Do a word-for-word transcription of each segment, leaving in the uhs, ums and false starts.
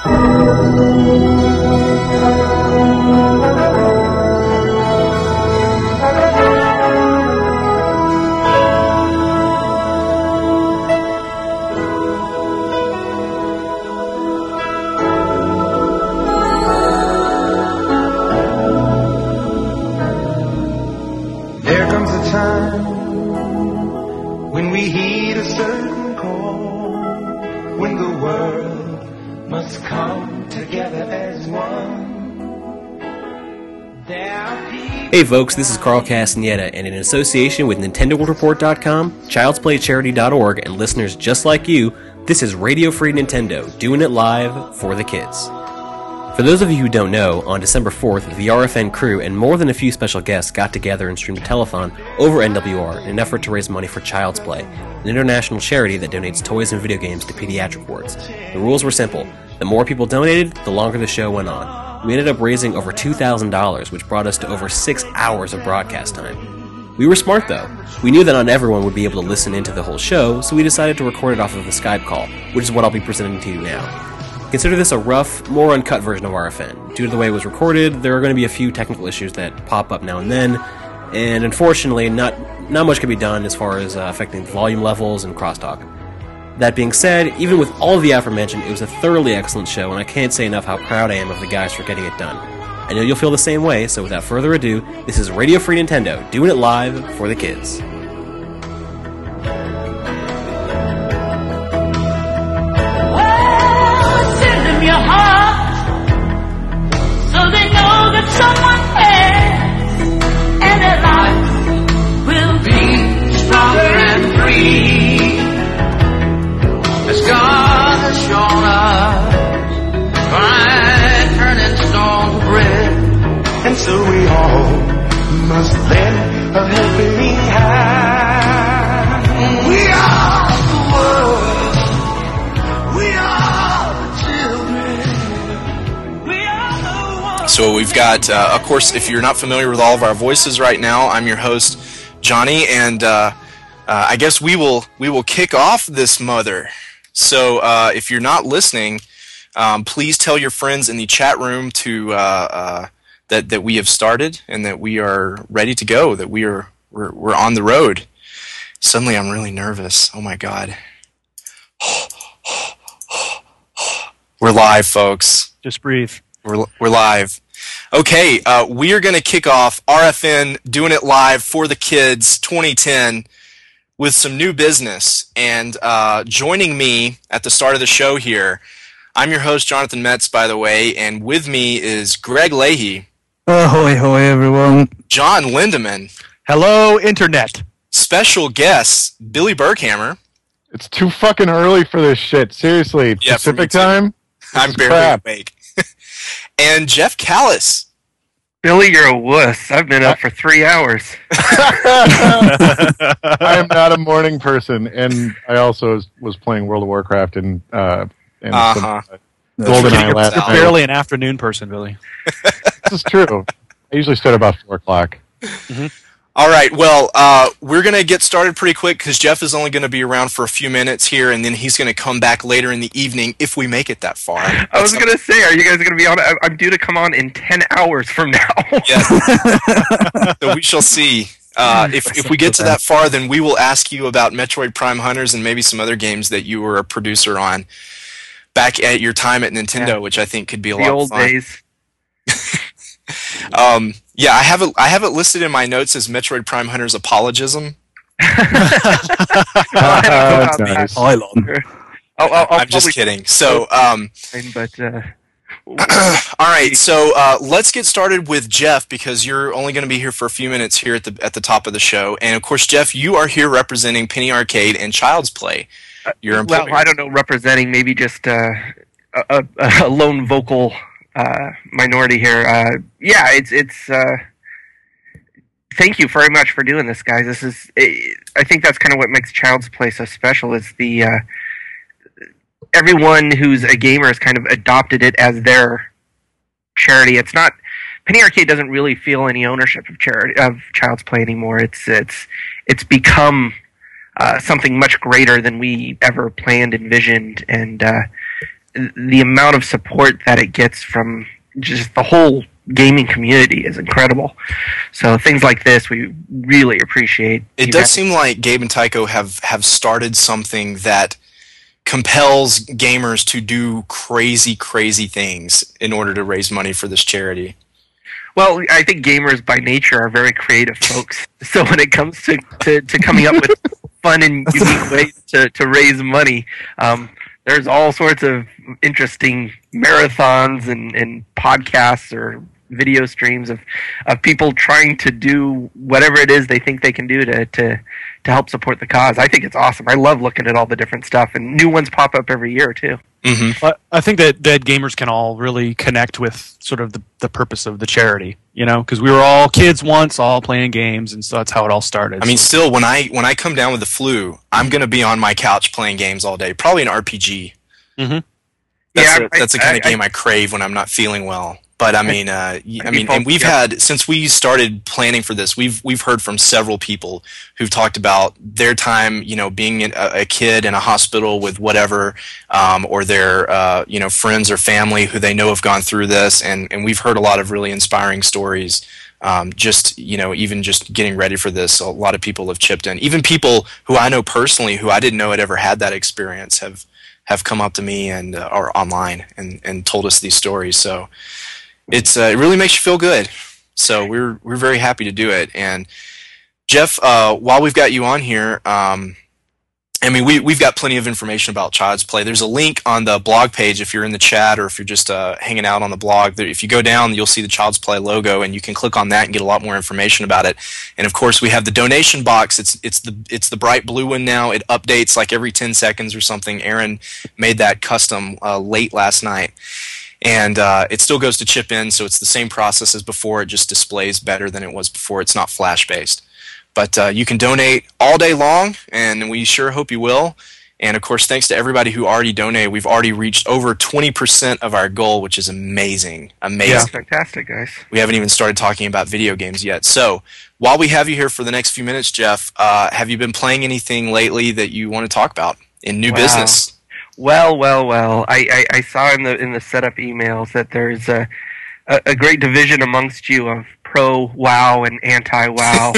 Hey folks, this is Carl Castaneda, and in association with Nintendo World Report dot com, Child's Play Charity dot org, and listeners just like you, this is Radio Free Nintendo, doing it live for the kids. For those of you who don't know, on December fourth, the R F N crew and more than a few special guests got together and streamed a telethon over N W R in an effort to raise money for Child's Play, an international charity that donates toys and video games to pediatric wards. The rules were simple. The more people donated, the longer the show went on. We ended up raising over two thousand dollars, which brought us to over six hours of broadcast time. We were smart, though. We knew that not everyone would be able to listen into the whole show, so we decided to record it off of a Skype call, which is what I'll be presenting to you now. Consider this a rough, more uncut version of R F N. Due to the way it was recorded, there are going to be a few technical issues that pop up now and then, and unfortunately, not not much can be done as far as uh, affecting volume levels and crosstalk. That being said, even with all of the aforementioned, it was a thoroughly excellent show, and I can't say enough how proud I am of the guys for getting it done. I know you'll feel the same way, so without further ado, this is Radio Free Nintendo, doing it live for the kids. Well, send them your heart, so they know that someone cares, and their life will be stronger and free. As God has shown us, by turning stone to bread, and so we all must lend a helping hand. We are the world, we are the children, we are the ones. So we've got, uh, of course, if you're not familiar with all of our voices right now, I'm your host, Johnny, and uh, uh, I guess we will we will kick off this mother. So uh, if you're not listening, um, please tell your friends in the chat room to uh, uh, that that we have started and that we are ready to go. That we are we're we're on the road. Suddenly, I'm really nervous. Oh my God! We're live, folks. Just breathe. We're we're live. Okay, uh, we are going to kick off R F N Doing It Live for the Kids twenty ten. With some new business, and uh, joining me at the start of the show here, I'm your host, Jonathan Metz, by the way, and with me is Greg Leahy. Ahoy, hoy, everyone. John Lindemann. Hello, Internet. Special guest, Billy Berghammer. It's too fucking early for this shit. Seriously, Yeah, Pacific time? I'm This is barely crap. awake. And Jeff Callis. Billy, you're a wuss. I've been up for three hours. I am not a morning person, and I also was, was playing World of Warcraft and, uh, and Uh-huh. some, uh, GoldenEye last You're night. barely an afternoon person, Billy. This is true. I usually start about four o'clock. Mm-hmm. All right, well, uh, we're going to get started pretty quick because Jeff is only going to be around for a few minutes here, and then he's going to come back later in the evening if we make it that far. I was going to say, are you guys going to be on? I- I'm due to come on in ten hours from now. Yes. So we shall see. Uh, if if we get to that far, then we will ask you about Metroid Prime Hunters and maybe some other games that you were a producer on back at your time at Nintendo, Yeah. which I think could be a The lot of old fun. days. Um, yeah, I have it. I have it listed in my notes as Metroid Prime Hunters Apologism. That's nice. Pylon. I'll, I'll, I'll I'm just probably- kidding. So, um, But uh, all right. So uh, let's get started with Jeff because you're only going to be here for a few minutes here at the at the top of the show, and of course, Jeff, you are here representing Penny Arcade and Child's Play. Your employer. well, I don't know, representing maybe just uh, a, a, a lone vocal uh, minority here. Uh, yeah, it's it's. Uh, thank you very much for doing this, guys. This is. I think that's kind of what makes Child's Play so special. Is the uh, everyone who's a gamer has kind of adopted it as their charity. It's not. Penny Arcade doesn't really feel any ownership of charity of Child's Play anymore. It's it's it's become uh, something much greater than we ever planned, envisioned, and uh, the amount of support that it gets from just the whole gaming community is incredible. So things like this we really appreciate. It does seem like Gabe and Tycho have, have started something that compels gamers to do crazy, crazy things in order to raise money for this charity. Well, I think gamers by nature are very creative folks. So when it comes to, to, to coming up with fun and unique ways to, to raise money, um, there's all sorts of interesting marathons and, and podcasts or video streams of, of people trying to do whatever it is they think they can do to, to, to help support the cause. I think it's awesome. I love looking at all the different stuff, and new ones pop up every year, too. Mm-hmm. I think that, that gamers can all really connect with sort of the, the purpose of the charity, you know, because we were all kids once, all playing games, and so that's how it all started. I mean, so. still, when I when I come down with the flu, I'm going to be on my couch playing games all day, probably an R P G. Mm-hmm. That's, Yeah, a, that's the kind I- of game I, I crave when I'm not feeling well. But I mean, uh, y- I mean, and we've yeah. had since we started planning for this, we've we've heard from several people who've talked about their time, you know, being in a, a kid in a hospital with whatever, um, or their uh, you know friends or family who they know have gone through this, and and we've heard a lot of really inspiring stories. Um, just you know, even just getting ready for this, a lot of people have chipped in. Even people who I know personally, who I didn't know had ever had that experience, have have come up to me and uh, or online and and told us these stories. So. It's uh, it really makes you feel good, so we're we're very happy to do it. And Jeff, uh, while we've got you on here, um, I mean we we've got plenty of information about Child's Play. There's a link on the blog page if you're in the chat or if you're just uh, hanging out on the blog. There, if you go down, you'll see the Child's Play logo, and you can click on that and get a lot more information about it. And of course, we have the donation box. It's it's the it's the bright blue one now. It updates like every ten seconds or something. Aaron made that custom uh, late last night. And uh, it still goes to chip in, so it's the same process as before. It just displays better than it was before. It's not flash-based. But uh, you can donate all day long, and we sure hope you will. And, of course, thanks to everybody who already donated. We've already reached over twenty percent of our goal, which is amazing. Amazing. Yeah, fantastic, guys. We haven't even started talking about video games yet. So while we have you here for the next few minutes, Jeff, uh, have you been playing anything lately that you want to talk about in new Wow. business? Well, well, well. I, I, I saw in the in the setup emails that there's a, a, a great division amongst you of pro WoW and anti WoW.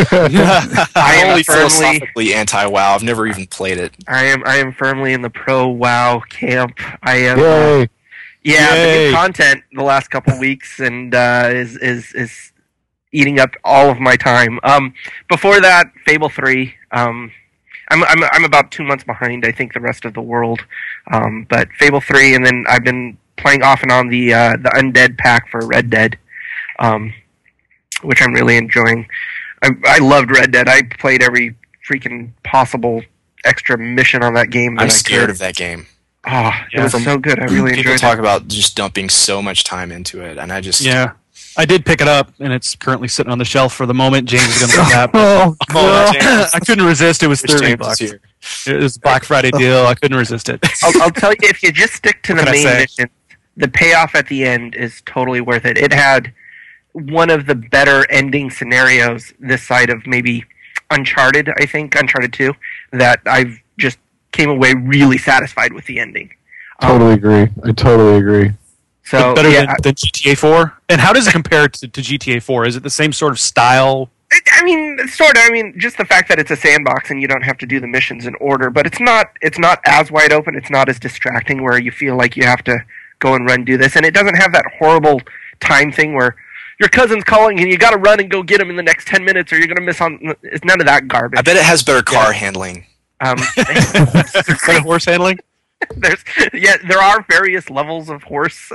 I I'm am only firmly philosophically anti-WoW. I've never even played it. I am I am firmly in the pro WoW camp. I am. Uh, Yay! yeah, the Yay. new content the last couple weeks and uh, is is is eating up all of my time. Um, before that, Fable three. Um, I'm I'm I'm about two months behind. I think the rest of the world. Um, but Fable three, and then I've been playing off and on the uh, the Undead pack for Red Dead, um, which I'm really enjoying. I I loved Red Dead. I played every freaking possible extra mission on that game. That I'm I scared could. of that game. Oh, it Yeah, was from- so good. I really People enjoyed talk it. about just dumping so much time into it, and I just Yeah. I did pick it up, and it's currently sitting on the shelf for the moment. James is going to look at Oh, Oh, God. James. I couldn't resist. It was Wish thirty James was bucks. here. It was a Black Friday deal. I couldn't resist it. I'll, I'll tell you, if you just stick to the What can I main say? mission, the payoff at the end is totally worth it. It had one of the better ending scenarios this side of maybe Uncharted, I think, Uncharted two, that I've just came away really satisfied with the ending. Um, Totally agree. I totally agree. So, better yeah, than, than G T A four? And how does it compare to, to G T A four? Is it the same sort of style? I, I mean, sort of. I mean, just the fact that it's a sandbox and you don't have to do the missions in order, but it's not. It's not as wide open. It's not as distracting where you feel like you have to go and run do this, and it doesn't have that horrible time thing where your cousin's calling and you got to run and go get him in the next ten minutes, or you're gonna miss on. It's none of that garbage. I bet it has better car handling. Um, Better horse handling? there's yeah, there are various levels of horse.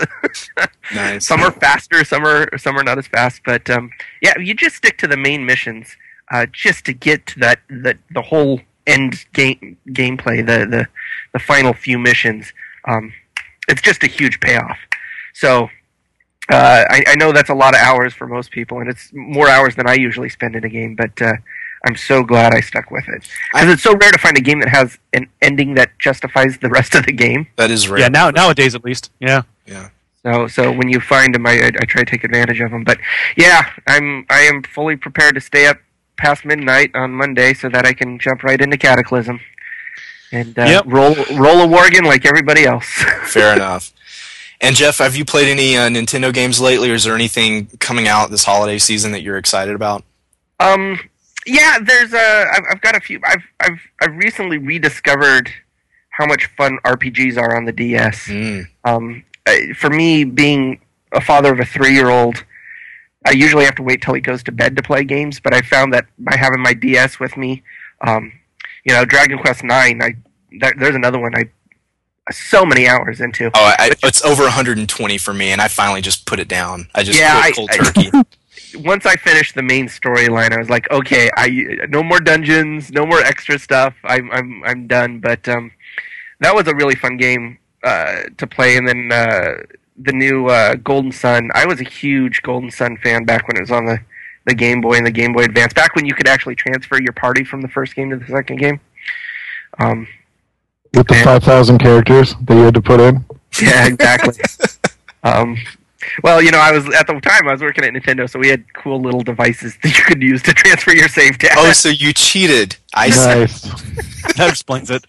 Nice. Some are faster, some are some are not as fast. But um, yeah, you just stick to the main missions, uh, just to get to that the the whole end game gameplay, the the the final few missions. Um, it's just a huge payoff. So uh, I, I know that's a lot of hours for most people, and it's more hours than I usually spend in a game. But uh, I'm so glad I stuck with it because it's so rare to find a game that has an ending that justifies the rest of the game. That is rare. Yeah, now nowadays at least. Yeah. Yeah. So, so when you find them, I, I, I try to take advantage of them. But yeah, I'm I am fully prepared to stay up past midnight on Monday so that I can jump right into Cataclysm. and uh, Yep. roll roll a Worgen like everybody else. Fair enough. And Jeff, have you played any uh, Nintendo games lately, or is there anything coming out this holiday season that you're excited about? Um, yeah, there's a. I've, I've got a few. I've I've I've recently rediscovered how much fun R P Gs are on the D S. Mm. Um, I- for me, being a father of a three-year-old, I usually have to wait till he goes to bed to play games. But I found that by having my D S with me, um, you know, Dragon Quest Nine. I there, there's another one I so many hours into. Oh, I, it's over one hundred twenty for me, and I finally just put it down. I just Yeah, quit cold I- I- turkey. Once I finished the main storyline, I was like, okay, I no more dungeons, no more extra stuff. I'm I'm I'm done. But um, that was a really fun game uh, to play. And then uh, the new uh, Golden Sun. I was a huge Golden Sun fan back when it was on the, the Game Boy and the Game Boy Advance. Back when you could actually transfer your party from the first game to the second game. Um, With the and- five thousand characters that you had to put in. Yeah, exactly. um, well, you know, I was at the time I was working at Nintendo, so we had cool little devices that you could use to transfer your save data. Oh, so you cheated. I see. Nice. That explains it.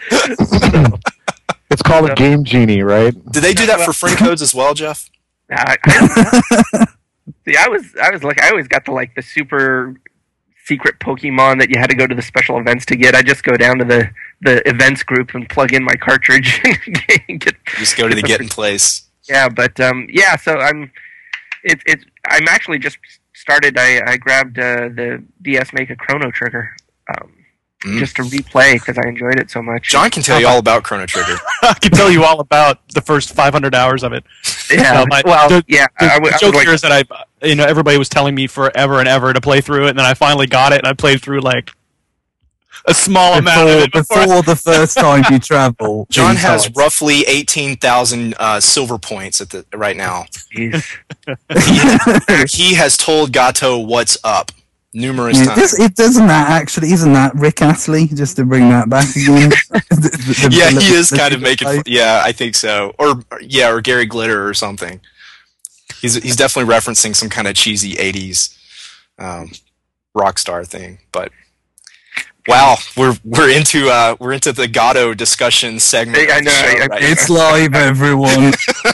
It's called a Game Genie, right? Did they do that for friend codes as well, Jeff? I, I, see, I was I was like I always got the like the super secret Pokemon that you had to go to the special events to get. I just go down to the, the events group and plug in my cartridge and get. Just go to the get in place. Yeah, but um, yeah. So I'm. It's it's. I'm actually just started. I I grabbed uh, the D S Make a Chrono Trigger. Um, Mm. Just to replay because I enjoyed it so much. John can tell you all about Chrono Trigger. I can tell you all about the first five hundred hours of it. Yeah, No, my- well, the, yeah. The, I, w- the I joke was like, here is that I, you know, everybody was telling me forever and ever to play through it, and then I finally got it, and I played through like a small amount of Before, it before. I- before the first time you travel. John has inside. roughly eighteen thousand uh, silver points at the right now. Jeez. He has told Gato what's up numerous Yeah, times. does, it doesn't that actually isn't that Rick Astley, just to bring that back again? The- the- the Yeah, little- he is the kind of little making. face. Fun. Yeah, I think so. Or yeah, or Gary Glitter or something. He's he's definitely referencing some kind of cheesy eighties um, rock star thing. But wow, we're we're into uh, we're into the Gato discussion segment. I of the know, show I- I- right It's now. live, everyone.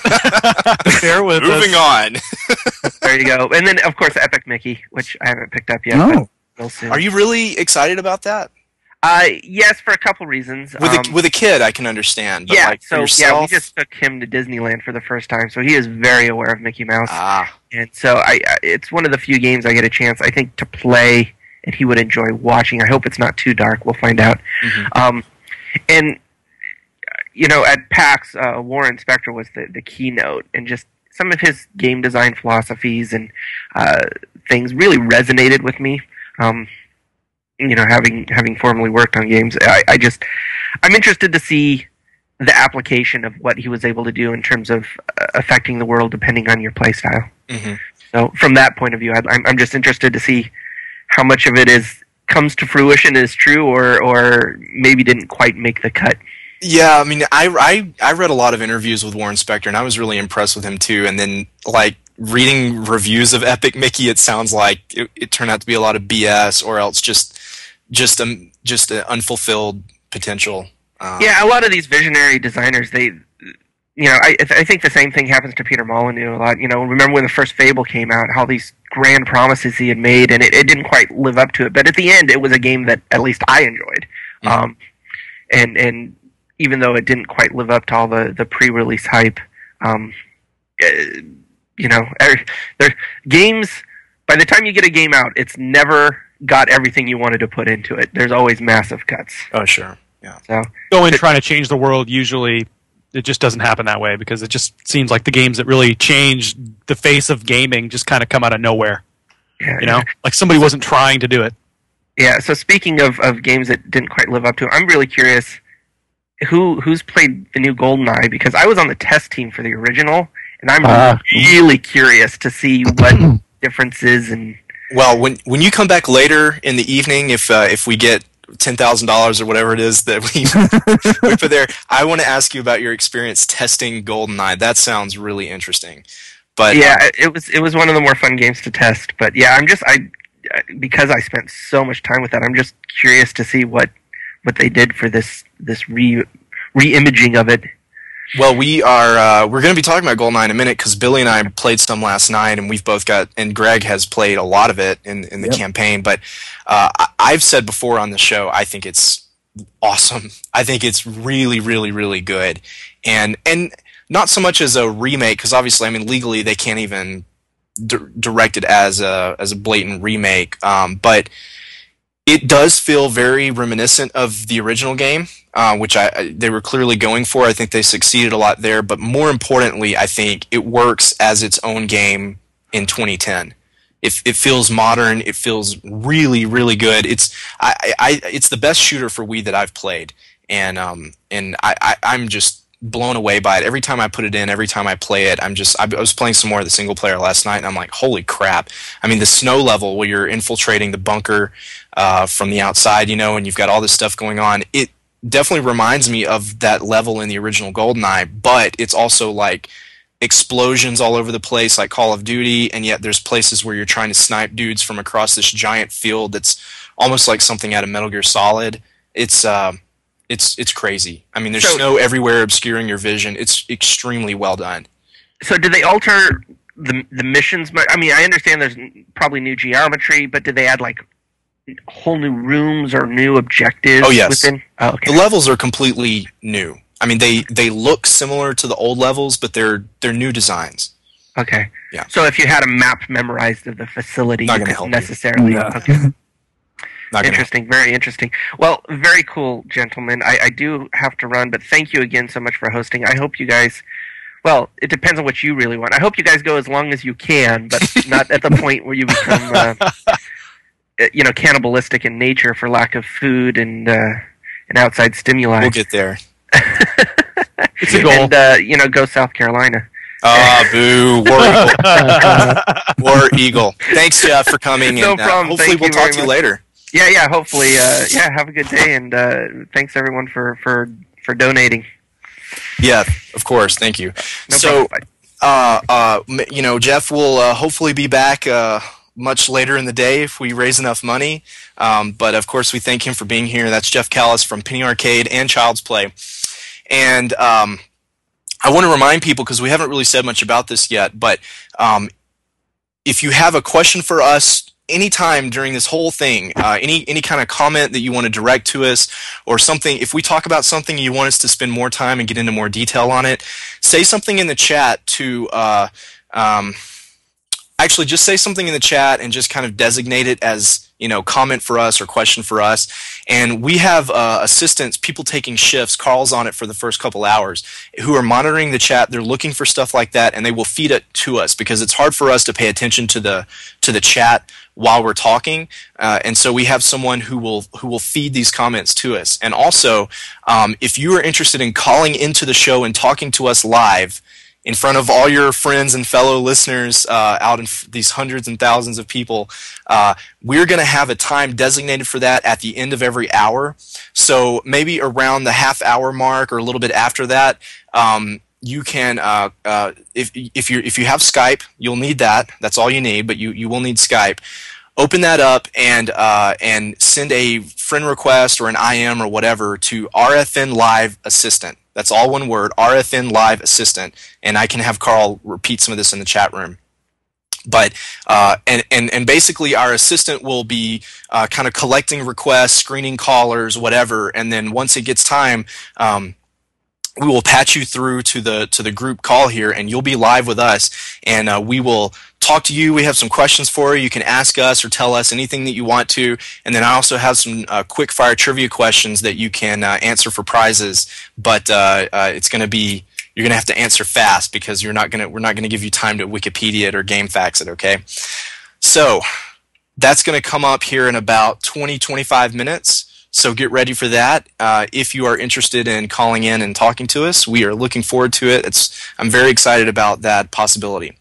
Bear with Moving us. on. There you go. And then, of course, Epic Mickey, which I haven't picked up yet. No. But we'll soon. Are you really excited about that? Uh, yes, for a couple reasons. With um, a with a kid, I can understand. But yeah, like for so yourself, yeah, we just took him to Disneyland for the first time, so he is very aware of Mickey Mouse. ah, And so I, I, it's one of the few games I get a chance, I think, to play, and he would enjoy watching. I hope it's not too dark. We'll find out. Mhm. Um, and you know, at PAX, uh, Warren Spector was the, the keynote, and just some of his game design philosophies and uh, things really resonated with me. Um, you know, having having formerly worked on games, I, I just I'm interested to see the application of what he was able to do in terms of uh, affecting the world depending on your play style. mhm. So from that point of view, I'd, I'm I'm just interested to see how much of it is comes to fruition, is true, or or maybe didn't quite make the cut. Yeah, I mean, I, I I read a lot of interviews with Warren Spector, and I was really impressed with him too. And then, like reading reviews of Epic Mickey, it sounds like it, it turned out to be a lot of B S, or else just just um just an unfulfilled potential. Um, Yeah, a lot of these visionary designers, they, you know, I I think the same thing happens to Peter Molyneux a lot. You know, remember when the first Fable came out, how these grand promises he had made, and it, it didn't quite live up to it. But at the end, it was a game that at least I enjoyed. Mhm. Um, and and even though it didn't quite live up to all the, the pre-release hype, um, uh, you know, er, there games. By the time you get a game out, it's never got everything you wanted to put into it. There's always massive cuts. Oh, sure. Yeah. So Go in trying to change the world. Usually, it just doesn't happen that way because it just seems like the games that really change the face of gaming just kind of come out of nowhere. yeah, You know, like somebody wasn't trying to do it. Yeah, so speaking of, of games that didn't quite live up to it, I'm really curious who who's played the new GoldenEye, because I was on the test team for the original, and I'm Ah. really curious to see what differences and Well, when when you come back later in the evening, if uh, if we get ten thousand dollars or whatever it is that we we put there, I want to ask you about your experience testing GoldenEye. That sounds really interesting. But yeah, uh, it was it was one of the more fun games to test. But yeah, I'm just I because I spent so much time with that, I'm just curious to see what what they did for this this re re-imaging of it. Well, we are uh, we're going to be talking about GoldenEye in a minute because Billy and I played some last night, and we've both got and Greg has played a lot of it in in the Yep. campaign. But uh, I- I've said before on the show, I think it's awesome. I think it's really, really, really good, and and not so much as a remake because obviously, I mean, legally they can't even d- direct it as a as a blatant remake, um, but it does feel very reminiscent of the original game, uh, which I, I they were clearly going for. I think they succeeded a lot there, but more importantly, I think it works as its own game in twenty ten. It, it feels modern. It feels really, really good. It's I, I it's the best shooter for Wii that I've played, and um and I, I I'm just blown away by it. Every time I put it in, every time I play it, I'm just I was playing some more of the single player last night, and I'm like, holy crap! I mean, the snow level where you're infiltrating the bunker uh, from the outside, you know, and you've got all this stuff going on. It definitely reminds me of that level in the original GoldenEye, but it's also like explosions all over the place like Call of Duty, and yet there's places where you're trying to snipe dudes from across this giant field that's almost like something out of Metal Gear Solid. It's uh, it's it's crazy. I mean, there's So- snow everywhere obscuring your vision. It's extremely well done. So did they alter the the missions? mu- I mean, I understand there's probably new geometry, but did they add like whole new rooms or new objectives Oh, yes. within? Oh, okay. The levels are completely new. I mean, they, they look similar to the old levels, but they're they're new designs. Okay. Yeah. So if you had a map memorized of the facility, Not you gonna could help you. necessarily. No. Okay. Not gonna- Interesting, very interesting. Well, very cool, gentlemen. I, I do have to run, but thank you again so much for hosting. I hope you guys, well, it depends on what you really want. I hope you guys go as long as you can, but not at the point where you become, uh, you know, cannibalistic in nature for lack of food and uh, and outside stimuli. We'll get there. It's a goal. And uh, you know, go South Carolina. Ah, boo! War Eagle. War Eagle. Thanks, Jeff, for coming. No and, uh, problem. hopefully, Thank we'll you talk very to you much. later. Yeah, yeah. Hopefully, uh, yeah. Have a good day, and uh, thanks everyone for for for donating. Yeah, of course. Thank you. No so, problem. uh, uh, m- you know, Jeff will uh, hopefully be back uh, much later in the day if we raise enough money. Um, but of course, we thank him for being here. That's Jeff Callis from Penny Arcade and Child's Play. And um, I want to remind people, because we haven't really said much about this yet, but um, if you have a question for us anytime during this whole thing, uh, any any kind of comment that you want to direct to us, or something, if we talk about something and you want us to spend more time and get into more detail on it, say something in the chat to uh, um, actually just say something in the chat and just kind of designate it as, you know, comment for us or question for us. And we have uh, assistants, people taking shifts, Carl's on it for the first couple hours, who are monitoring the chat. They're looking for stuff like that, and they will feed it to us, because it's hard for us to pay attention to the to the chat while we're talking. Uh, and so we have someone who will who will feed these comments to us. And also, um, if you are interested in calling into the show and talking to us live in front of all your friends and fellow listeners uh, out in f- these hundreds and thousands of people, uh, we're going to have a time designated for that at the end of every hour. So maybe around the half hour mark or a little bit after that, um, you can, uh, uh, if if you if you have Skype, you'll need that. That's all you need, but you, you will need Skype. Open that up and uh, and send a friend request or an I M or whatever to R F N Live Assistant. That's all one word, R F N Live Assistant, and I can have Carl repeat some of this in the chat room. But uh, and, and and basically our assistant will be uh, kind of collecting requests, screening callers, whatever, and then once it gets time, um, we will patch you through to the to the group call here, and you'll be live with us, and uh, we will talk to you. We have some questions for you. You can ask us or tell us anything that you want to, and then I also have some uh, quick fire trivia questions that you can uh, answer for prizes. But uh, uh, it's going to be you're going to have to answer fast, because you're not going to we're not going to give you time to Wikipedia it or GameFAQs it. Okay, so that's going to come up here in about twenty, twenty-five minutes. So get ready for that. Uh, if you are interested in calling in and talking to us, we are looking forward to it. It's I'm very excited about that possibility.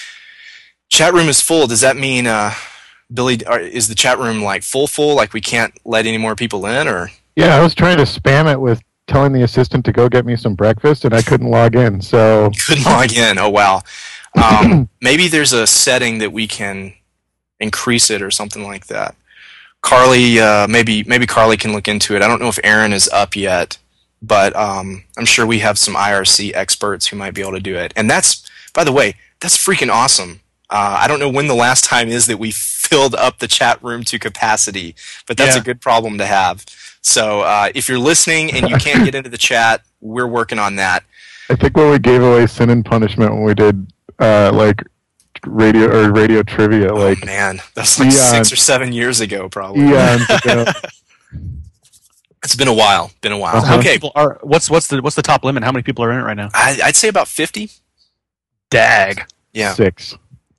Chat room is full. Does that mean, uh, Billy, are, is the chat room like full full, like we can't let any more people in, or? Yeah, I was trying to spam it with telling the assistant to go get me some breakfast, and I couldn't log in. So Couldn't log in. Oh wow. Um, maybe there's a setting that we can increase it or something like that. Carly, uh, maybe maybe Carly can look into it. I don't know if Aaron is up yet, but um, I'm sure we have some I R C experts who might be able to do it. And that's, by the way, that's freaking awesome. Uh, I don't know when the last time is that we filled up the chat room to capacity, but that's Yeah. a good problem to have. So uh, if you're listening and you can't get into the chat, we're working on that. I think when we gave away Sin and Punishment when we did uh, like radio or radio trivia, like oh, man, that's like eons, six or seven years ago, probably. eons ago. It's been a while. Been a while. How many Okay, people are? What's what's the what's the top limit? How many people are in it right now? I, I'd say about fifty. Dag. Yeah. Six.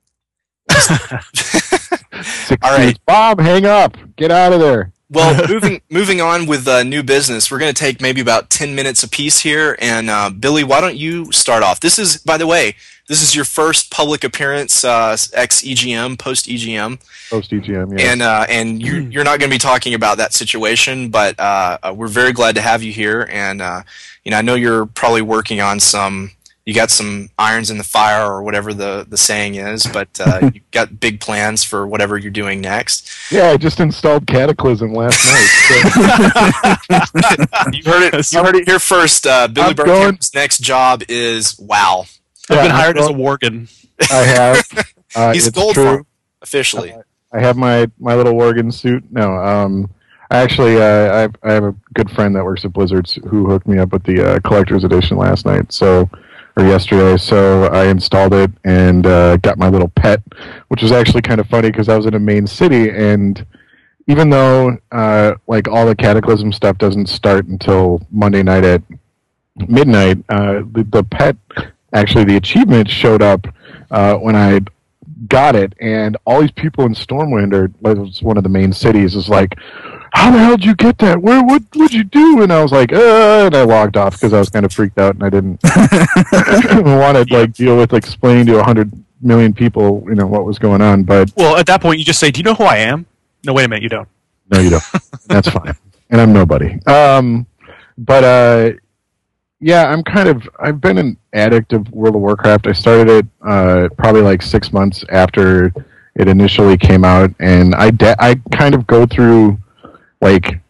Six All right. years. Bob, hang up. Get out of there. Well, moving moving on with uh, new business, we're going to take maybe about ten minutes apiece here. And uh, Billy, why don't you start off? This is, by the way, this is your first public appearance, uh, ex E G M, post E G M, Post E G M, yeah. and uh, and you you're not going to be talking about that situation, but uh, uh, we're very glad to have you here. And uh, you know, I know you're probably working on some. You got some irons in the fire, or whatever the, the saying is, but uh, you've got big plans for whatever you're doing next. Yeah, I just installed Cataclysm last night. So. You heard it. You heard it here first. Uh, Billy I'm Bergkamp's next job is WoW. I've Yeah, been hired well, as a Worgen. I have. Uh, He's a it's gold true. farm officially. I have my, my little Worgen suit. No, um, actually, uh, I have, I have a good friend that works at Blizzard who hooked me up with the uh, collector's edition last night. So. Or yesterday, so I installed it and uh, got my little pet, which was actually kind of funny because I was in a main city, and even though uh, like all the Cataclysm stuff doesn't start until Monday night at midnight, uh, the, the pet, actually the achievement showed up uh, when I got it, and all these people in Stormwind, or it was one of the main cities, is like, how the hell did you get that? Where, what would you do? And I was like, uh, and I logged off because I was kind of freaked out and I didn't want to like deal with explaining to a hundred million people, you know, what was going on. But Well, at that point, you just say, "Do you know who I am?" No, wait a minute, you don't. no, you don't. That's fine. And I'm nobody. Um, but uh, yeah, I'm kind of. I've been an addict of World of Warcraft. I started it uh, probably like six months after it initially came out, and I de- I kind of go through like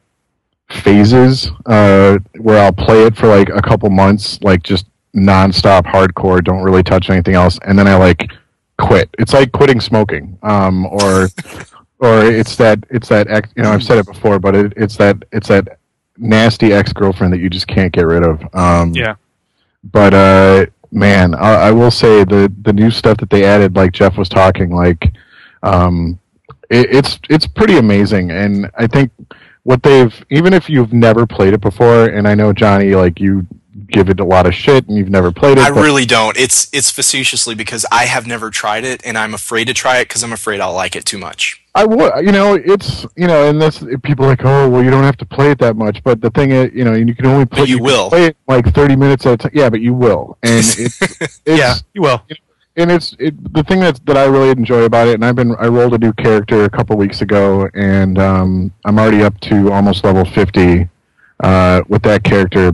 phases uh, where I'll play it for like a couple months, like just nonstop hardcore, don't really touch anything else, and then I like quit. It's like quitting smoking, um, or or it's that it's that ex, you know I've said it before, but it, it's that it's that nasty ex-girlfriend that you just can't get rid of. Um, Yeah. But uh, man, I, I will say the the new stuff that they added, like Jeff was talking, like um, it, it's it's pretty amazing, and I think what they've, even if you've never played it before, and I know Johnny, like you give it a lot of shit and you've never played it. I but really don't. It's it's facetiously because I have never tried it, and I'm afraid to try it because I'm afraid I'll like it too much. I would, you know, it's, you know, and that's, people are like, oh, well, you don't have to play it that much, but the thing is, you know, you can only play, But you can will. play it like thirty minutes at a time. Yeah, but you will. And it's, it's Yeah, you will. and it's it, the thing that that I really enjoy about it. And I've been I rolled a new character a couple weeks ago, and um, I'm already up to almost level fifty uh, with that character.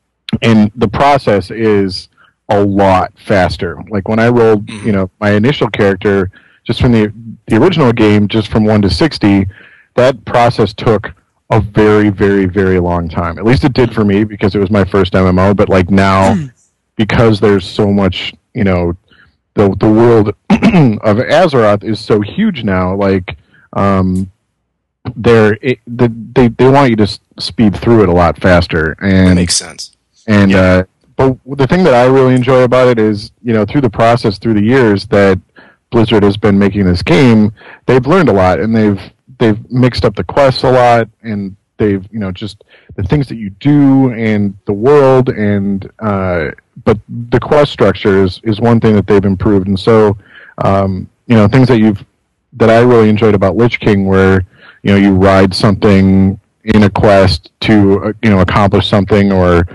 And the process is a lot faster. Like when I rolled, you know, my initial character just from the the original game, just from one to sixty, that process took a very, very, very long time. At least it did for me because it was my first M M O. But like now, because there's so much, you know, the the world of Azeroth is so huge now. Like, um, they're it, the, they they want you to s- speed through it a lot faster. And That makes sense. and Yeah. uh, but the thing that I really enjoy about it is, you know, through the process, through the years that Blizzard has been making this game, they've learned a lot, and they've they've mixed up the quests a lot, and they've, you know, just the things that you do and the world, and uh, but the quest structure is, is one thing that they've improved, and so um, you know, things that you've that I really enjoyed about Lich King, where you know you ride something in a quest to uh, you know accomplish something, or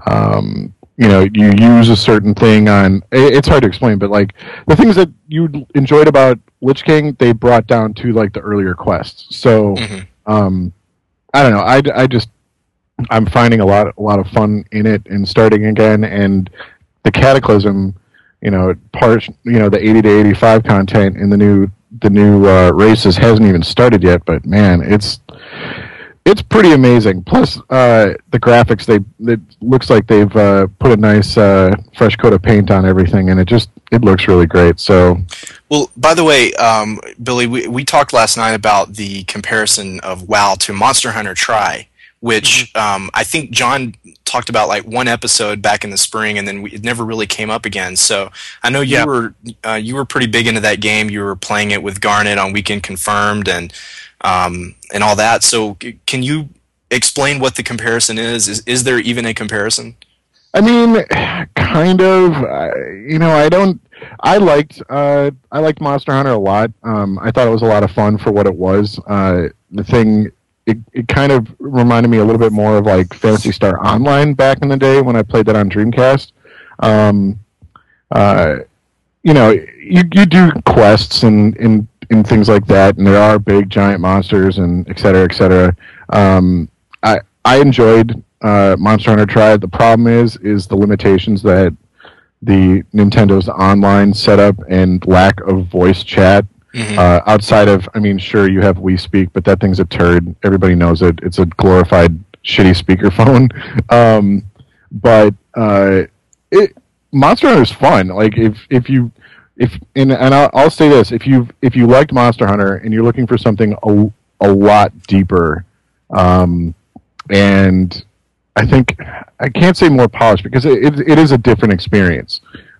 um, you know you use a certain thing on. It's hard to explain, but like the things that you enjoyed about Lich King, they brought down to like the earlier quests. So Mm-hmm. um, I don't know. I, I just I'm finding a lot a lot of fun in it and starting again, and the Cataclysm, you know, part you know the eighty to eighty-five content in the new the new uh, races hasn't even started yet, but man, it's it's pretty amazing. Plus, uh, the graphics, they it looks like they've uh, put a nice uh, fresh coat of paint on everything, and it just it looks really great. So, well, by the way, um, Billy, we we talked last night about the comparison of WoW to Monster Hunter Tri, which mm-hmm. um, I think John talked about like one episode back in the spring, and then we, it never really came up again. So I know you yeah. were uh, you were pretty big into that game. You were playing it with Garnet on Weekend Confirmed and um, and all that. So c- can you explain what the comparison is? Is is there even a comparison? I mean, kind of. Uh, you know, I don't. I liked uh, I liked Monster Hunter a lot. Um, I thought it was a lot of fun for what it was. Uh, the thing. It, it kind of reminded me a little bit more of like Phantasy Star Online back in the day when I played that on Dreamcast. Um, uh, you know, you you do quests and, and, and things like that, and there are big giant monsters and et cetera, et cetera. Um, I I enjoyed uh, Monster Hunter Tri. The problem is is the limitations that the Nintendo's online setup and lack of voice chat. Mm-hmm. Uh, outside of, I mean, sure, you have Wii Speak, but that thing's a turd. Everybody knows it. It's a glorified, shitty speakerphone. Um, but uh, it, Monster Hunter is fun. Like if if you if and, and I'll, I'll say this: if you if you liked Monster Hunter and you're looking for something a, a lot deeper, um, and I think I can't say more polished because it it, it is a different experience.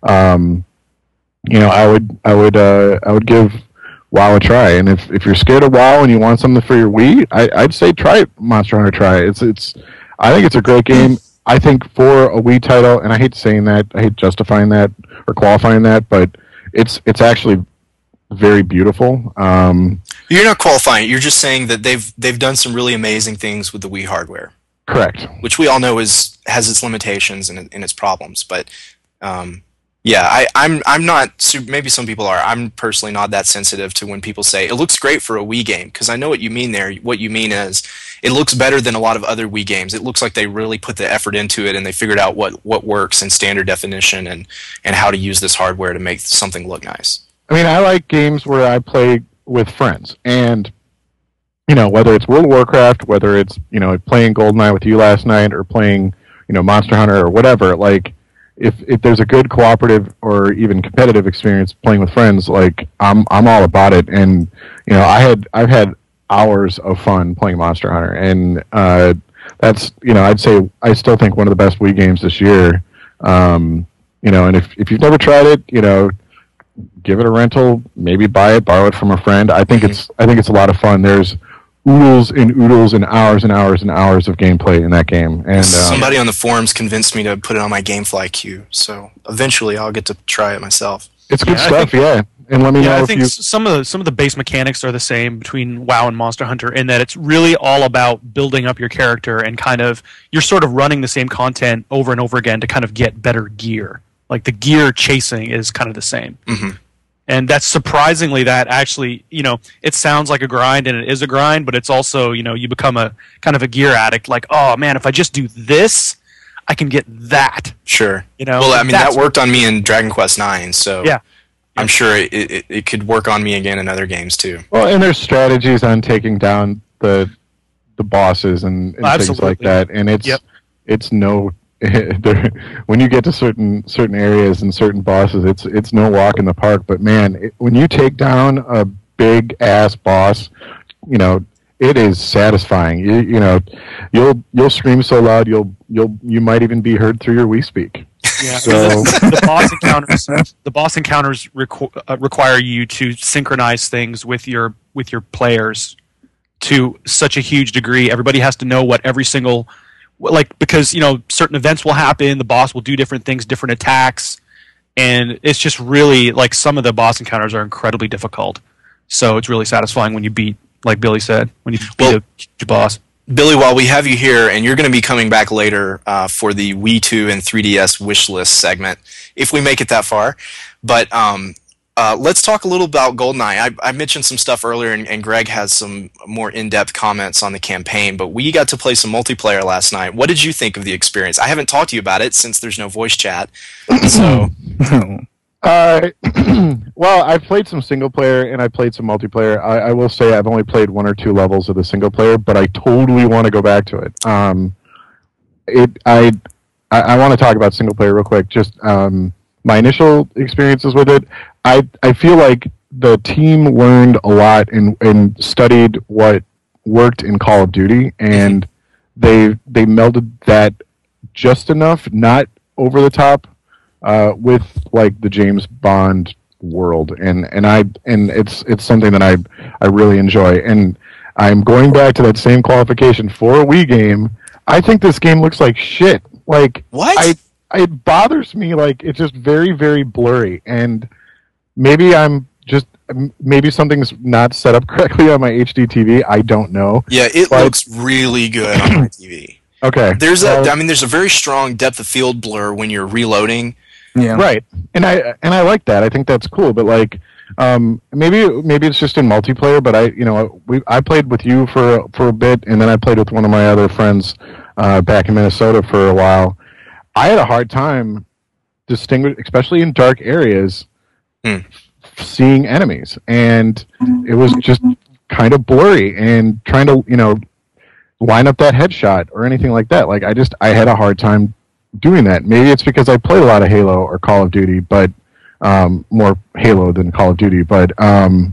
Um, you know, I would I would uh, I would give WoW a try, and if, if you're scared of WoW and you want something for your Wii, I, I'd say try Monster Hunter Tri. It's it's, I think it's a great game. I think for a Wii title, and I hate saying that, I hate justifying that or qualifying that, but it's it's actually very beautiful. Um, you're not qualifying. You're just saying that they've they've done some really amazing things with the Wii hardware. Correct. Which we all know is has its limitations and, and its problems, but. Um, Yeah, I, I'm I'm not. Maybe some people are. I'm personally not that sensitive to when people say it looks great for a Wii game, because I know what you mean there. What you mean is it looks better than a lot of other Wii games. It looks like they really put the effort into it and they figured out what, what works in standard definition and, and how to use this hardware to make something look nice. I mean, I like games where I play with friends, and you know, whether it's World of Warcraft, whether it's you know playing GoldenEye with you last night, or playing you know Monster Hunter or whatever, like. If if there's a good cooperative or even competitive experience playing with friends, like I'm I'm all about it. And you know, I had I've had hours of fun playing Monster Hunter, and uh, that's you know I'd say I still think one of the best Wii games this year. Um, you know, and if if you've never tried it, you know, give it a rental, maybe buy it, borrow it from a friend. I think mm-hmm. it's I think it's a lot of fun. There's oodles and oodles and hours and hours and hours of gameplay in that game. And um, somebody on the forums convinced me to put it on my GameFly queue, so eventually I'll get to try it myself. It's good yeah, stuff, think, yeah. And let me yeah, know I if think you... some of the some of the base mechanics are the same between WoW and Monster Hunter, in that it's really all about building up your character and kind of you're sort of running the same content over and over again to kind of get better gear. Like the gear chasing is kind of the same. Mm-hmm. And that's surprisingly that actually, you know, it sounds like a grind and it is a grind, but it's also, you know, you become a kind of a gear addict. Like, oh man, if I just do this, I can get that. Sure. You know, well, I mean, that worked on me in Dragon Quest nine, so yeah. I'm sure it, it it could work on me again in other games too. Well, and there's strategies on taking down the the bosses and, and oh, things like that, and it's yep. it's no. When you get to certain certain areas and certain bosses, it's it's no walk in the park. But man, it, when you take down a big ass boss, you know it is satisfying. You you know you'll you'll scream so loud you'll you'll you might even be heard through your Wii Speak. Yeah. So the, the boss encounters the boss encounters requ- uh, require you to synchronize things with your with your players to such a huge degree. Everybody has to know what every single like because you know certain events will happen, the boss will do different things, different attacks, and it's just really like some of the boss encounters are incredibly difficult. So it's really satisfying when you beat, like Billy said, when you beat well, a huge boss. Billy, while we have you here, and you're going to be coming back later uh, for the Wii two and three D S wish list segment, if we make it that far, but um, uh, let's talk a little about GoldenEye. I, I mentioned some stuff earlier, and, and Greg has some more in-depth comments on the campaign, but we got to play some multiplayer last night. What did you think of the experience? I haven't talked to you about it since there's no voice chat, so... Uh, well, I've played some single player and I played some multiplayer. I, I will say I've only played one or two levels of the single player, but I totally want to go back to it. Um, it I I, I want to talk about single player real quick. Just um, my initial experiences with it. I I feel like the team learned a lot and and studied what worked in Call of Duty, and they they melded that just enough, not over the top. Uh, with like the James Bond world, and, and I and it's it's something that I I really enjoy, and I'm going back to that same qualification for a Wii game. I think this game looks like shit. Like what? I it bothers me. Like it's just very very blurry, and maybe I'm just maybe something's not set up correctly on my H D T V. I don't know. Yeah, it but, looks really good on my T V. Okay, there's a uh, I mean there's a very strong depth of field blur when you're reloading. Yeah. Right, and I and I like that. I think that's cool. But like, um, maybe maybe it's just in multiplayer. But I, you know, we I played with you for for a bit, and then I played with one of my other friends uh, back in Minnesota for a while. I had a hard time distinguish, especially in dark areas, hmm. seeing enemies, and it was just kind of blurry. And trying to, you know, line up that headshot or anything like that. Like I just I had a hard time doing that. Maybe it's because I played a lot of Halo or Call of Duty, but um, more Halo than Call of Duty. But um,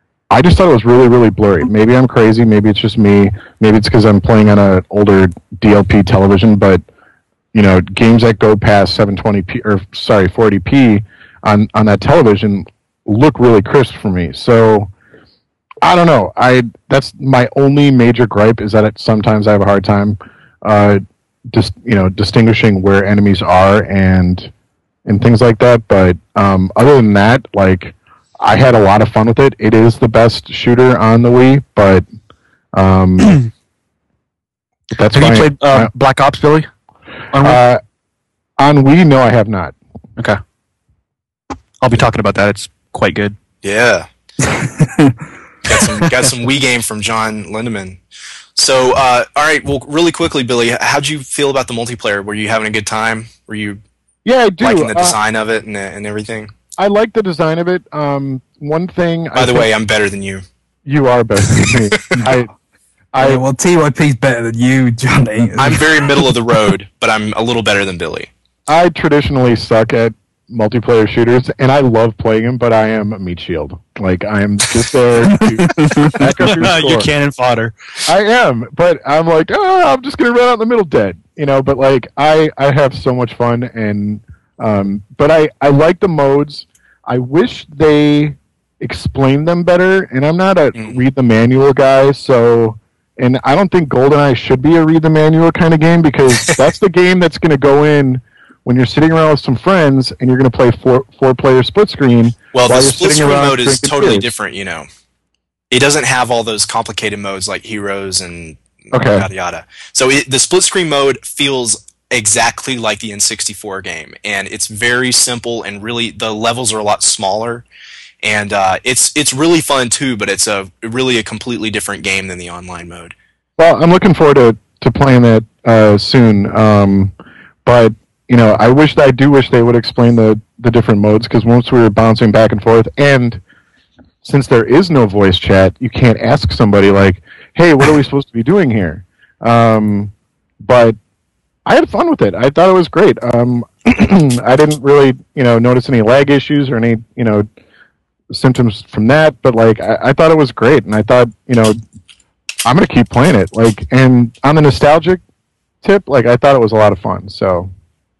I just thought it was really, really blurry. Maybe I'm crazy. Maybe it's just me. Maybe it's because I'm playing on an older D L P television. But you know, games that go past seven twenty p or sorry forty p on on that television look really crisp for me. So I don't know. I that's my only major gripe is that it, sometimes I have a hard time. Uh, Just you know, distinguishing where enemies are and and things like that. But um, other than that, like I had a lot of fun with it. It is the best shooter on the Wii, but um, that's have my, you played uh, my, Black Ops, Billy? On Wii? Uh, on Wii, no, I have not. Okay, I'll be talking about that. It's quite good. Yeah, got some got some Wii game from John Lindemann. So, uh, all right. Well, really quickly, Billy, how'd you feel about the multiplayer? Were you having a good time? Were you Yeah, I do. liking the Uh, design of it and and everything? I like the design of it. Um, one thing. By I the think way, I'm better than you. you are better than me. I, I Yeah, well, T Y P's better than you, Johnny. I'm very middle of the road, but I'm a little better than Billy. I traditionally suck at multiplayer shooters, and I love playing them, but I am a meat shield. Like, I am just there to back up your score. You're cannon fodder. I am, but I'm like, oh, I'm just going to run out in the middle dead. You know, but, like, I, I have so much fun, and um, but I, I like the modes. I wish they explained them better, and I'm not a Mm. read the manual guy, so... And I don't think GoldenEye should be a read the manual kind of game, because that's the game that's going to go in when you're sitting around with some friends and you're going to play four four player split screen. Well, while the you're split sitting screen around mode is drinking totally beers. different, you know. It doesn't have all those complicated modes like heroes and Okay. yada yada. So it, the split screen mode feels exactly like the N sixty-four game, and it's very simple, and really the levels are a lot smaller, and uh, it's it's really fun too. But it's a really a completely different game than the online mode. Well, I'm looking forward to, to playing that uh, soon. Um, but you know, I wish I do wish they would explain the, the different modes, because once we were bouncing back and forth, and since there is no voice chat, you can't ask somebody like, "Hey, what are we supposed to be doing here?" Um, but I had fun with it. I thought it was great. Um, I didn't really, you know, notice any lag issues or any, you know, symptoms from that. But like, I, I thought it was great, and I thought, you know, I'm gonna keep playing it. Like, and on the nostalgic tip, like, I thought it was a lot of fun. So,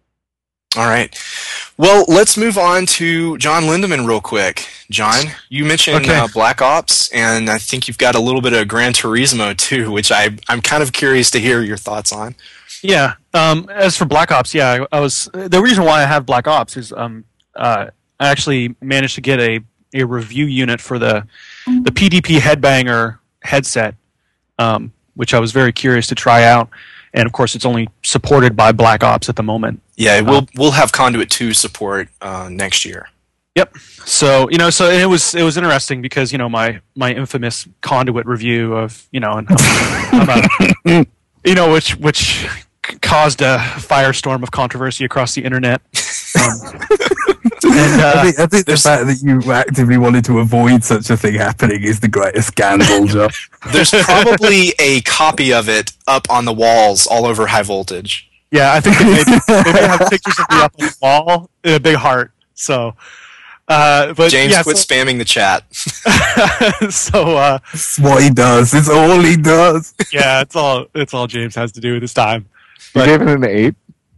All right. Well, let's move on to John Lindemann real quick. John, you mentioned Okay. uh, Black Ops, and I think you've got a little bit of Gran Turismo too, which I I'm kind of curious to hear your thoughts on. Yeah. Um, as for Black Ops, yeah, I, I was. The reason why I have Black Ops is um, uh, I actually managed to get a, a review unit for the the P D P Headbanger headset, um, which I was very curious to try out. And of course, it's only supported by Black Ops at the moment. Yeah, we'll we'll have Conduit two support uh, next year. Yep. So you know, so it was it was interesting because you know my my infamous Conduit review of you know and how about, you know which which caused a firestorm of controversy across the internet. Um, And, uh, I think, I think the fact that you actively wanted to avoid such a thing happening is the greatest scandal, John. There's probably a copy of it up on the walls all over High Voltage. Yeah, I think they may, they may have pictures of me up on the wall in a big heart. So, uh, but James, yeah, quit so, spamming the chat. so uh, It's what he does. It's all he does. yeah, it's all it's all James has to do with his time. You But- gave it an eight.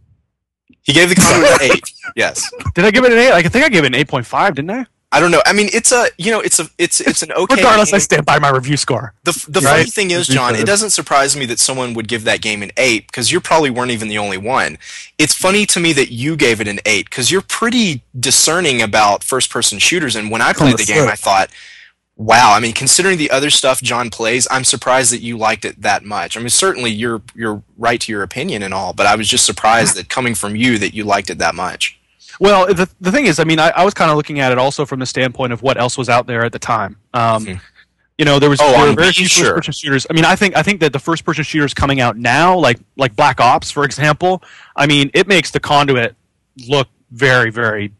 He gave the conduit an eight. Yes. Did I give it an eight? I think I gave it an eight point five, didn't I? I don't know. I mean, it's a you know, it's a it's it's an okay. Regardless, game. I stand by my review score. The the Right? funny thing is, John, it doesn't surprise me that someone would give that game an eight because you probably weren't even the only one. It's funny to me that you gave it an eight because you're pretty discerning about first-person shooters. And when I played the game, I thought, wow. I mean, considering the other stuff John plays, I'm surprised that you liked it that much. I mean, certainly you're you're right to your opinion and all, but I was just surprised that coming from you that you liked it that much. Well, the the thing is, I mean, I, I was kind of looking at it also from the standpoint of what else was out there at the time. Um, Hmm. You know, there was, Oh, there were on very Wii, few sure. first-person shooters. I mean, I think I think that the first-person shooters coming out now, like like Black Ops, for example, I mean, it makes the Conduit look very, very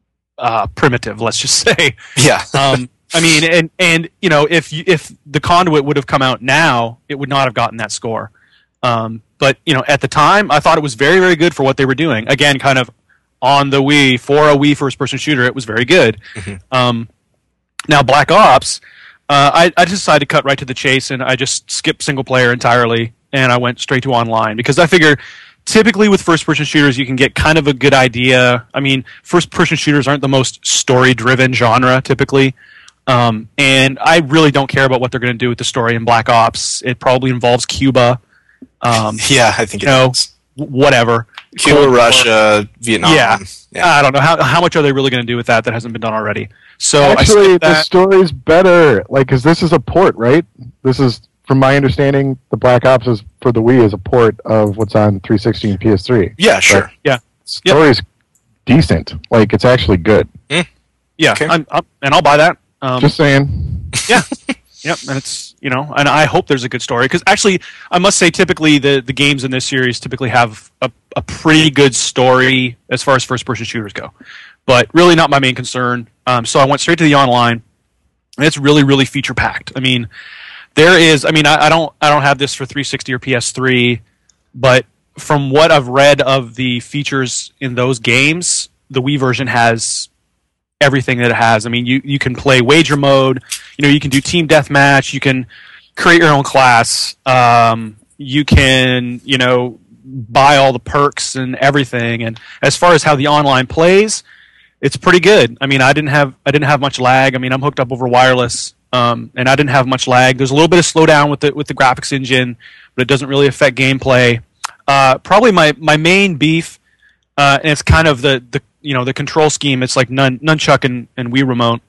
uh, primitive. Let's just say. Yeah. Um, I mean, and and you know, if you, if the Conduit would have come out now, it would not have gotten that score. Um, but you know, at the time, I thought it was very, very good for what they were doing. Again, kind of on the Wii for a Wii first-person shooter, it was very good. Mhm. Um, now, Black Ops, uh, I, I decided to cut right to the chase, and I just skipped single player entirely, and I went straight to online because I figure. Typically, with first-person shooters, you can get kind of a good idea. I mean, first-person shooters aren't the most story-driven genre, typically. Um, and I really don't care about what they're going to do with the story in Black Ops. It probably involves Cuba. Um, Yeah, I think it you know, is. whatever. Cuba, Cold War. Russia, Vietnam. Yeah. Yeah. I don't know. How, how much are they really going to do with that that hasn't been done already? So I Actually, skipped the that. story's better. Like, because this is a port, right? This is, from my understanding, the Black Ops is for the Wii is a port of what's on three sixty and P S three. Yeah, sure. Yeah. Story's decent. Like, it's actually good. Yeah, Okay. I'm, I'm, and I'll buy that. Um, Just saying. Yeah. Yep, and it's, you know, and I hope there's a good story because actually, I must say, typically the, the games in this series typically have a, a pretty good story as far as first person shooters go, but really not my main concern. Um, so I went straight to the online, and it's really really feature packed. I mean, there is, I mean, I, I don't I don't have this for three sixty or P S three, but from what I've read of the features in those games, the Wii version has everything that it has. I mean, you, you can play wager mode, you know, you can do team deathmatch, you can create your own class, um, you can, you know, buy all the perks and everything. And as far as how the online plays, it's pretty good. I mean, I didn't have I didn't have much lag. I mean, I'm hooked up over wireless, um, and I didn't have much lag. There's a little bit of slowdown with the with the graphics engine, but it doesn't really affect gameplay. Uh, probably my, my main beef, uh, and it's kind of the, the you know the control scheme. It's like nun, nunchuck and, and Wii remote,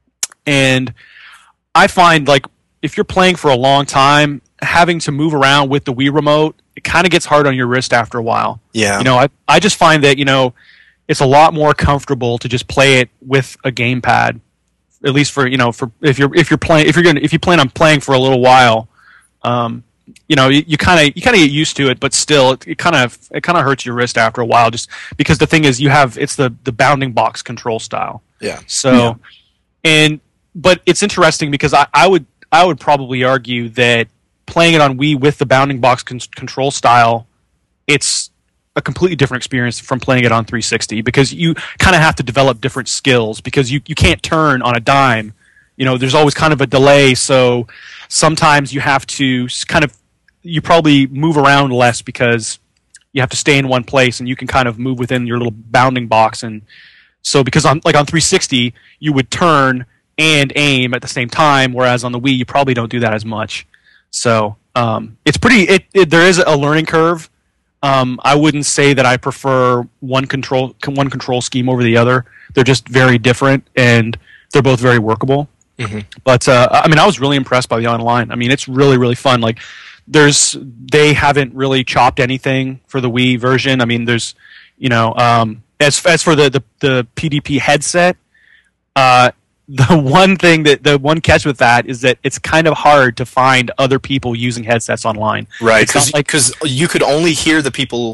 and I find like if you're playing for a long time, having to move around with the Wii remote, it kind of gets hard on your wrist after a while. Yeah. You know, I I just find that you know it's a lot more comfortable to just play it with a gamepad, at least for you know for if you're if you're playing if you're gonna if you plan on playing for a little while. Um, you know, you kind of you kind of get used to it, but still, it kind of it kind of hurts your wrist after a while. Just because the thing is, you have it's the the bounding box control style. Yeah. So, Yeah. and but it's interesting because I, I would I would probably argue that playing it on Wii with the bounding box con- control style, it's a completely different experience from playing it on three sixty because you kind of have to develop different skills because you you can't turn on a dime. You know, there's always kind of a delay, so sometimes you have to s- kind of you probably move around less because you have to stay in one place and you can kind of move within your little bounding box. And so because on like on three sixty you would turn and aim at the same time, whereas on the Wii you probably don't do that as much. So um, it's pretty it, it there is a learning curve. um, I wouldn't say that I prefer one control one control scheme over the other. They're just very different and they're both very workable. Mhm. But uh, I mean, I was really impressed by the online. I mean, it's really, really fun. Like, there's they haven't really chopped anything for the Wii version. I mean, there's, you know, um, as as for the the, the P D P headset, uh, the one thing that the one catch with that is that it's kind of hard to find other people using headsets online. Right, It's not because like you could only hear the people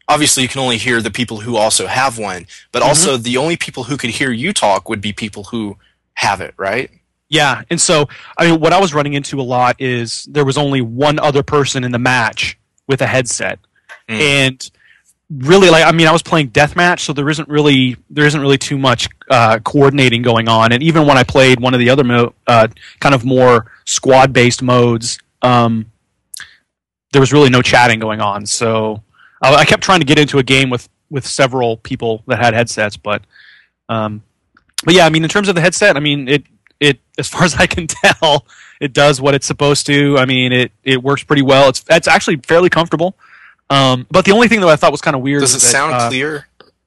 obviously you can only hear the people who also have one, but Mm-hmm. also the only people who could hear you talk would be people who have it, right? Yeah, and so I mean, what I was running into a lot is there was only one other person in the match with a headset, Mm. and really, like I mean, I was playing deathmatch, so there isn't really there isn't really too much uh, coordinating going on. And even when I played one of the other mo- uh, kind of more squad based modes, um, there was really no chatting going on. So I, I kept trying to get into a game with with several people that had headsets, but um, but yeah, I mean, in terms of the headset, I mean it. It, as far as I can tell, it does what it's supposed to. I mean, it, it works pretty well. It's it's actually fairly comfortable. Um, but the only thing that I thought was kind of weird. Does it was that, sound uh, clear?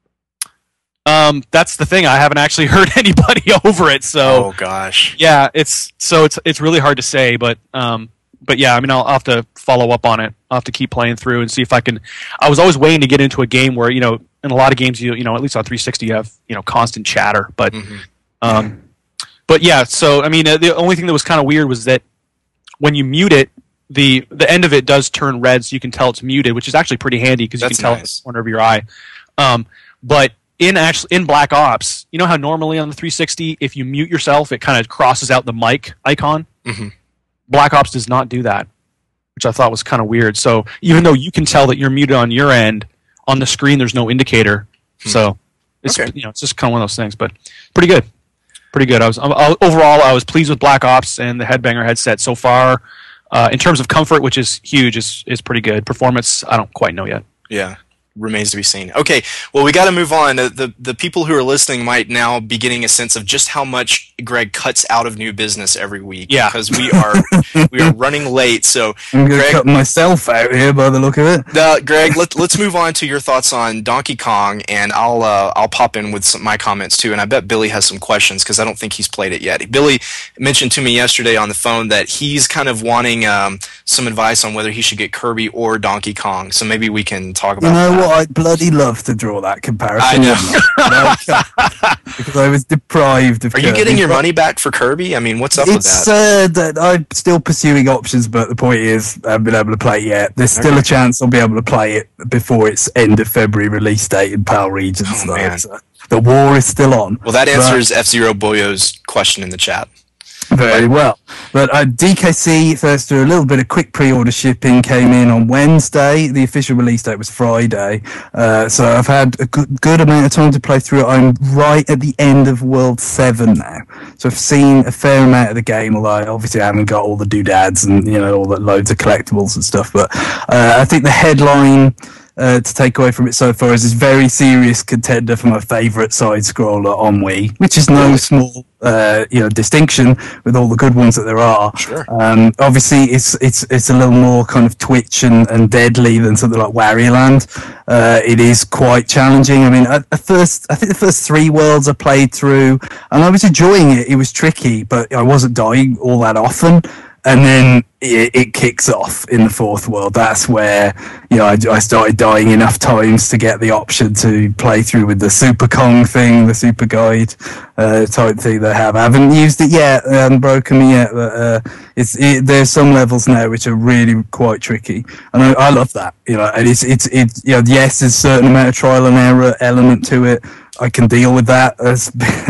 Um, that's the thing. I haven't actually heard anybody over it. So Oh gosh. yeah, it's so it's it's really hard to say. But um, but yeah, I mean, I'll, I'll have to follow up on it. I'll have to keep playing through and see if I can. I was always waiting to get into a game where, you know, in a lot of games, you you know, at least on three sixty, you have, you know, constant chatter. But Mhm. um. But yeah, so I mean, uh, the only thing that was kind of weird was that when you mute it, the the end of it does turn red, so you can tell it's muted, which is actually pretty handy because you That's can tell nice. in the corner of your eye. Um, but in actually in Black Ops, you know how normally on the three sixty, if you mute yourself, it kind of crosses out the mic icon. Mhm. Black Ops does not do that, which I thought was kind of weird. So even though you can tell that you're muted on your end, on the screen there's no indicator. So it's Okay. you know it's just kind of one of those things, but pretty good. Pretty good. I was I, overall I was pleased with Black Ops and the Headbanger headset so far. Uh, in terms of comfort, which is huge, is is pretty good. Performance, I don't quite know yet. Yeah. Remains to be seen. Okay, well, we got to move on. Uh, The the people who are listening might now be getting a sense of just how much Greg cuts out of new business every week. Yeah. because we are we are running late. So, I'm going to Greg, cut myself out here by the look of it. uh, Greg, let, let's move on to your thoughts on Donkey Kong, and I'll uh, I'll pop in with some, my comments too. And I bet Billy has some questions because I don't think he's played it yet. Billy mentioned to me yesterday on the phone that he's kind of wanting um, some advice on whether he should get Kirby or Donkey Kong. So maybe we can talk about You know that. what? I'd bloody love to draw that comparison. I know. wouldn't I? Because I was deprived of Are you Kirby, getting your but money back for Kirby? I mean, what's up with It's that? uh, that I'm still pursuing options, but the point is, I haven't been able to play it yet. There's still a chance I'll be able to play it before its end of February release date in PAL regions. Oh, though. man. So the war is still on. Well, that But- answers F Zero Boyo's question in the chat. Very well. But uh, D K C, first through a little bit of quick pre-order shipping, came in on Wednesday. The official release date was Friday. Uh, so I've had a good, good amount of time to play through it. I'm right at the end of World seven now. So I've seen a fair amount of the game, although I obviously I haven't got all the doodads and, you know, all the loads of collectibles and stuff. But uh, I think the headline uh, to take away from it so far is this very serious contender for my favourite side-scroller on Wii, which is no small uh, you know, distinction with all the good ones that there are. Sure. Um, obviously, it's it's it's a little more kind of twitch and, and deadly than something like Wario Land. Uh, it is quite challenging. I mean, at, at first, I think the first three worlds I played through, and I was enjoying it. It was tricky, but I wasn't dying all that often. And then it, it kicks off in the fourth world. That's where, you know, I, I started dying enough times to get the option to play through with the Super Kong thing, the Super Guide uh, type thing they have. I haven't used it yet, I haven't broken me yet, but uh, it's it, there's some levels now which are really quite tricky, and I, I love that. You know, and it's it's it. You know, yes, there's a certain amount of trial and error element to it. I can deal with that, as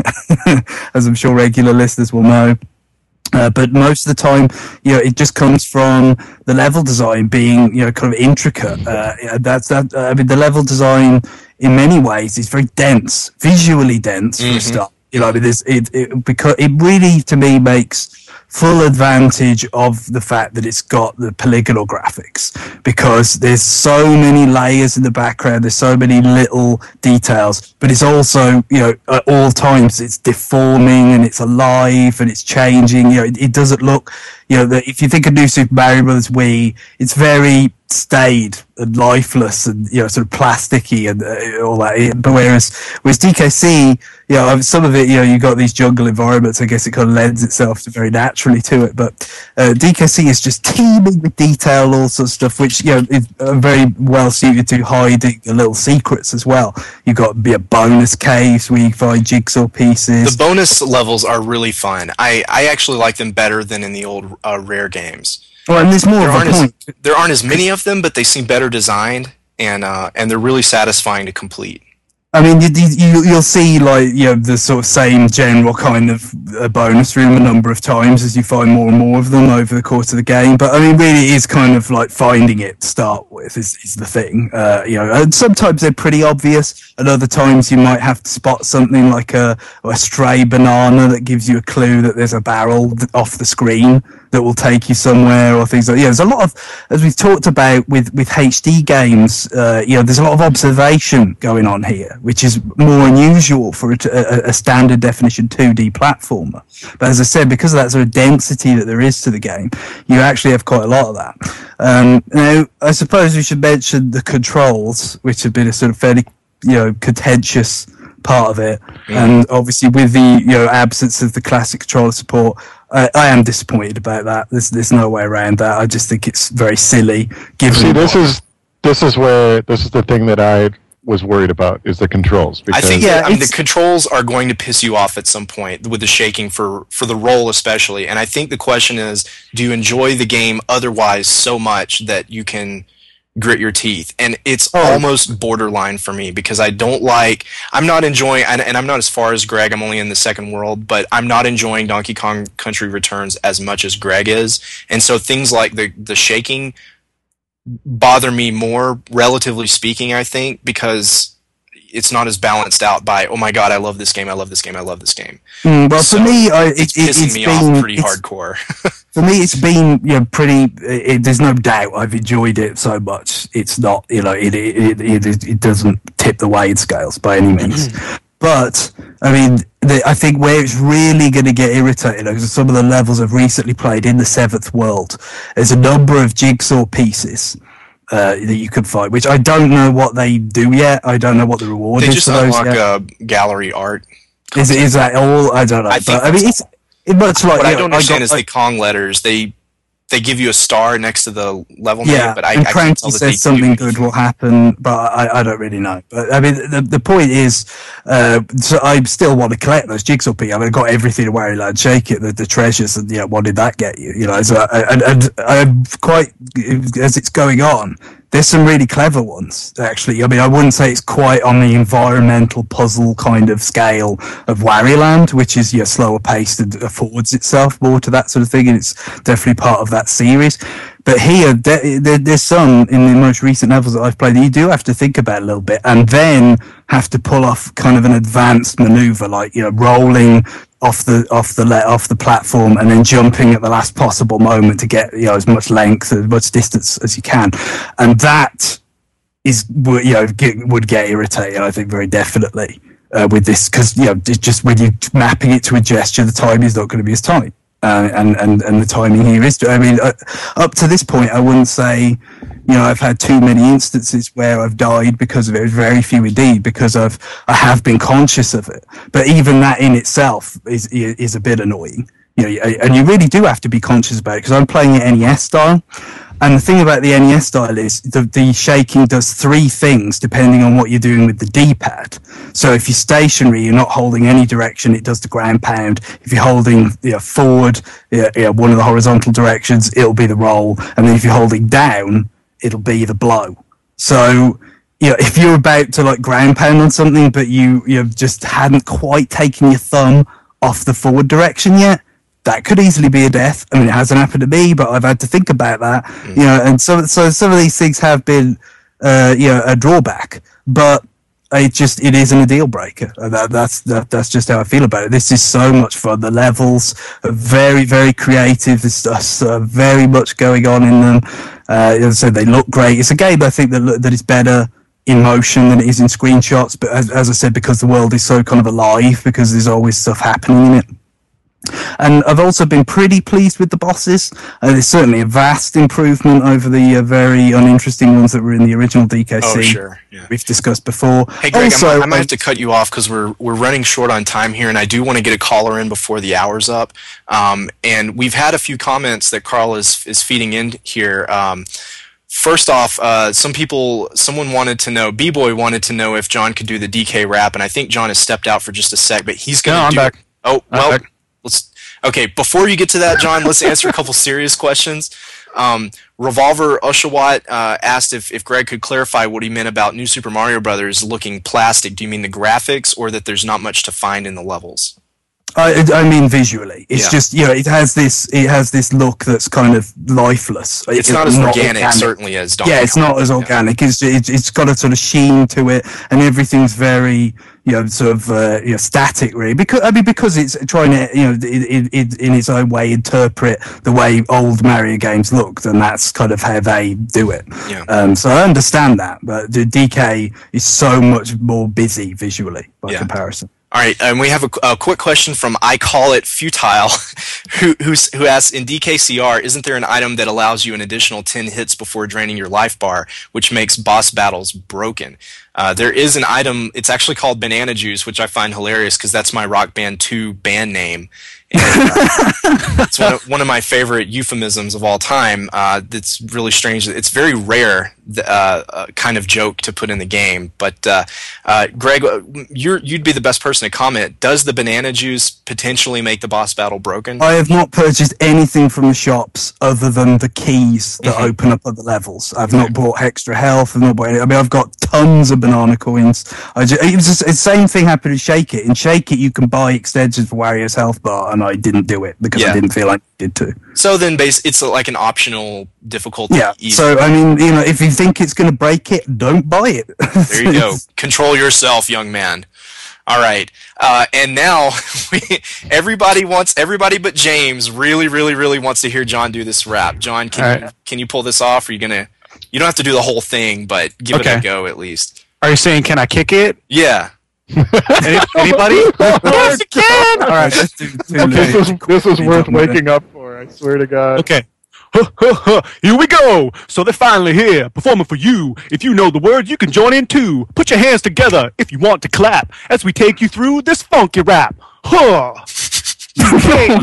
as I'm sure regular listeners will know. Uh, but most of the time, you know, it just comes from the level design being, you know, kind of intricate. Uh, yeah, that's that. Uh, I mean, the level design in many ways is very dense, visually dense for a start. You know, I mean, there's, it, it because it really, to me, makes full advantage of the fact that it's got the polygonal graphics, because there's so many layers in the background, there's so many little details, but it's also, you know, at all times it's deforming and it's alive and it's changing. You know, it, it doesn't look, you know, the, if you think of New Super Mario Bros. Wii, it's very staid and lifeless and, you know, sort of plasticky and uh, all that. But whereas with D K C, you know, some of it, you know, you got these jungle environments. I guess it kind of lends itself to very naturally to it. But uh, D K C is just teeming with detail, all sorts of stuff, which, you know, is uh, very well suited to hiding the little secrets as well. You've got be a bonus caves where you find jigsaw pieces. The bonus levels are really fun. I, I actually like them better than in the old uh, Rare games. Well, and there's more There of aren't, a as, point. there aren't as many of them, but they seem better designed. and uh, and they're really satisfying to complete. I mean, you, you, you'll see, like, you know, the sort of same general kind of uh, bonus room a number of times as you find more and more of them over the course of the game. But, I mean, really it is kind of like finding it to start with is, is the thing. Uh, you know, and sometimes they're pretty obvious, and other times you might have to spot something like a, a stray banana that gives you a clue that there's a barrel off the screen that will take you somewhere, or things like that. Yeah, there's a lot of, as we've talked about with, with H D games, uh, you know, there's a lot of observation going on here, which is more unusual for a, a, a standard definition two D platformer. But as I said, because of that sort of density that there is to the game, you actually have quite a lot of that. Um, now, I suppose we should mention the controls, which have been a sort of fairly, you know, contentious part of it. Mm. And obviously with the, you know, absence of the classic controller support, I, I am disappointed about that. There's there's no way around that. I just think it's very silly. Given See, this is this is where this is the thing that I was worried about is the controls. Because I think yeah, I mean, the controls are going to piss you off at some point with the shaking for for the roll especially. And I think the question is, do you enjoy the game otherwise so much that you can grit your teeth? And it's oh. almost borderline for me because I don't like, I'm not enjoying, and, and I'm not as far as Greg, I'm only in the second world, but I'm not enjoying Donkey Kong Country Returns as much as Greg is. And so things like the, the shaking bother me more, relatively speaking, I think, because it's not as balanced out by, oh my god, I love this game, I love this game, I love this game. Mm, well, so for me, I, it, it's it, pissing it's me been, off pretty it's, hardcore. For me, it's been, you know, pretty. It, there's no doubt I've enjoyed it so much. It's not, you know, it it it, it, it doesn't tip the weighted scales by any means. But I mean, the, I think where it's really going to get irritating, because some of the levels I've recently played in the Seventh World, there's a number of jigsaw pieces. Uh, that you can find, which I don't know what they do yet. I don't know what the reward they is just for those unlock yet. uh, gallery art. Is it, is that all? I don't know. I, but, think I mean, it's it much like. What I know, don't understand I got, is the Kong letters. They they give you a star next to the level yeah, name, but I, and I can't Cranky tell that says they something do good will happen, but I, I don't really know. But I mean, the the point is, uh, so I still want to collect those jigsaw pieces. I mean, I got everything to Wario Shake It, the, the treasures, and you know, what did that get you? You know, so and, and I'm quite as it's going on. There's some really clever ones, actually. I mean, I wouldn't say it's quite on the environmental puzzle kind of scale of Wario Land, which is, you know, slower paced and affords itself more to that sort of thing, and it's definitely part of that series. But here, there, there, there's some in the most recent levels that I've played that you do have to think about a little bit, and then have to pull off kind of an advanced maneuver, like, you know, rolling off the off the le- off the platform and then jumping at the last possible moment to get, you know, as much length, as much distance as you can, and that is, you know, get, would get irritating, I think, very definitely uh, with this, because, you know, just when you're mapping it to a gesture, the time is not going to be as tight. Uh, and, and, and the timing here is, I mean, uh, up to this point, I wouldn't say, you know, I've had too many instances where I've died because of it. Very few indeed, because I've, I have been conscious of it. But even that in itself is, is a bit annoying. You know, and you really do have to be conscious about it, because I'm playing it N E S style. And the thing about the N E S style is the, the shaking does three things depending on what you're doing with the D-pad. So if you're stationary, you're not holding any direction, it does the ground pound. If you're holding, you know, forward, you know, one of the horizontal directions, it'll be the roll. And then if you're holding down, it'll be the blow. So, you know, if you're about to like ground pound on something, but you, you just hadn't quite taken your thumb off the forward direction yet, that could easily be a death. I mean, it hasn't happened to me, but I've had to think about that. Mm. You know, and so so some of these things have been, uh, you know, a drawback. But it just it isn't a deal breaker. That, that's that, that's just how I feel about it. This is so much fun. The levels are very very creative. There's uh, very much going on in them. Uh, as I said, they look great. It's a game I think that that is better in motion than it is in screenshots. But as, as I said, because the world is so kind of alive, because there's always stuff happening in it. And I've also been pretty pleased with the bosses. Uh, there's certainly a vast improvement over the uh, very uninteresting ones that were in the original D K C. Oh, sure. Yeah. We've discussed before. Hey, Greg, also, I'm, I might have to cut you off because we're we're running short on time here, and I do want to get a caller in before the hour's up. Um, and we've had a few comments that Carl is is feeding in here. Um, First off, uh, some people, someone wanted to know, B-Boy wanted to know if John could do the D K rap, and I think John has stepped out for just a sec, but he's going to no, do I'm back. Oh, I'm well, back. let's. Okay, before you get to that, John, let's answer a couple serious questions. Um, Revolver Oshawott uh, asked if, if Greg could clarify what he meant about New Super Mario Brothers looking plastic. Do you mean the graphics, or that there's not much to find in the levels? I, I mean visually, it's Yeah. just, you know, it has this it has this look that's kind of lifeless. It's It- not as organic, certainly, as Donkey Yeah, it's Kong. not as organic. It's, it's it's got a sort of sheen to it, and everything's very, you know, sort of uh, you know, static, really. Because I mean, because it's trying to, you know, it, it, in its own way interpret the way old Mario games looked, and that's kind of how they do it. Yeah. Um, so I understand that, but the D K is so much more busy visually by Yeah. comparison. All right, and we have a, a quick question from I Call It Futile, who who's, who asks, in D K C R, isn't there an item that allows you an additional ten hits before draining your life bar, which makes boss battles broken? Uh, there is an item, it's actually called Banana Juice, which I find hilarious because that's my Rock Band two band name. And, uh, it's one of, one of my favorite euphemisms of all time. Uh, that's really strange. It's very rare, uh, uh, kind of joke to put in the game. But uh, uh, Greg, you're, you'd be the best person to comment. Does the banana juice potentially make the boss battle broken? I have not purchased anything from the shops other than the keys that Mhm. open up other levels. I've not bought extra health. I've not bought any. I mean, I've got tons of banana coins. I just, it was just, the same thing happened in Shake It. In Shake It, you can buy extensions for Wario's health bar, and I didn't do it because Yeah. I didn't feel I needed to. So then, base it's like an optional difficulty. Yeah. easy. So I mean, you know, if you think it's going to break it, don't buy it. There you go. Control yourself, young man. All right. Uh, and now we, everybody wants, everybody but James really, really, really wants to hear John do this rap. John, can All you, right. can you pull this off? Or are you gonna? You don't have to do the whole thing, but give it Okay. a go at least. Are you saying, can I kick it? Yeah. Any, anybody? Yes, you can. All right. Just do- do This the- is this is worth waking up for. I swear to God. Okay. Huh, huh, huh. Here we go. So they're finally here, performing for you. If you know the words, you can join in too. Put your hands together if you want to clap as we take you through this funky rap. Huh. Okay.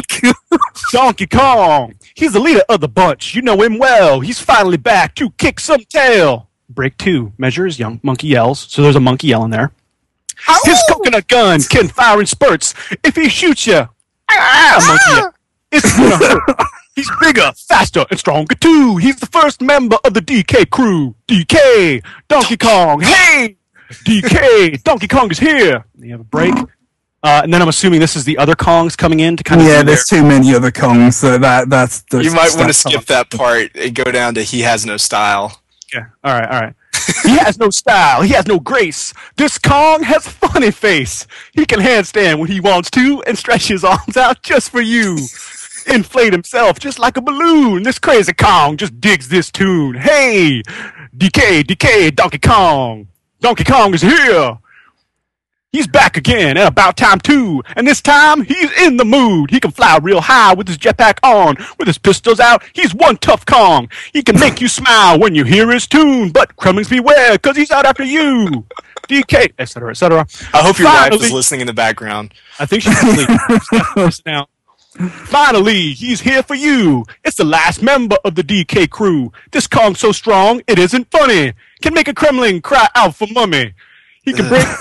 Donkey Kong. He's the leader of the bunch. You know him well. He's finally back to kick some tail. Break two. Measures young monkey yells. So there's a monkey yell in there. His coconut gun can fire in spurts. If he shoots you, ah, monkey yell. It's gonna hurt. He's bigger, faster, and stronger too. He's the first member of the D K crew. D K, Donkey Kong. Hey, D K, Donkey Kong is here. You have a break, uh, and then I'm assuming this is the other Kongs coming in to kind of. Yeah, do their- there's too many other Kongs, so that that's. the You might want to stuff. skip that part and go down to he has no style. Okay. All right. All right. He has no style. He has no grace. This Kong has a funny face. He can handstand when he wants to and stretch his arms out just for you. Inflate himself just like a balloon. This crazy Kong just digs this tune. Hey, D K, D K, Donkey Kong. Donkey Kong is here. He's back again, and about time too. And this time, he's in the mood. He can fly real high with his jetpack on. With his pistols out, he's one tough Kong. He can make you smile when you hear his tune. But Kremlings beware, cause he's out after you. D K, et cetera, et cetera. I hope your wife Finally- is listening in the background. I think she's asleep. now. Finally, he's here for you. It's the last member of the D K crew. This Kong's so strong, it isn't funny. Can make a Kremling cry out for mummy. He can break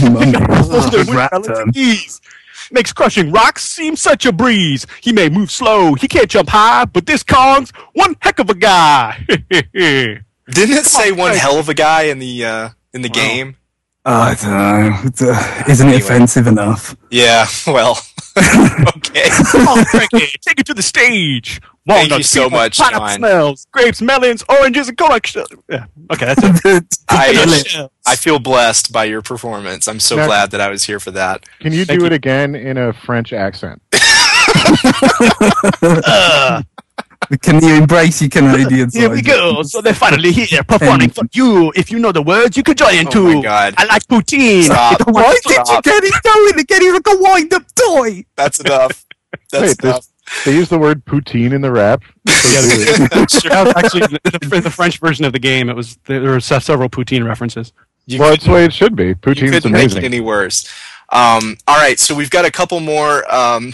Good with rap relative term. ease. Makes crushing rocks seem such a breeze. He may move slow, he can't jump high, but this Kong's one heck of a guy. Didn't it say one Greg. hell of a guy in the uh, in the game? Oh, I don't know. It's, uh, Isn't it Anyway. offensive enough? Yeah. Well. Okay. Come on, Frankie, take it to the stage. Thank Walnut, you so peanut, much, pineapple John. smells, grapes, melons, oranges, and coconut. Yeah. Okay, that's it. I, I feel blessed by your performance. I'm so Now- glad that I was here for that. Can you Thank do you. it again in a French accent? Can you embrace your Canadian side? Here we go. So they're finally here performing for you. If you know the words, you can join in Oh too. my God. I like poutine. Stop. Why did you Stop. get it going again? He's like a wind-up toy. That's enough. That's Wait, enough. this, they use the word poutine in the rap. Yeah, that was actually the, the, the French version of the game. It was there were se- several poutine references. You Well, could- that's the way it should be. you Poutine's couldn't make it amazing. any worse. Um, all right, so we've got a couple more. Um,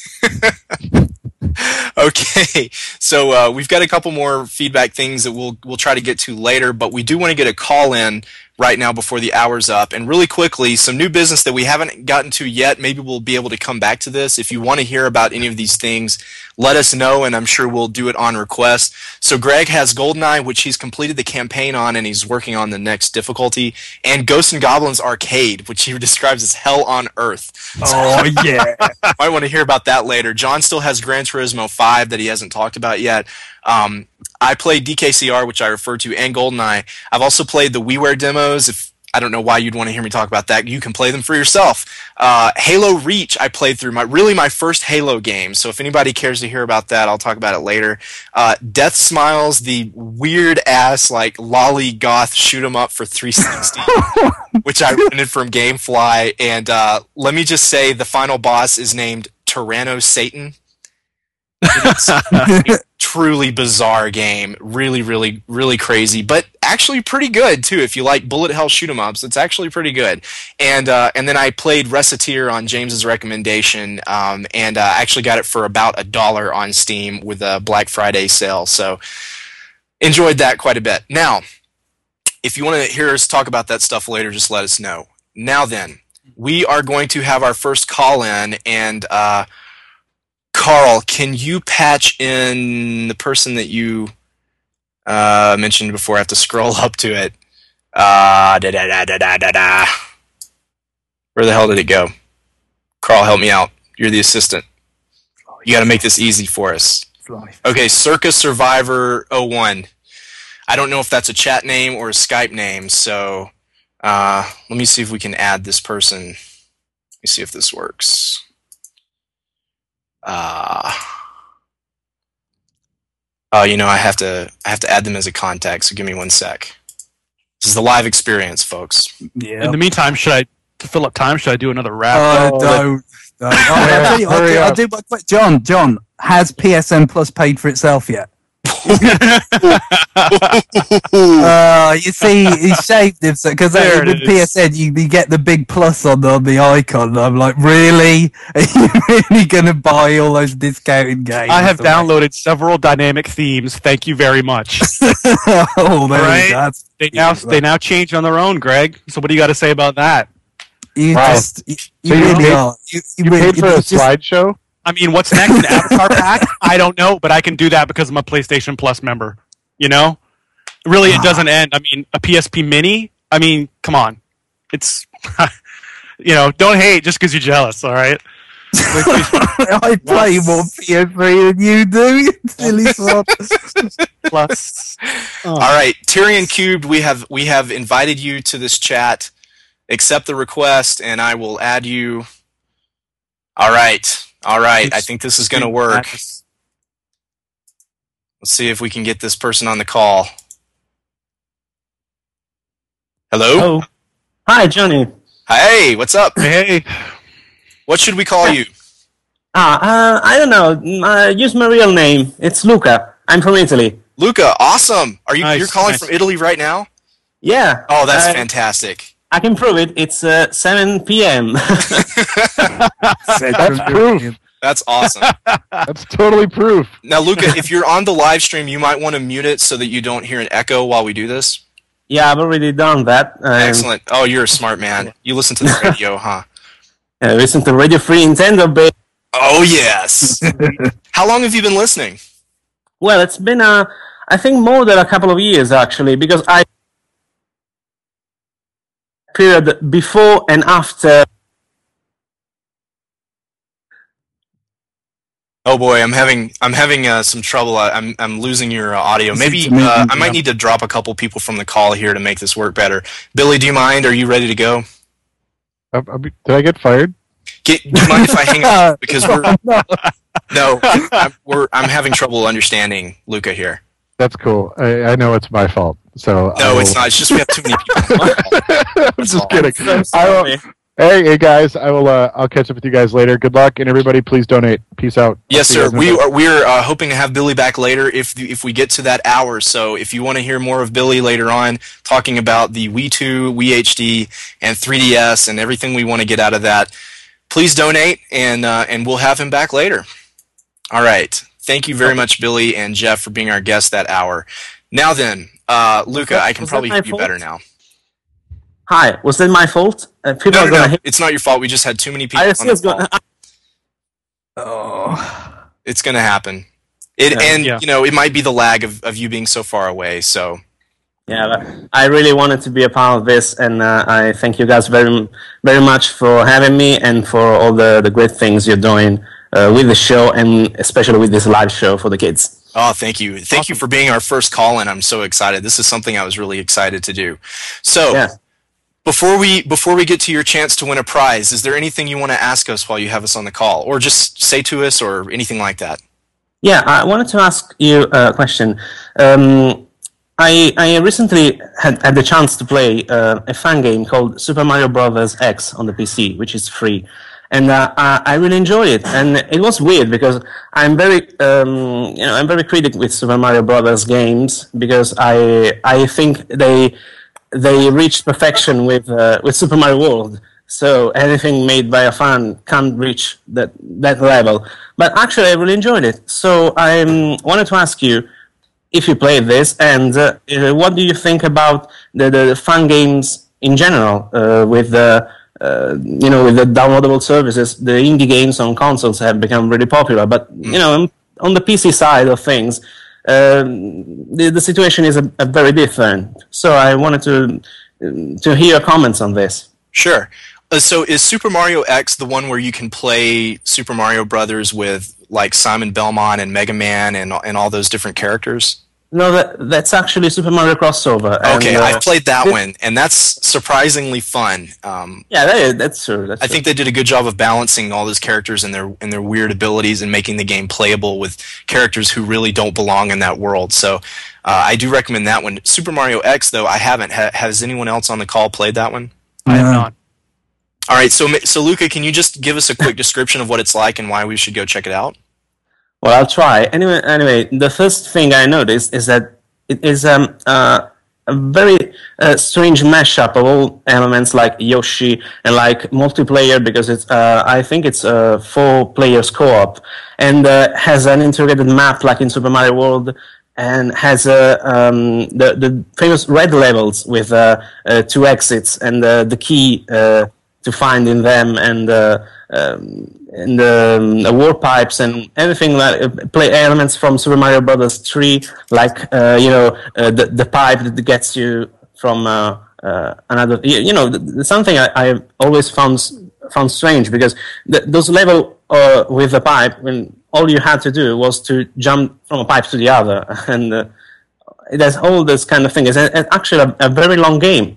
okay, so uh, we've got a couple more feedback things that we'll we'll try to get to later, but we do want to get a call in right now before the hour's up. And really quickly, some new business that we haven't gotten to yet. Maybe we'll be able to come back to this. If you want to hear about any of these things, let us know, and I'm sure we'll do it on request. So Greg has GoldenEye, which he's completed the campaign on, and he's working on the next difficulty, and Ghosts and Goblins Arcade, which he describes as hell on earth. Oh, yeah. Might want to hear about that later. John still has Gran Turismo five that he hasn't talked about yet. Um, I played D K C R, which I referred to, and GoldenEye. I've also played the WiiWare demos. If I don't know why you'd want to hear me talk about that. You can play them for yourself. Uh, Halo Reach, I played through my really my first Halo game. So if anybody cares to hear about that, I'll talk about it later. Uh, Death Smiles, the weird ass like lolly goth shoot 'em up for three sixty, which I rented from GameFly. And uh, let me just say, the final boss is named Tyranno Satan. It's a truly bizarre game. Really, really, really crazy, but actually pretty good too. If you like bullet hell shoot 'em ups, it's actually pretty good. And uh, and then I played Reciteer on James's recommendation, um, and uh, actually got it for about a dollar on Steam with a Black Friday sale. So enjoyed that quite a bit. Now, if you want to hear us talk about that stuff later, just let us know. Now then, we are going to have our first call in, and uh, Carl, can you patch in the person that you uh, mentioned before? I have to scroll up to it. Uh, da, da, da, da, da, da, da. Where the hell did it go? Carl, help me out. You're the assistant. You got to make this easy for us. Okay, Circus Survivor oh one. I don't know if that's a chat name or a Skype name, so uh, let me see if we can add this person. Let me see if this works. Uh, oh, you know, I have to I have to add them as a contact, so give me one sec. This is the live experience, folks. Yeah. In the meantime, should I, to fill up time, should I do another rap? Oh, don't. don't. Oh, I'll tell you, I'll do, I'll do my quick. John, John, has P S N Plus paid for itself yet? uh, you see, he shaved him because with P S N you, you get the big plus on the, on the icon. And I'm like, really? Are you really going to buy all those discounted games? I have downloaded several dynamic themes. Thank you very much. Oh, there right? we go. They now they now change on their own, Greg. So what do you got to say about that? You Wow. just you, you So you really paid- are. You, you You really, paid for a just- slideshow? I mean, what's next? An Avatar pack? I don't know, but I can do that because I'm a PlayStation Plus member. You know? Really, it doesn't end. I mean, a P S P Mini? I mean, come on. It's, you know, don't hate just because you're jealous, all right? I play more P S three than you do, you silly sod. Plus. All right, Tyrion Cubed, we have we have invited you to this chat. Accept the request, and I will add you. All right, all right. I think this is going to work. Let's see if we can get this person on the call. Hello? Oh. Hi, Johnny. Hey, what's up? Hey. What should we call you? Ah, uh, I don't know. Uh, use my real name. It's Luca. I'm from Italy. Luca, awesome. Are you Nice, you're calling nice. from Italy right now? Yeah. Oh, that's uh, fantastic. I can prove it. It's uh, seven p.m. That's proof. That's awesome. That's totally proof. Now, Luca, if you're on the live stream, you might want to mute it so that you don't hear an echo while we do this. Yeah, I've already done that. Um, Excellent. Oh, you're a smart man. You listen to the radio, huh? Uh, listen to Radio Free Nintendo, babe. Oh, yes. How long have you been listening? Well, it's been, uh, I think, more than a couple of years, actually, because I... period before and after... Oh boy, I'm having I'm having uh, some trouble. I, I'm I'm losing your uh, audio. Maybe It's amazing, uh, I might yeah. need to drop a couple people from the call here to make this work better. Billy, do you mind? Are you ready to go? Uh, uh, Did I get fired? Get, do you mind if I hang up because we're no, I'm, we're I'm having trouble understanding Luca here. That's cool. I, I know it's my fault. So I No, will- it's not. It's just we have too many people. on the call. I'm just all. kidding. So I will, sorry. hey, hey guys, I will. Uh, I'll catch up with you guys later. Good luck, and everybody, please donate. Peace out. I'll Yes, see you sir. guys in a We bit. are we're uh, hoping to have Billy back later if if we get to that hour. So if you want to hear more of Billy later on, talking about the Wii two, Wii H D, and three D S, and everything we want to get out of that, please donate, and uh, and we'll have him back later. All right. Thank you very much, Billy and Jeff, for being our guests that hour. Now then, uh, Luca, that- I can was that probably my hear you fault? better now. Hi, was that my fault? Uh, people No, are no, gonna no. hit. It's not your fault. We just had too many people I on see the it's call. going. Oh, It's going to happen. It Yeah. and Yeah. you know it might be the lag of, of you being so far away. So Yeah, but I really wanted to be a part of this, and uh, I thank you guys very, very much for having me and for all the, the great things you're doing uh, with the show, and especially with this live show for the kids. oh, thank you, thank you for being our first call in. I'm so excited. This is something I was really excited to do. So Yeah. before we before we get to your chance to win a prize, is there anything you want to ask us while you have us on the call, or just say to us, or anything like that? Yeah, I wanted to ask you a question. Um, I, I recently had, had the chance to play uh, a fun game called Super Mario Brothers X on the P C, which is free. And uh, I, I really enjoyed it. And it was weird because I'm very, um, you know, I'm very critical with Super Mario Brothers games because I, I think they, they reached perfection with, uh, with Super Mario World. So anything made by a fan can't reach that, that level. But actually, I really enjoyed it. So I um, wanted to ask you if you played this, and uh, uh, what do you think about the, the fun games in general uh, with the uh, you know with the downloadable services? The indie games on consoles have become really popular, but you know on the P C side of things, um, the the situation is a, a very different. So I wanted to to hear your comments on this. Sure. Uh, so is Super Mario X the one where you can play Super Mario Brothers with like Simon Belmont and Mega Man and and all those different characters? No, that, that's actually Super Mario Crossover. And, Okay, uh, I've played that it- one, and that's surprisingly fun. Um, Yeah, that is, that's true. That's I true. think they did a good job of balancing all those characters and their and their weird abilities and making the game playable with characters who really don't belong in that world. So uh, I do recommend that one. Super Mario X, though, I haven't. Ha- has anyone else on the call played that one? I have No. not. All right, so so Luca, can you just give us a quick description of what it's like and why we should go check it out? Well, I'll try. Anyway, anyway, the first thing I noticed is that it is um, uh, a very uh, strange mashup of all elements like Yoshi and like multiplayer, because it's uh, I think it's uh, four players co-op, and uh, has an integrated map like in Super Mario World, and has uh, um, the the famous red levels with uh, uh, two exits and uh, the key uh, to find in them, and uh, um, and um, the warp pipes and everything like uh, play elements from Super Mario Brothers three, like uh, you know uh, the the pipe that gets you from uh, uh, another. You, you know, th- th- something I, I always found s- found strange, because th- those level uh, with the pipe, when all you had to do was to jump from a pipe to the other, and uh, there's all this kind of thing. It's, a, it's actually a, a very long game.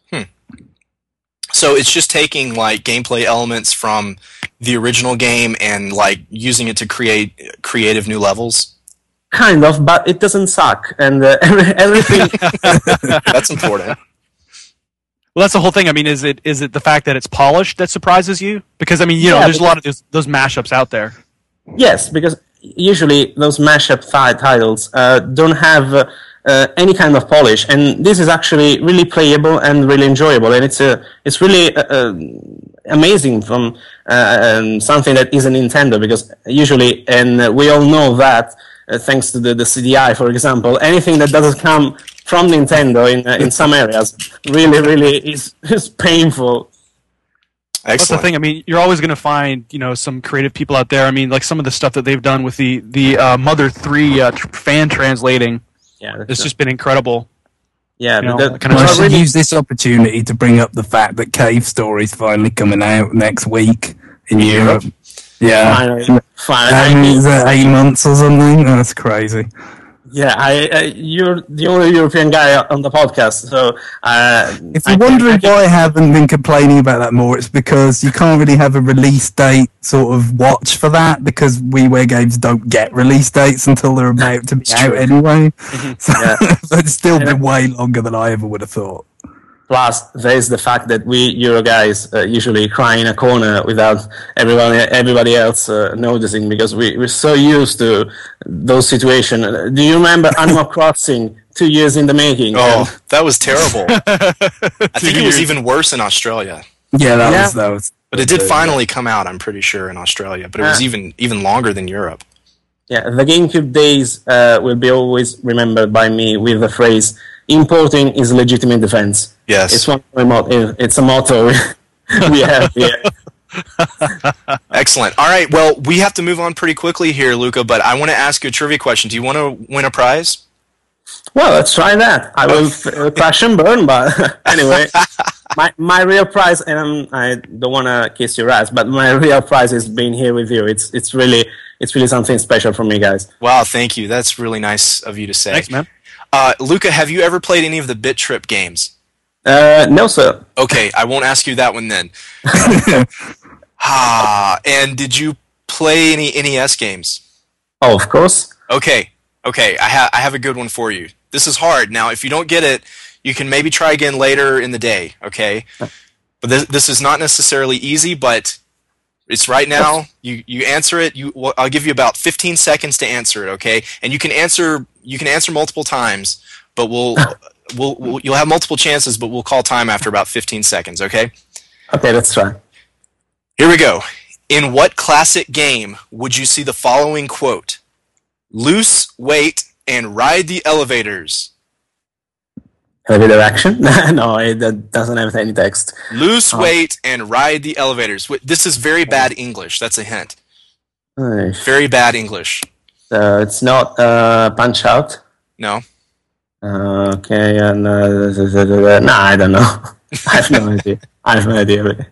So it's just taking like gameplay elements from the original game and like using it to create creative new levels. Kind of, but it doesn't suck, and uh, every, everything. That's important. Well, that's the whole thing. I mean, is it is it the fact that it's polished that surprises you? Because I mean, you know, Yeah, there's a lot of those, those mashups out there. Yes, because usually those mashup fi- titles uh, don't have uh, uh, any kind of polish, and this is actually really playable and really enjoyable, and it's uh, it's really uh, uh, amazing from uh, um, something that is a Nintendo, because usually, and uh, we all know that uh, thanks to the, the C D I, for example, anything that doesn't come from Nintendo in uh, in some areas really really is is painful. That's the Excellent. thing. I mean, you're always going to find, you know, some creative people out there. I mean, like some of the stuff that they've done with the the uh, Mother three uh, tr- fan translating. Yeah, that's It's true. just been incredible. yeah. you know, the- kind of Well, I so should really- use this opportunity to bring up the fact that Cave Story's finally coming out next week in Europe. Yeah. Finally, finally. I I mean, mean, is that eight months or something? That's crazy. yeah, I, I you're the only European guy on the podcast, so uh, If I you're can- wondering I can- why I haven't been complaining about that more, it's because you can't really have a release date sort of watch for that, because WiiWare games don't get release dates until they're about to be It's out true. anyway. So, Yeah. so it's still been way longer than I ever would have thought. Plus, there is the fact that we Euro guys uh, usually cry in a corner without everybody everybody else uh, noticing, because we we're so used to those situations. Uh, Do you remember Animal Crossing? Two years in the making. Oh, and- that was terrible. I think it was years. even worse in Australia. Yeah, that Yeah. was that was. But it did finally come out, I'm pretty sure, in Australia. But it was Yeah. even even longer than Europe. Yeah, the GameCube days uh, will be always remembered by me with the phrase, importing is legitimate defense. Yes. It's one of my mot- It's a motto we have here. Excellent. All right. Well, we have to move on pretty quickly here, Luca, but I want to ask you a trivia question. Do you want to win a prize? Well, let's try that. I will uh, crash and burn, but anyway, my my real prize, and I'm, I don't want to kiss your ass, but my real prize is being here with you. It's it's really it's really something special for me, guys. Wow, thank you. That's really nice of you to say. Thanks, man. Uh, Luca, have you ever played any of the Bit Trip games? Uh, no, sir. Okay, I won't ask you that one then. Ah, and did you play any N E S games? Oh, of course. Okay, okay, I, ha- I have a good one for you. This is hard. Now, if you don't get it, you can maybe try again later in the day, okay? But this, this is not necessarily easy, but it's right now. You you answer it. You well, I'll give you about fifteen seconds to answer it, okay? And you can answer you can answer multiple times, but we'll we'll, we'll you'll have multiple chances, but we'll call time after about fifteen seconds, okay? Okay, let's try. Here we go. In what classic game would you see the following quote? Loose, wait, and ride the elevators. Elevator action? No, it that doesn't have any text. Loose, Oh. wait, and ride the elevators. Wait, this is very bad English. That's a hint. Uh, Very bad English. it's not uh, Punch Out. No? Uh, okay, and uh, no, I don't know. I have no idea. I have no idea. Really.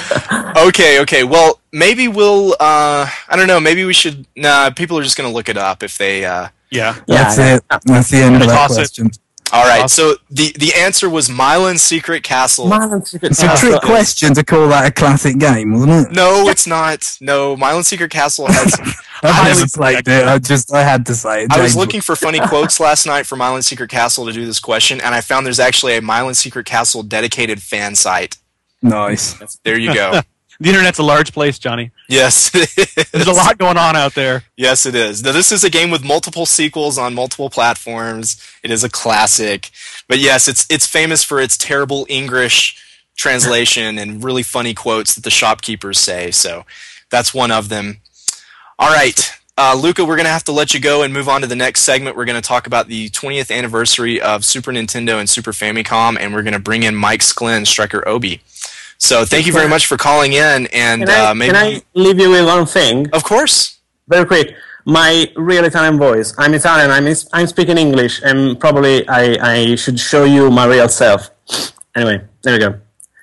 Okay, okay. Well, maybe we'll, uh, I don't know, maybe we should, nah, people are just going to look it up if they, uh, Yeah. That's Yeah, it. That's the end of that Toss it. question. all right. So the, the answer was Milan Secret Castle. Milan Secret It's a Castle. trick question to call that a classic game, wasn't it? No, it's not. No, Milan Secret Castle has, I never played it. I just I had to say it. I was James looking for funny quotes last night for Milan Secret Castle to do this question, and I found there's actually a Milan Secret Castle dedicated fan site. Nice. There you go. The internet's a large place, Johnny. Yes, it is. There's a lot going on out there. Yes, it is. Now, this is a game with multiple sequels on multiple platforms. It is a classic. But yes, it's it's famous for its terrible English translation and really funny quotes that the shopkeepers say. So that's one of them. All right. Uh, Luca, we're going to have to let you go and move on to the next segment. We're going to talk about the twentieth anniversary of Super Nintendo and Super Famicom, and we're going to bring in Mike Sklin, Striker Obi. So thank you very much for calling in, and Can I, uh, maybe can I leave you with one thing? of course. Very quick. My real Italian voice. I'm Italian. I'm I'm speaking English, and probably I, I should show you my real self. Anyway, there we go.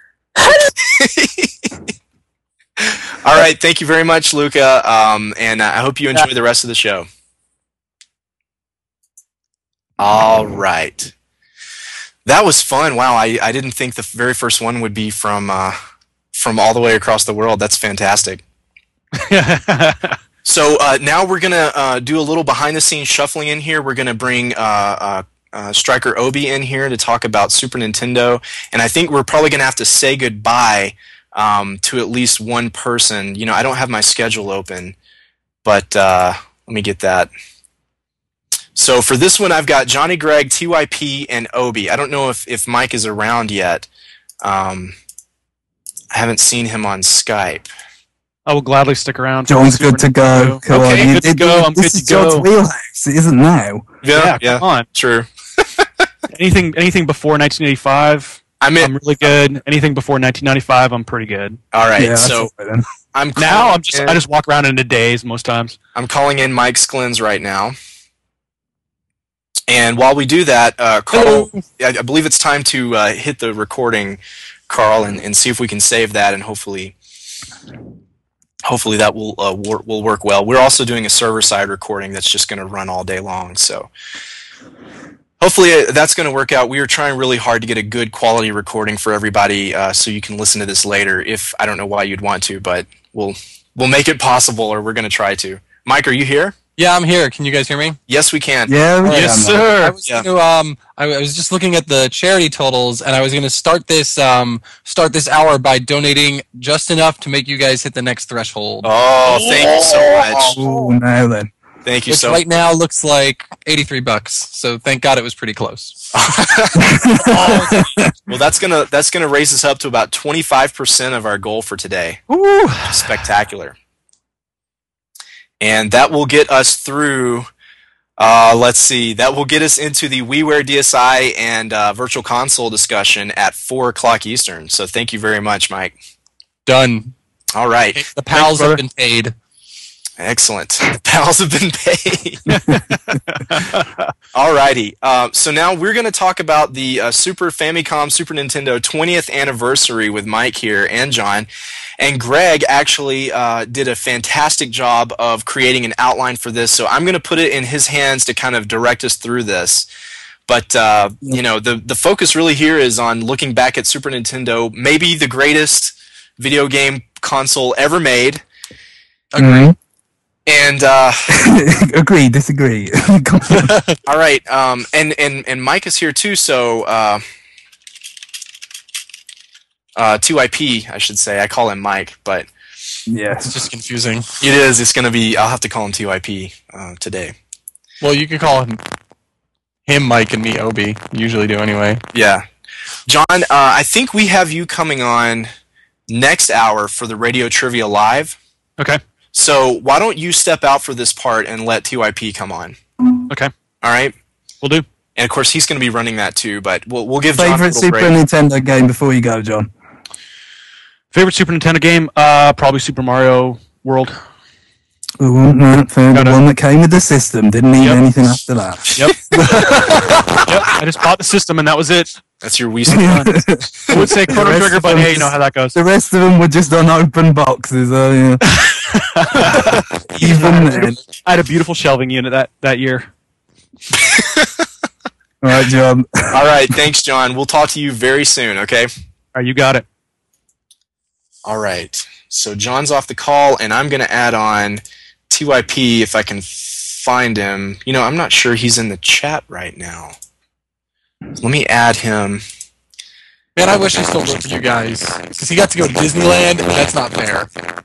All right, thank you very much, Luca, um, and uh, I hope you enjoy the rest of the show. All right. That was fun. Wow, I, I didn't think the very first one would be from uh, from all the way across the world. That's fantastic. So uh, now we're going to uh, do a little behind-the-scenes shuffling in here. We're going to bring uh, uh, uh, Striker Obi in here to talk about Super Nintendo, and I think we're probably going to have to say goodbye um, to at least one person. You know, I don't have my schedule open, but uh, let me get that. So for this one, I've got Johnny Gregg, T Y P, and Obi. I don't know if, if Mike is around yet. Um, I haven't seen him on Skype. I will gladly stick around. John's Super good to go. Nintendo. Come Okay, on. You good to did- go, I'm this good is to go. John's wheelhouse. It isn't now. Yeah, come on. True. Anything anything before nineteen eighty-five, I'm in. I'm really good. Anything before nineteen ninety-five, I'm pretty good. All right, Yeah, that's so all right then. I'm Now calling I'm just in- I just walk around in a daze most times. I'm calling in Mike Sklins right now. And while we do that, uh, Carl, I, I believe it's time to uh, hit the recording, Carl, and, and see if we can save that, and hopefully, hopefully that will uh, wor- will work well. We're also doing a server-side recording that's just going to run all day long, so hopefully uh, that's going to work out. We are trying really hard to get a good quality recording for everybody, uh, so you can listen to this later. If I don't know why you'd want to, but we'll we'll make it possible, or we're going to try to. Mike, are you here? Yeah, I'm here. Can you guys hear me? Yes, we can. Yeah, we Yes, can, man. sir. I was Yeah. gonna, um, I was just looking at the charity totals, and I was going to start this, um, start this hour by donating just enough to make you guys hit the next threshold. Oh, thank you so much. Ooh, now then. Thank you Which so right now looks like eighty-three bucks. So thank God it was pretty close. Well, that's gonna that's gonna raise us up to about twenty-five percent of our goal for today. Ooh. Which is spectacular. And that will get us through Uh, let's see. That will get us into the WiiWare D S I and uh, Virtual Console discussion at four o'clock Eastern. So thank you very much, Mike. Done. All right. The pals Thanks, have been paid. Excellent. The pals have been paid. All righty. Uh, so now we're going to talk about the uh, Super Famicom, Super Nintendo twentieth anniversary with Mike here and John. And Greg actually uh, did a fantastic job of creating an outline for this. So I'm going to put it in his hands to kind of direct us through this. But, uh, you know, the, the focus really here is on looking back at Super Nintendo, maybe the greatest video game console ever made. Agreed. And uh, agree, disagree. All right, um, and and and Mike is here too. So uh, uh, two I P, I should say. I call him Mike, but yeah, it's just confusing. It is. It's going to be. I'll have to call him two I P uh, today. Well, you can call him him Mike and me Obi. You usually do anyway. Yeah, John. Uh, I think we have you coming on next hour for the Radio Trivia Live. Okay. So why don't you step out for this part and let two I P come on? Okay. All right. We'll do. And of course he's going to be running that too, but we'll we'll give John a Favorite little Super break. Nintendo game before you go, John? Favorite Super Nintendo game? Uh, probably Super Mario World. Ooh, no, fair. No, the no. one that came with the system. Didn't need Yep. anything after that. Yep. Yep. I just bought the system and that was it. That's your Wii Spin. I would say Chrono The rest Trigger, of but them hey, you just- know how that goes. The rest of them were just on open boxes. Uh, yeah. Even then. I had a beautiful shelving unit that, that year. All right, John. All right, thanks, John. We'll talk to you very soon, okay? All right, you got it. All right. So John's off the call, and I'm going to add on two I P if I can find him. You know, I'm not sure he's in the chat right now. Let me add him. Man, I wish I still worked with you guys. Because he got to go to Disneyland, and that's not fair.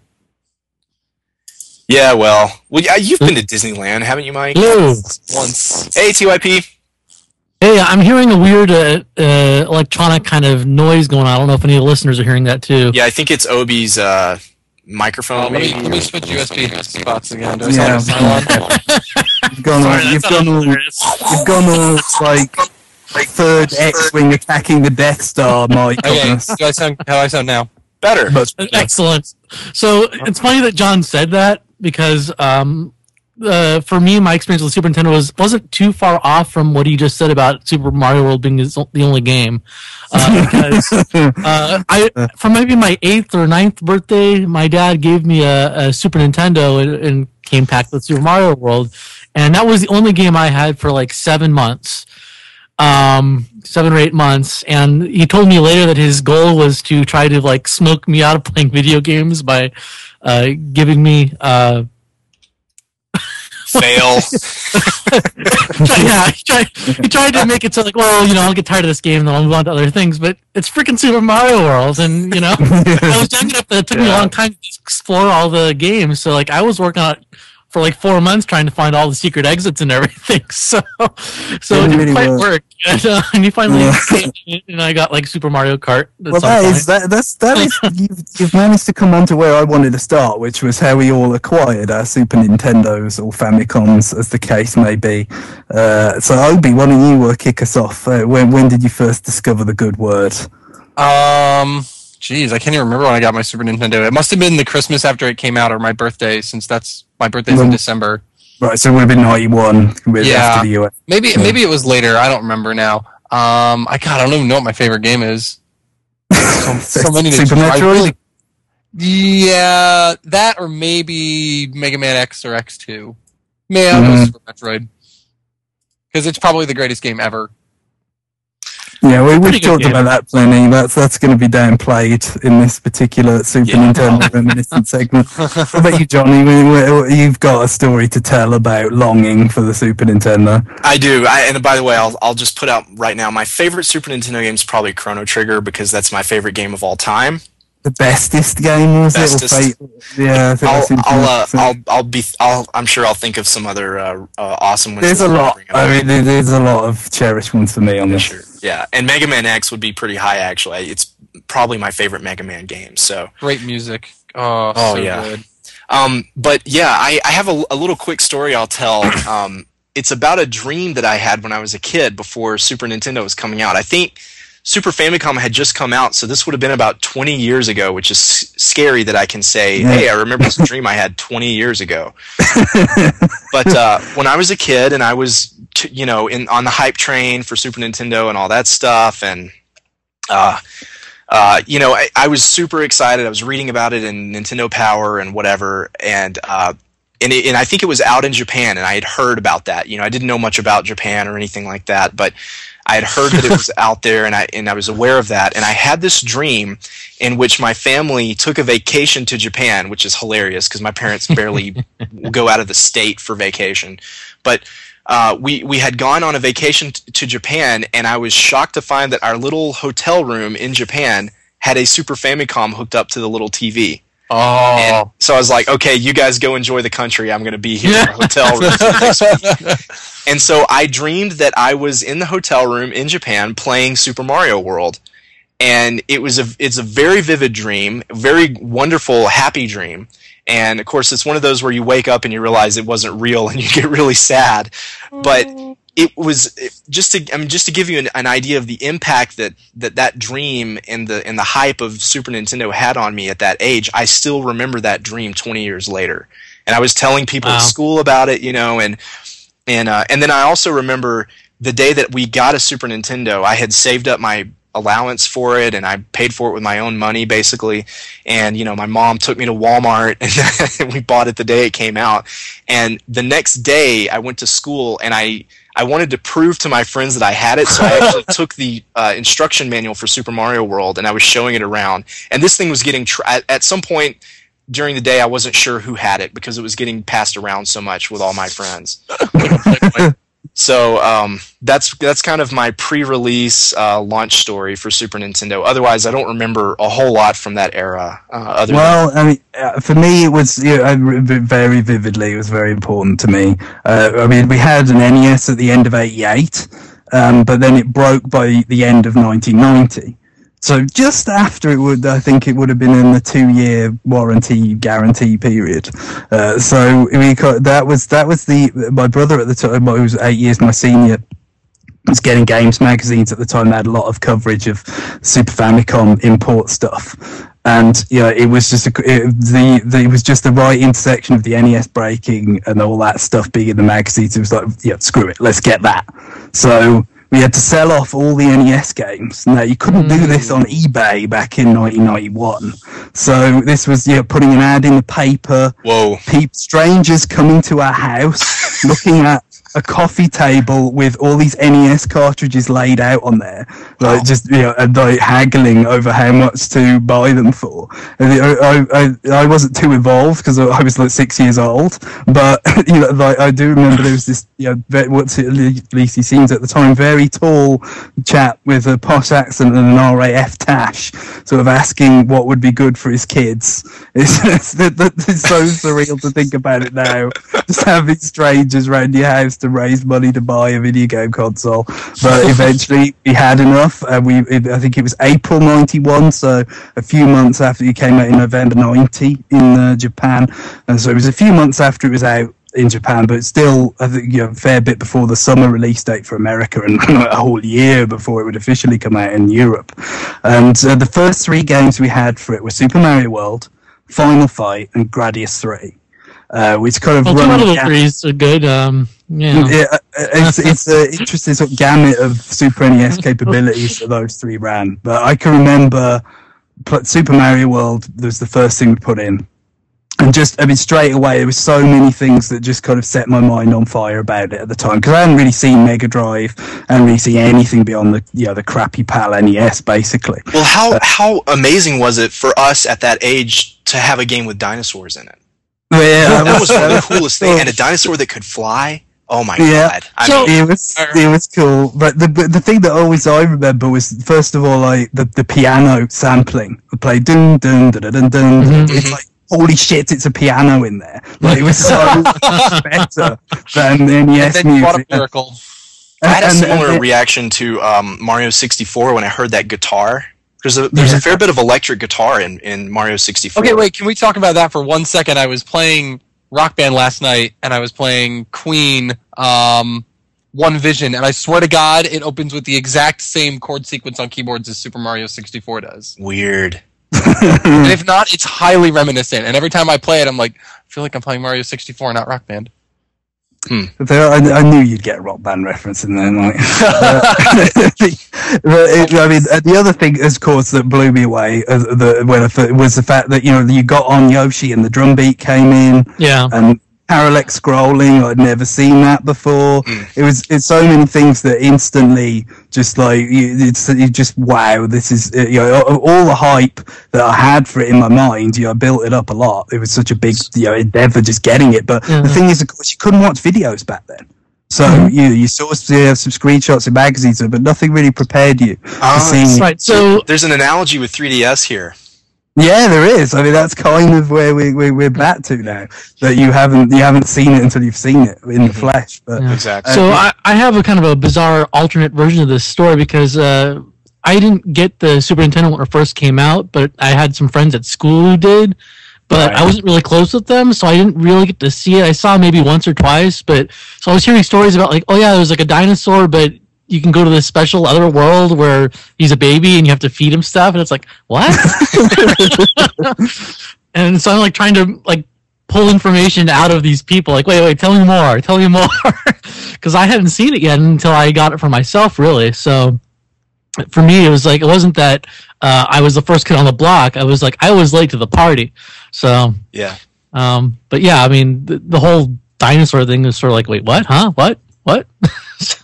Yeah, well, well, yeah, you've been to Disneyland, haven't you, Mike? Hello. Once. Hey, two I P. Hey, I'm hearing a weird uh, uh, electronic kind of noise going on. I don't know if any of the listeners are hearing that too. Yeah, I think it's Obi's uh, microphone. Uh, let, me, maybe. let me switch U S B spots again. Do I Yeah. sound like Cylon? You've gone Sorry, all, that you've sounded gone all, hilarious. you've gone all like third X-wing attacking the Death Star, Mike. Okay, on us. do I sound, how do I sound now? Better. Excellent. So it's funny that John said that because um, uh, for me, my experience with Super Nintendo was wasn't too far off from what he just said about Super Mario World being his, the only game. Uh, because uh, I, for maybe my eighth or ninth birthday, my dad gave me a, a Super Nintendo and, and came packed with Super Mario World, and that was the only game I had for like seven months. Um, seven or eight months, and he told me later that his goal was to try to like smoke me out of playing video games by uh, giving me uh, Fail. yeah, he tried, he tried to make it so like, well, you know, I'll get tired of this game and then I'll move on to other things, but it's freaking Super Mario World, and you know, I was young enough that it took me a long time to explore all the games, so like I was working on it for like four months trying to find all the secret exits and everything. So, so it Didn't didn't really quite work. work. And, uh, and he finally, Yeah. came in and I got like Super Mario Kart. At Well, some that point. is that. That's that is. You've, you've managed to come on to where I wanted to start, which was how we all acquired our Super Nintendos or Famicoms, as the case may be. Uh, so, Obi, why don't you uh, kick us off? Uh, when when did you first discover the good word? Um, Jeez, I can't even remember when I got my Super Nintendo. It must have been the Christmas after it came out or my birthday, since that's my birthday's in Well, December. Right, so it would have been ninety-one with Yeah. after the U S. Maybe Yeah. maybe it was later. I don't remember now. Um, I God, I don't even know what my favorite game is. So, so many to Super choose. I Metroid? really- yeah, that or maybe Mega Man X or X two. Maybe I'll go Mhm. Super Metroid because it's probably the greatest game ever. Yeah, we, we've Pretty good talked game. about that plenty. That's that's going to be downplayed in this particular Super Yeah. Nintendo reminiscent segment. What about you, Johnny? We, we, you've got a story to tell about longing for the Super Nintendo. I do. I, and by the way, I'll I'll just put out right now my favorite Super Nintendo game is probably Chrono Trigger because that's my favorite game of all time. The bestest game was Bestest. it? Or fate? Yeah, I think I'll that's in- I'll, uh, I'll I'll be I'll I'm sure I'll think of some other uh, uh, awesome ones. There's a that I'll lot. bring up. I mean, there- there's a lot of cherished ones for me on Yeah, this. sure. Yeah, and Mega Man X would be pretty high actually. It's probably my favorite Mega Man game. So, Great music. Oh, Oh, so yeah. good. um, but yeah, I, I have a, a little quick story I'll tell. Um, it's about a dream that I had when I was a kid before Super Nintendo was coming out. I think Super Famicom had just come out, so this would have been about twenty years ago, which is s- scary that I can say, Yeah. hey, I remember this dream I had twenty years ago. But uh, when I was a kid and I was, t- you know, in on the hype train for Super Nintendo and all that stuff, and uh, uh, you know, I, I was super excited. I was reading about it in Nintendo Power and whatever, and uh, and, it, and I think it was out in Japan, and I had heard about that. You know, I didn't know much about Japan or anything like that, but I had heard that it was out there, and I and I was aware of that. And I had this dream in which my family took a vacation to Japan, which is hilarious because my parents barely go out of the state for vacation. But uh, we we had gone on a vacation t- to Japan, and I was shocked to find that our little hotel room in Japan had a Super Famicom hooked up to the little T V. Oh. And so I was like, okay, you guys go enjoy the country. I'm going to be here in the hotel room for the next week. And so I dreamed that I was in the hotel room in Japan playing Super Mario World. And it was a, it's a very vivid dream, very wonderful, happy dream. And of course, it's one of those where you wake up and you realize it wasn't real and you get really sad. But it was just to, I mean, just to give you an, an idea of the impact that, that that dream and the and the hype of Super Nintendo had on me at that age. I still remember that dream twenty years later, and I was telling people Wow. at school about it, you know, and and uh, and then I also remember the day that we got a Super Nintendo. I had saved up my allowance for it, and I paid for it with my own money, basically. And you know, my mom took me to Walmart, and we bought it the day it came out. And the next day, I went to school, and I. I wanted to prove to my friends that I had it, so I actually took the uh, instruction manual for Super Mario World, and I was showing it around. And this thing was getting tra- at, at some point during the day, I wasn't sure who had it because it was getting passed around so much with all my friends. So um, that's that's kind of my pre-release uh, launch story for Super Nintendo. Otherwise, I don't remember a whole lot from that era. Uh, other well, I mean, uh, for me, it was you know, I re- very vividly. It was very important to me. Uh, I mean, we had an N E S at the end of eighty-eight, um, but then it broke by the end of nineteen ninety. So just after it would, I think it would have been in the two-year warranty guarantee period. Uh, so we got, that was that was the my brother at the time, who was eight years my senior, was getting games magazines at the time. They had a lot of coverage of Super Famicom import stuff, and you know, it was just a, it, the, the it was just the right intersection of the N E S breaking and all that stuff being in the magazines. It was like, yeah, screw it, let's get that. So we had to sell off all the N E S games. Now, you couldn't do this on eBay back in nineteen ninety-one. So this was, you know, putting an ad in the paper. Whoa. Pe- strangers coming to our house, looking at a coffee table with all these N E S cartridges laid out on there, like Wow. just you know, and like haggling over how much to buy them for. And I, I, I wasn't too involved because I was like six years old, but you know, like I do remember there was this, you know, very, what's it, at least he seems at the time, very tall chap with a posh accent and an R A F tash, sort of asking what would be good for his kids. It's, it's, it's so surreal to think about it now. Just having strangers around your house to raise money to buy a video game console. But eventually we had enough, and we it, I think it was April ninety-one, so a few months after it came out in November ninety in uh, Japan, and so it was a few months after it was out in Japan, but still I think, you know, a fair bit before the summer release date for America, and a whole year before it would officially come out in Europe. And uh, the first three games we had for it were Super Mario World, Final Fight, and Gradius three. Uh, which kind of Well, run two out of a the gam- three is a good. Um, yeah. yeah, uh, it's it's an interesting sort of gamut of Super N E S capabilities that those three ran. But I can remember pl- Super Mario World was the first thing we put in, and just I mean straight away there was so many things that just kind of set my mind on fire about it at the time, because I hadn't really seen Mega Drive, I hadn't really seen anything beyond the you know the crappy PAL N E S basically. Well, how how amazing was it for us at that age to have a game with dinosaurs in it? Yeah, That was one of the coolest things, and a dinosaur that could fly. Oh my Yeah. god! I So- mean, It was it was cool, but the but the thing that always I remember was first of all like the, the piano sampling. We played dun dun dun dun dun. dun. Mhm. It's like holy shit, it's a piano in there. Like it was so much better than the N E And S then you brought music. a miracle. I had a And- and- similar and- reaction to um, Mario sixty-four when I heard that guitar. There's a there's a fair bit of electric guitar in, in Mario sixty-four. Okay, wait. Can we talk about that for one second? I was playing Rock Band last night, and I was playing Queen, um, One Vision, and I swear to God, it opens with the exact same chord sequence on keyboards as Super Mario sixty-four does. Weird. And if not, it's highly reminiscent. And every time I play it, I'm like, I feel like I'm playing Mario sixty-four, not Rock Band. Hmm. There, I, I knew you'd get a Rock Band reference in there, Mike. it, I mean, the other thing, of course, that blew me away uh, the, when I th- was the fact that you know you got on Yoshi and the drum beat came in, Yeah. and parallax scrolling. I'd never seen that before. Mm. It was it's so many things that instantly just like you, it's you just wow. This is uh, you know all the hype that I had for it in my mind. You know, I built it up a lot. It was such a big you know endeavor just getting it. But Yeah. the thing is, of course, you couldn't watch videos back then. So Mhm. you you saw uh, some screenshots in magazines, but nothing really prepared you Oh, to see. Right. So There's an analogy with three D S here. Yeah, there is. I mean, that's kind of where we, we we're back to now. That you haven't you haven't seen it until you've seen it in the flesh. But Yeah. Exactly. So I, I have a kind of a bizarre alternate version of this story because uh, I didn't get the Super Nintendo when it first came out, but I had some friends at school who did. But Right. I wasn't really close with them, so I didn't really get to see it. I saw it maybe once or twice, but so I was hearing stories about like, oh yeah, there's like a dinosaur, but you can go to this special other world where he's a baby and you have to feed him stuff, and it's like, what? And so I'm like trying to like pull information out of these people, like, wait, wait, tell me more, tell me more, because I hadn't seen it yet until I got it for myself, really. So for me, it was like it wasn't that uh, I was the first kid on the block. I was like I was late to the party. So Yeah. um, but yeah, I mean the, the whole dinosaur thing is sort of like, wait, what? Huh? What? What? so.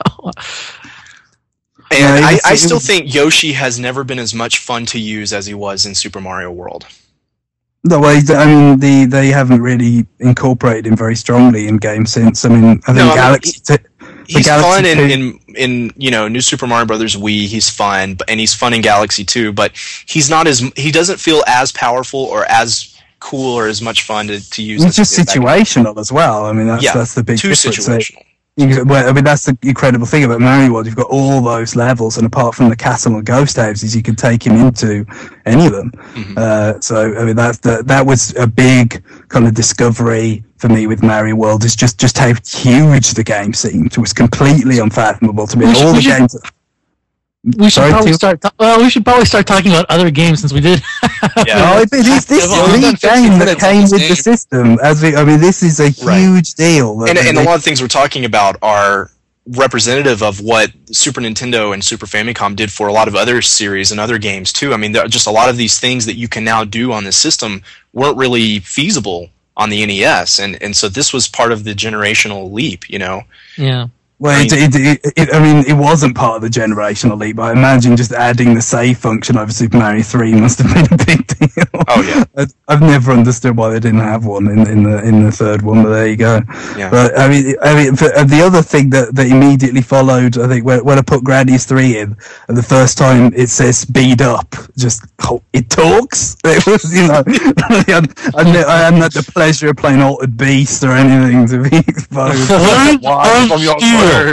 And Yeah, it I, was- I it still was- think Yoshi has never been as much fun to use as he was in Super Mario World. No, well, I mean, the they haven't really incorporated him very strongly in games since. I mean, I think No, I mean, Galaxy. T- the He's Galaxy fun in, two- in in you know New Super Mario Brothers Wii. He's fun, but and he's fun in Galaxy two. But he's not as he doesn't feel as powerful or as cool or as much fun to, to use. It's as just he did back in- situational as well. I mean, that's Yeah, that's the big too difference. So situational. you- well, I mean, that's the incredible thing about Mario World. You've got all those levels, and apart from the castle and ghost houses, you can take him into any of them. Mhm. Uh, so, I mean, that's the, that was a big kind of discovery for me with Mario World. Is just just how huge the game seemed. It was completely unfathomable to me. We should- all we the should- games. We should Sorry, probably Tim? start. Ta- well, we should probably start talking about other games since we did. Yeah. Oh, but this, this is We've only the done fifteen game that minutes on came this with the game. system. As we, I mean, this is a Right. huge deal. that- And, that and a they- lot of things we're talking about are representative of what Super Nintendo and Super Famicom did for a lot of other series and other games too. I mean, there are just a lot of these things that you can now do on the system weren't really feasible on the N E S, and and so this was part of the generational leap, you know. yeah. Well, I it, it, it, it, I mean, it wasn't part of the generational leap, but I imagine just adding the save function over Super Mario three must have been a big deal. Oh, yeah. I, I've never understood why they didn't have one in, in the in the third one, but there you go. Yeah. But I mean, I mean, for, uh, the other thing that, that immediately followed, I think, when, when I put Gradius three in, and the first time it says speed up, just oh, it talks. It was, you know, I, I, ne- I hadn't had the pleasure of playing Altered Beast or anything to be exposed. Why from your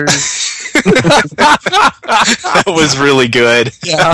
That was really good. Yeah.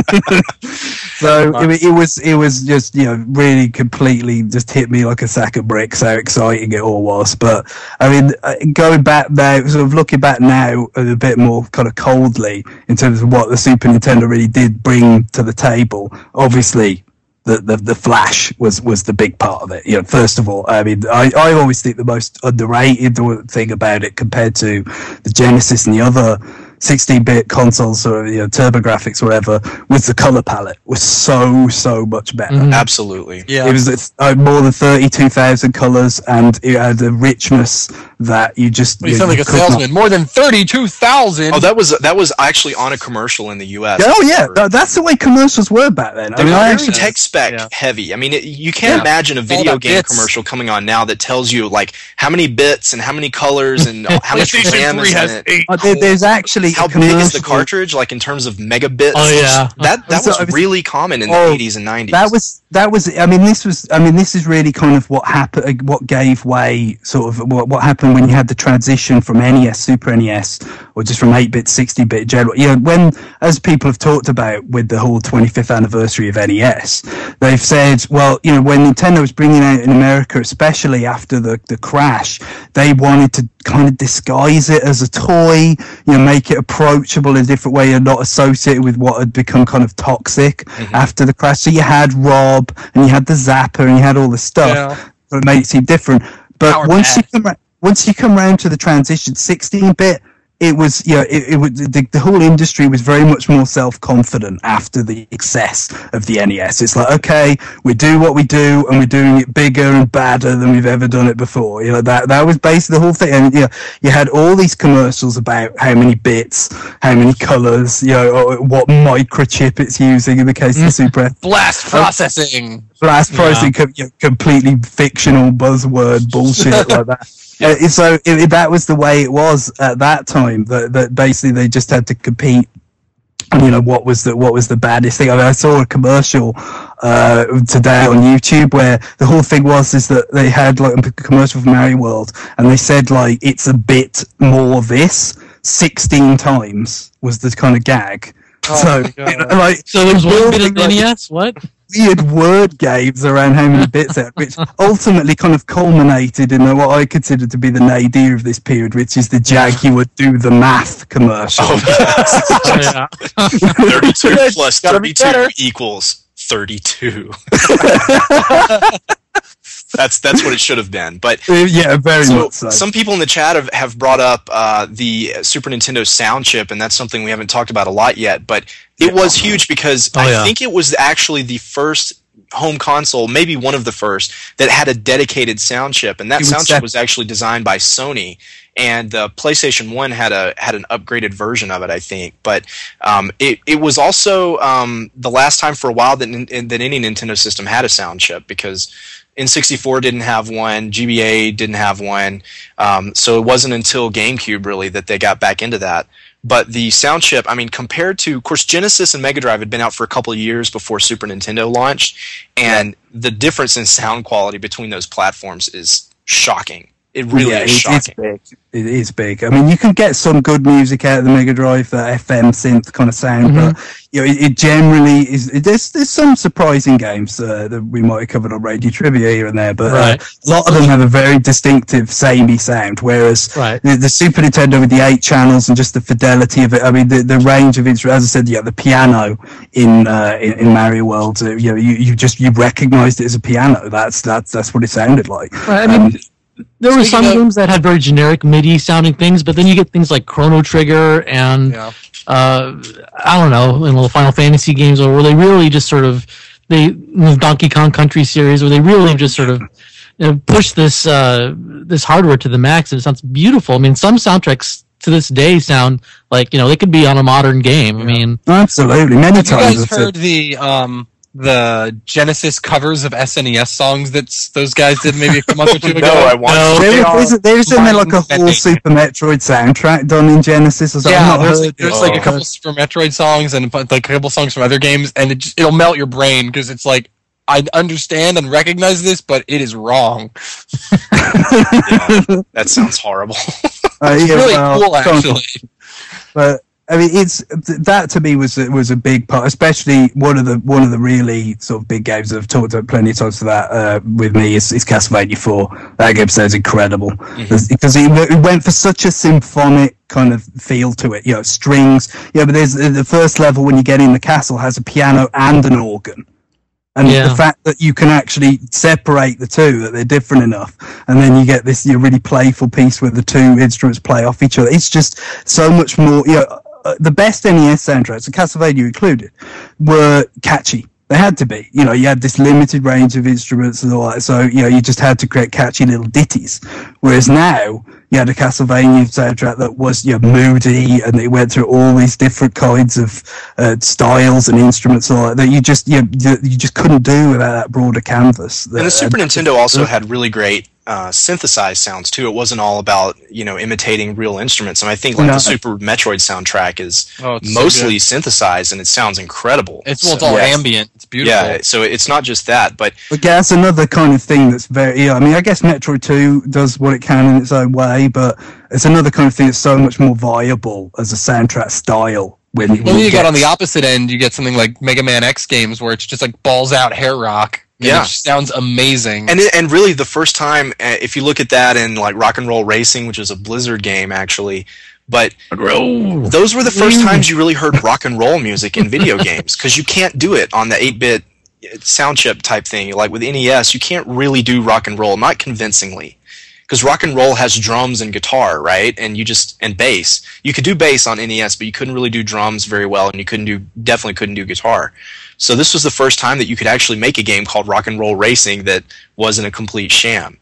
So it, it was it was just you know really completely just hit me like a sack of bricks how exciting it all was. But I mean uh, going back now, sort of looking back now a bit more kind of coldly in terms of what the Super Nintendo really did bring to the table. Obviously, the the, the Flash was was the big part of it. You know, first of all, I mean I, I always think the most underrated thing about it compared to the Genesis and the other sixteen-bit consoles or you know TurboGrafx or whatever was the color palette was so so much better. Mhm. Absolutely. Yeah. It was uh, more than thirty-two thousand colors, and it had a richness that you just Well, you you, sound like you a could not- salesman. More than thirty-two thousand. Oh, that was that was actually on a commercial in the U S. Oh yeah, that- that's the way commercials were back then. I They mean, were I very actually tech spec Yeah. heavy. I mean, it, you can't Yeah. imagine a All video about game bits. commercial coming on now that tells you like how many bits and how many colors and how much PlayStation RAM three is has in it. eight. uh, there, there's actually How a big is the commercial- cartridge, like in terms of megabits? Oh, yeah. that that So, was I was- really common in the Oh, eighties and nineties. That was that was. I mean, this was. I mean, this is really kind of what happened. What gave way, sort of, what, what happened when you had the transition from N E S, Super N E S, or just from eight bit, sixteen bit general. You know, when, as people have talked about with the whole twenty-fifth anniversary of N E S, they've said, well, you know, when Nintendo was bringing out in America, especially after the, the crash, they wanted to kind of disguise it as a toy, you know, make it approachable in a different way and not associated with what had become kind of toxic mm-hmm. after the crash. So you had Rob, and you had the Zapper, and you had all this stuff yeah. that made it seem different. But Power once bad. you come once you come around to the transition, sixteen bit, it was, you know, it, it was, the, the whole industry was very much more self-confident after the excess of the N E S. It's like, okay, we do what we do, and we're doing it bigger and badder than we've ever done it before. You know, that that was basically the whole thing. And you know, you had all these commercials about how many bits, how many colors, you know, or what microchip it's using in the case of the Super. Blast processing. Blast processing, yeah. com- you know, completely fictional buzzword bullshit like that. Yeah. Uh, so it, that was the way it was at that time. That, that basically they just had to compete. And, you know, what was the what was the baddest thing? I mean, I saw a commercial uh, today on YouTube where the whole thing was is that they had like a commercial for Mario World, and they said like it's a bit more this sixteen times was the kind of gag. Oh so you know, like so there was one bit of N E S. What? Weird word games around how many bits out, which ultimately kind of culminated in what I consider to be the nadir of this period, which is the Jaguar Do the Math commercial. Oh, yes. oh, yeah. thirty-two plus thirty-two equals thirty-two. That's that's what it should have been. But yeah, very so much so. Some people in the chat have, have brought up uh, the Super Nintendo sound chip, and that's something we haven't talked about a lot yet. But it was huge because oh, I yeah. think it was actually the first home console, maybe one of the first, that had a dedicated sound chip, and that it sound chip was actually designed by Sony. And the PlayStation One had a had an upgraded version of it, I think. But um, it it was also um, the last time for a while that that any Nintendo system had a sound chip, because N sixty-four didn't have one, G B A didn't have one, um, so it wasn't until GameCube really that they got back into that. But the sound chip, I mean, compared to, of course, Genesis and Mega Drive had been out for a couple of years before Super Nintendo launched, and yeah. the difference in sound quality between those platforms is shocking. It really yeah, is it, shocking. It's big. It is big. I mean, you can get some good music out of the Mega Drive, that F M synth kind of sound, mm-hmm. but you know, it, it generally is. It, there's there's some surprising games uh, that we might have covered on Radio Trivia here and there, but right. uh, a lot of them have a very distinctive samey sound. Whereas right. the, the Super Nintendo with the eight channels and just the fidelity of it. I mean, the, the range of instruments. As I said, yeah, the piano in uh, in, in Mario World. Uh, you know, you, you just you recognised it as a piano. That's that's that's what it sounded like. Right. I mean. Um, There were Speaking some of, games that had very generic MIDI sounding things, but then you get things like Chrono Trigger and yeah. uh, I don't know, in the Final Fantasy games, or where they really just sort of they the Donkey Kong Country series, where they really just sort of you know, push this uh, this hardware to the max, and it sounds beautiful. I mean, some soundtracks to this day sound like you know they could be on a modern game. Yeah. I mean, absolutely. Many Have times. you guys heard the um, the Genesis covers of S N E S songs that those guys did maybe a month or two ago? No, I want no, to. There, there's, there's in there like a whole Super Metroid soundtrack done in Genesis. Or something. Yeah, I've not there's, heard there's it. like a couple Super Metroid songs and like a couple songs from other games, and it just, it'll melt your brain because it's like, I understand and recognize this, but it is wrong. Yeah, that sounds horrible. Uh, it's yeah, really well, cool, actually. But I mean, it's that to me was was a big part, especially one of the one of the really sort of big games that I've talked about plenty of times for that uh, with me is, is Castlevania four. That game sounds incredible mm-hmm. because it, it went for such a symphonic kind of feel to it. You know, strings. Yeah, but there's the first level when you get in the castle has a piano and an organ. And yeah. the fact that you can actually separate the two, that they're different enough, and then you get this you know, really playful piece where the two instruments play off each other. It's just so much more. You know, uh, the best N E S soundtracks, and Castlevania included, were catchy. They had to be. You know, you had this limited range of instruments and all that, so you know you just had to create catchy little ditties. Whereas now you had a Castlevania soundtrack that was you know, moody, and it went through all these different kinds of uh, styles and instruments and all that, that you just you, know, you just couldn't do without that broader canvas. And the Super Nintendo also had really great uh, synthesized sounds too. It wasn't all about, you know, imitating real instruments. And I think like No. the Super Metroid soundtrack is Oh, it's so mostly good. synthesized, and it sounds incredible. It's, well, it's So- all Yes. ambient. It's beautiful. Yeah, so it's not just that, but But yeah, that's another kind of thing that's very. Yeah, I mean, I guess Metroid Two does what it can in its own way, but it's another kind of thing that's so much more viable as a soundtrack style. When, when Well, it you got on the gets- opposite end, you get something like Mega Man X games where it's just like balls out hair rock. And Yeah. it sounds amazing. And it, and really, the first time, uh, if you look at that in like Rock and Roll Racing, which is a Blizzard game actually, but those were the first times you really heard rock and roll music in video games, because you can't do it on the eight-bit sound chip type thing. Like with N E S, you can't really do rock and roll, not convincingly, because rock and roll has drums and guitar, right? And you just and bass. You could do bass on N E S, but you couldn't really do drums very well, and you couldn't do definitely couldn't do guitar. So this was the first time that you could actually make a game called Rock and Roll Racing that wasn't a complete sham.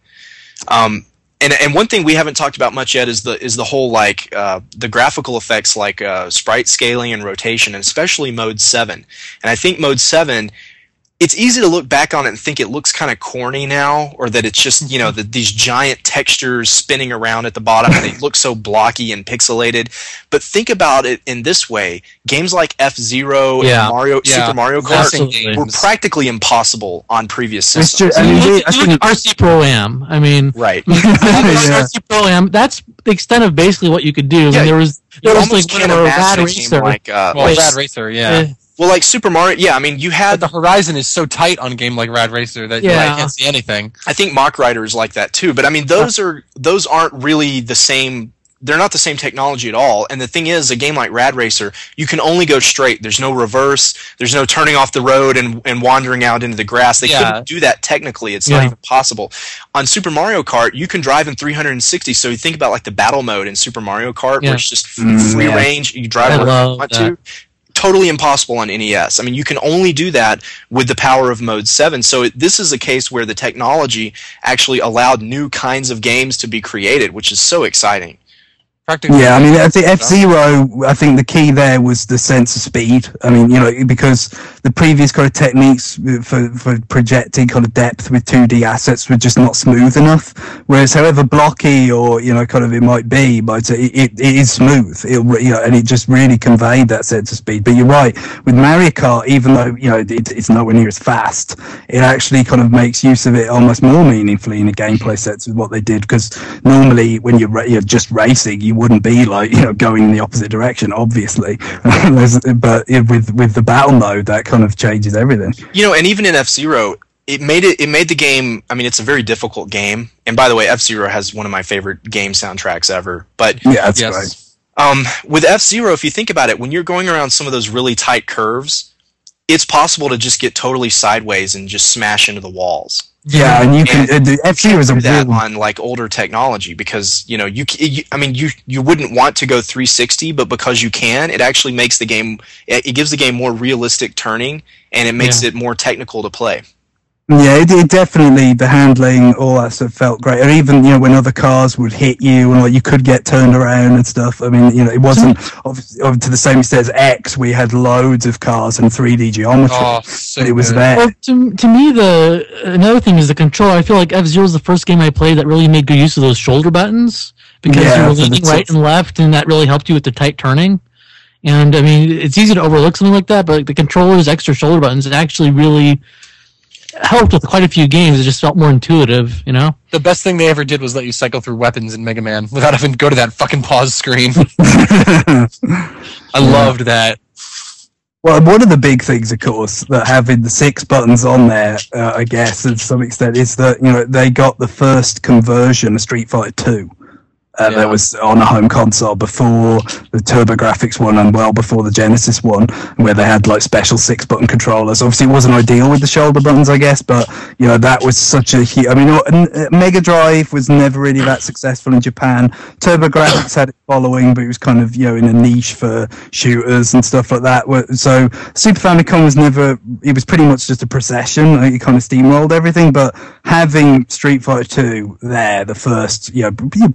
Um, and and one thing we haven't talked about much yet is the is the whole like uh, the graphical effects, like uh, sprite scaling and rotation, and especially Mode seven. And I think Mode seven, it's easy to look back on it and think it looks kind of corny now, or that it's just, you know, the, these giant textures spinning around at the bottom and they look so blocky and pixelated. But think about it in this way: games like F-Zero Yeah. and Mario, Yeah. Super Mario Kart Absolutely. were practically impossible on previous It's systems. just, I I mean, mean, we- look, I look think- at R C Pro Am. I mean, Right. Yeah. R C Pro Am. That's the extent of basically what you could do. I mean, Yeah, there was You there was almost like can't whatever, imagine Rad a game Racer. like uh, well, like- Rad Racer, yeah. Eh, well, like Super Mario. Yeah, I mean, you But had. the horizon is so tight on a game like Rad Racer that Yeah. you can't see anything. I think Mach Rider is like that too. But I mean, those are those aren't really the same. They're not the same technology at all. And the thing is, a game like Rad Racer, you can only go straight. There's no reverse. There's no turning off the road and, and wandering out into the grass. They Yeah. couldn't do that technically. It's Yeah. not even possible. On Super Mario Kart, you can drive in three hundred sixty. So you think about like the battle mode in Super Mario Kart, Yeah. where it's just f- Mm, free yeah. range. You drive I wherever you love want that. to. Totally impossible on N E S. I mean, you can only do that with the power of Mode seven. So it, this is a case where the technology actually allowed new kinds of games to be created, which is so exciting. Practically. Yeah, I mean, I think F-Zero, I think the key there was the sense of speed. I mean, you know, because the previous kind of techniques for, for projecting kind of depth with two D assets were just not smooth enough. Whereas, however blocky or, you know, kind of it might be, but it, it, it is smooth. It, you know, and it just really conveyed that sense of speed. But you're right, with Mario Kart, even though, you know, it, it's nowhere near as fast, it actually kind of makes use of it almost more meaningfully in the gameplay sets with what they did. Because normally when you're, ra- you're just racing, you wouldn't be like, you know, going in the opposite direction, obviously. There's- but it- with with the battle mode, that kind of changes everything. You know, and even in F-Zero, it made it it made the game, I mean, it's a very difficult game. And by the way, F-Zero has one of my favorite game soundtracks ever. But Yeah, that's Yes. great. um, with F-Zero, if you think about it, when you're going around some of those really tight curves, it's possible to just get totally sideways and just smash into the walls. Yeah, and you can. And Uh, the F-Zero is a do that real. on like older technology, because you know you, c- you I mean you you wouldn't want to go three sixty, but because you can, it actually makes the game it, it gives the game more realistic turning, and it makes Yeah. it more technical to play. Yeah, it, it definitely, the handling, all that stuff felt great. Or even, you know, when other cars would hit you and like you could get turned around and stuff. I mean, you know, it wasn't obviously, to the same extent as X. We had loads of cars and three D geometry. Oh, so but it was good. there. Well, to, to me, the another thing is the control. I feel like F-Zero is the first game I played that really made good use of those shoulder buttons, because Yeah, you were for the leaning right tilt. and left, and that really helped you with the tight turning. And I mean, it's easy to overlook something like that, but like, the controller's extra shoulder buttons, it actually really helped with quite a few games. It just felt more intuitive, you know? The best thing they ever did was let you cycle through weapons in Mega Man without having to go to that fucking pause screen. I loved that. Well, one of the big things, of course, that having the six buttons on there, uh, I guess, to some extent, is that, you know, they got the first conversion of Street Fighter two. Uh, Yeah. That was on a home console before the TurboGrafx one and well before the Genesis one, where they had like special six button controllers. Obviously, it wasn't ideal with the shoulder buttons, I guess, but you know that was such a huge. I mean, uh, Mega Drive was never really that successful in Japan. TurboGrafx had its following, but it was kind of, you know, in a niche for shooters and stuff like that. So Super Famicom was never, it was pretty much just a procession. Like, it kind of steamrolled everything, but having Street Fighter two there, the first, you know,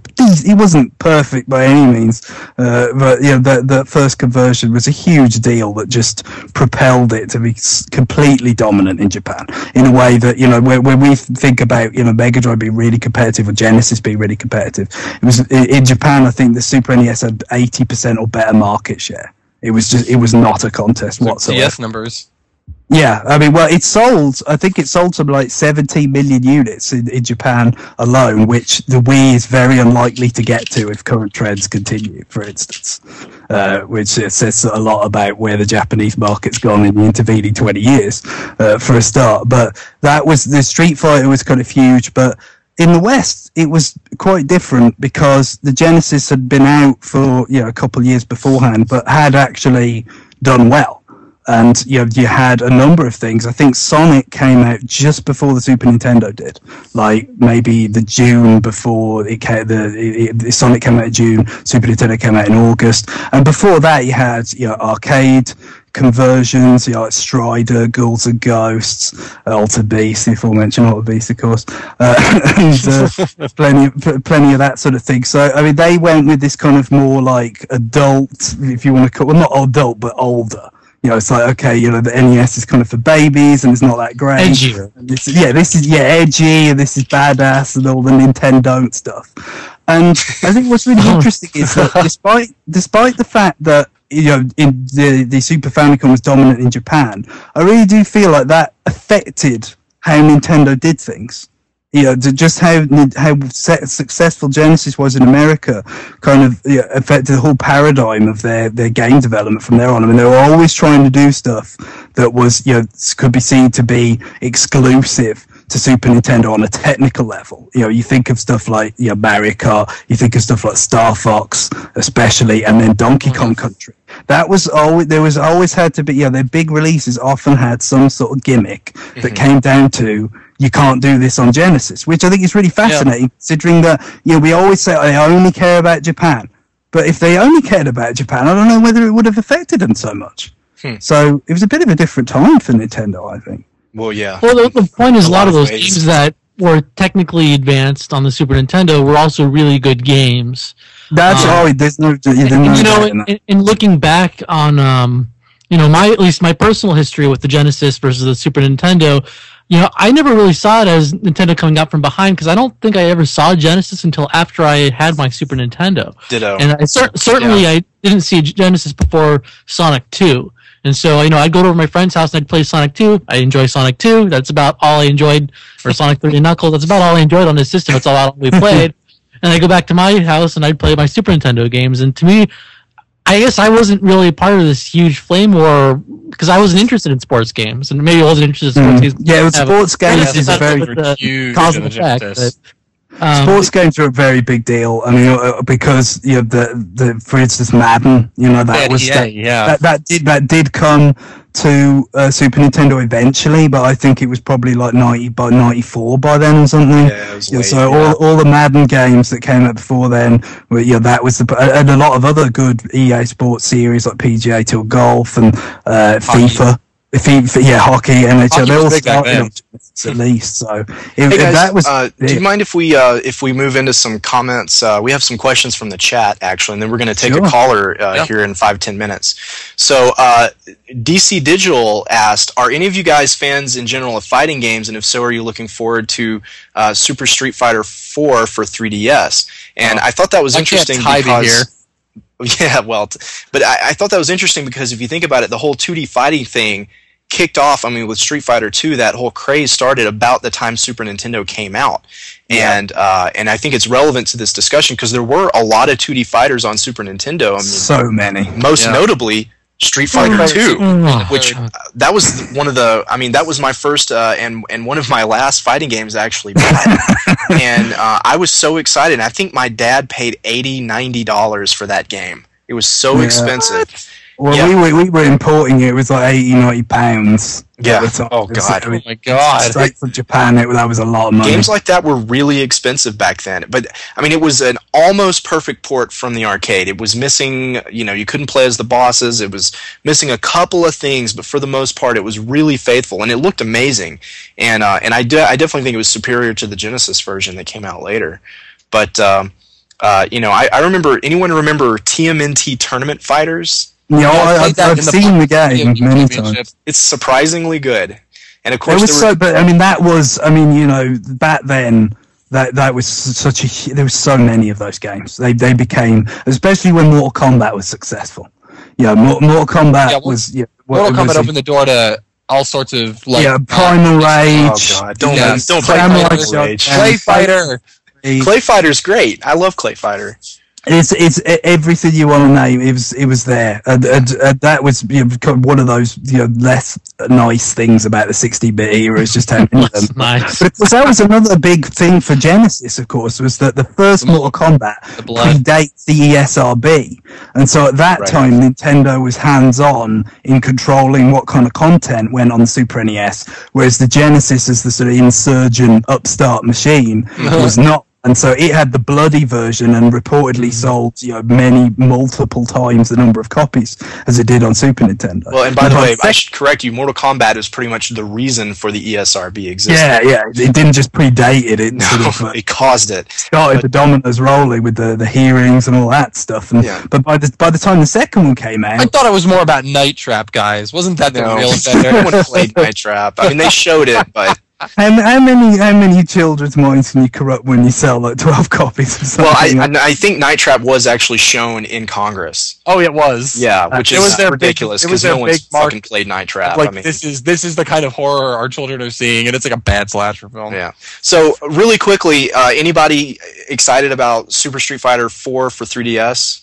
it wasn't perfect by any means, uh, but, you know, the, the first conversion was a huge deal that just propelled it to be completely dominant in Japan in a way that, you know, when, when we think about, you know, Mega Drive being really competitive or Genesis being really competitive, it was in Japan, I think the Super N E S had eighty percent or better market share. It was just, it was not a contest whatsoever. D S numbers. Yeah, I mean, well, it sold, I think it sold something like seventeen million units in, in Japan alone, which the Wii is very unlikely to get to if current trends continue, for instance, uh, which uh, says a lot about where the Japanese market's gone in the intervening twenty years, uh, for a start. But that was, the Street Fighter was kind of huge, but in the West, it was quite different because the Genesis had been out for, you know, a couple of years beforehand, but had actually done well. And you know, you had a number of things. I think Sonic came out just before the Super Nintendo did, like maybe the June before it came. The it, it, Sonic came out in June, Super Nintendo came out in August, and before that you had, you know, arcade conversions, you know, like Strider, Ghouls and Ghosts, uh, Altered Beast, the aforementioned Altered Beast, of course, uh, and uh, plenty, of, plenty of that sort of thing. So, I mean, they went with this kind of more like adult, if you want to call, well, not adult, but older. You know, it's like, okay, you know, the N E S is kind of for babies and it's not that great. Edgy. And this, yeah, this is, yeah, edgy, and this is badass and all the Nintendo and stuff. And I think what's really interesting is that despite despite the fact that, you know, in the, the Super Famicom was dominant in Japan, I really do feel like that affected how Nintendo did things. You know, just how how successful Genesis was in America kind of, you know, affected the whole paradigm of their, their game development from there on. I mean, they were always trying to do stuff that was, you know, could be seen to be exclusive to Super Nintendo on a technical level. You know, you think of stuff like, you know, Mario Kart, you think of stuff like Star Fox, especially, and then Donkey Kong Country. That was always, there was always had to be, you know, their big releases often had some sort of gimmick mm-hmm. that came down to, you can't do this on Genesis, which I think is really fascinating, yeah. considering that, you know, we always say, I only care about Japan. But if they only cared about Japan, I don't know whether it would have affected them so much. Hmm. So it was a bit of a different time for Nintendo, I think. Well, yeah. Well, the, the point is a, a lot, lot of those ways. games that were technically advanced on the Super Nintendo were also really good games. That's um, oh, there's no, there's and, no you know, in, in, in looking back on, um, you know, my at least my personal history with the Genesis versus the Super Nintendo, you know, I never really saw it as Nintendo coming out from behind because I don't think I ever saw Genesis until after I had my Super Nintendo. Ditto. And I cer- certainly yeah. I didn't see Genesis before Sonic two. And so, you know, I'd go to my friend's house and I'd play Sonic two. I enjoy Sonic two. That's about all I enjoyed. Or Sonic three and Knuckles. That's about all I enjoyed on this system. That's all we played. And I'd go back to my house and I'd play my Super Nintendo games. And to me, I guess I wasn't really part of this huge flame war because I wasn't interested in sports games, and maybe I wasn't interested in sports mm. games. Yeah, with sports games is a very huge cause in the effect, Genesis. but, um, sports games are a very big deal. I mean, uh, because you know the the for instance Madden, you know that yeah, was yeah, that, yeah. that that did that did come to uh, Super Nintendo eventually, but I think it was probably like ninety by ninety-four by then or something. Yeah, it was yeah, late, so yeah. all all the Madden games that came out before then, were, yeah, that was the and a lot of other good E A Sports series like P G A Tour Golf and uh, FIFA. FIFA, yeah, hockey, N H L, they all started on Genesis at least. So, if, hey guys, if that was, uh, yeah. do you mind if we uh, if we move into some comments? Uh, we have some questions from the chat actually, and then we're going to take Sure. a caller uh, Yeah. here in five ten minutes. So, uh, D C Digital asked, "Are any of you guys fans in general of fighting games? And if so, are you looking forward to uh, Super Street Fighter four for three D S?" And Oh. I thought that was I can't interesting type it because. Yeah, well, t- but I, I thought that was interesting because if you think about it, the whole two D fighting thing kicked off, I mean, with Street Fighter two, that whole craze started about the time Super Nintendo came out. Yeah. And uh, and I think it's relevant to this discussion because there were a lot of two D fighters on Super Nintendo. I mean, so many. most Yeah. notably Street Fighter two, Mm. which uh, that was one of the, I mean, that was my first uh, and and one of my last fighting games I actually bought. And uh, I was so excited. I think my dad paid eighty dollars, ninety dollars for that game. It was so Yeah. expensive. Well, Yeah. we were we were importing it. It was like eighty, ninety pounds. Yeah. at the time. Oh, God. So it- Oh my god. Straight from Japan, it, that was a lot of money. Games like that were really expensive back then. But, I mean, it was an almost perfect port from the arcade. It was missing, you know, you couldn't play as the bosses. It was missing a couple of things, but for the most part, it was really faithful, and it looked amazing. And uh, and I, de- I definitely think it was superior to the Genesis version that came out later. But, um, uh, you know, I, I remember, anyone remember T M N T Tournament Fighters? Yeah, Yeah, I I, played I've, that I've in the seen the Pocket game Games many Championship. times. It's surprisingly good. And, of It course, was there were, so, but I mean, that was, I mean, you know, back then, that that was such a. hu- There was so many of those games. They they became, especially when Mortal Kombat was successful. Yeah, Mor- Mortal Kombat Yeah, well, was. Yeah, Mortal was Kombat a- opened the door to all sorts of like yeah, Primal oh, Rage. God, don't, Yeah. don't play Samurai Primal Shodown, Rage. Clay Fighter. Clay Fighter's great. I love Clay Fighter. It's it's e- everything you want to name. It was it was there, and, and, and that was, you know, kind of one of those, you know, less nice things about the sixty bit era. Is just how many of them. Nice. But of course, that was another big thing for Genesis. Of course, was that the first Mortal Kombat The blood. predates the E S R B, and so at that Right. time, Nintendo was hands-on in controlling what kind of content went on the Super N E S, whereas the Genesis, as the sort of insurgent upstart machine, was not. And so it had the bloody version and reportedly sold, you know, many multiple times the number of copies as it did on Super Nintendo. Well, and by the by way, I sec- should correct you. Mortal Kombat is pretty much the reason for the E S R B existing. yeah, yeah, it didn't just predate it; it No, sort of uh, it caused it. started the dominoes rolling with the, the hearings and all that stuff. And Yeah. but by the by the time the second one came I out, thought it was more about Night Trap, guys. Wasn't that the No, real no inventor? one played Night Trap. I mean, they showed it, but how, how many how many children's minds can you corrupt when you sell like twelve copies of something? well, I, I I think Night Trap was actually shown in Congress. Oh, it was. Yeah, which It is was their big- ridiculous it because was no their one's big mark- fucking played Night Trap. Like I mean, this is this is the kind of horror our children are seeing, and it's like a bad slasher film. yeah. So really quickly, uh, anybody excited about Super Street Fighter four for three D S?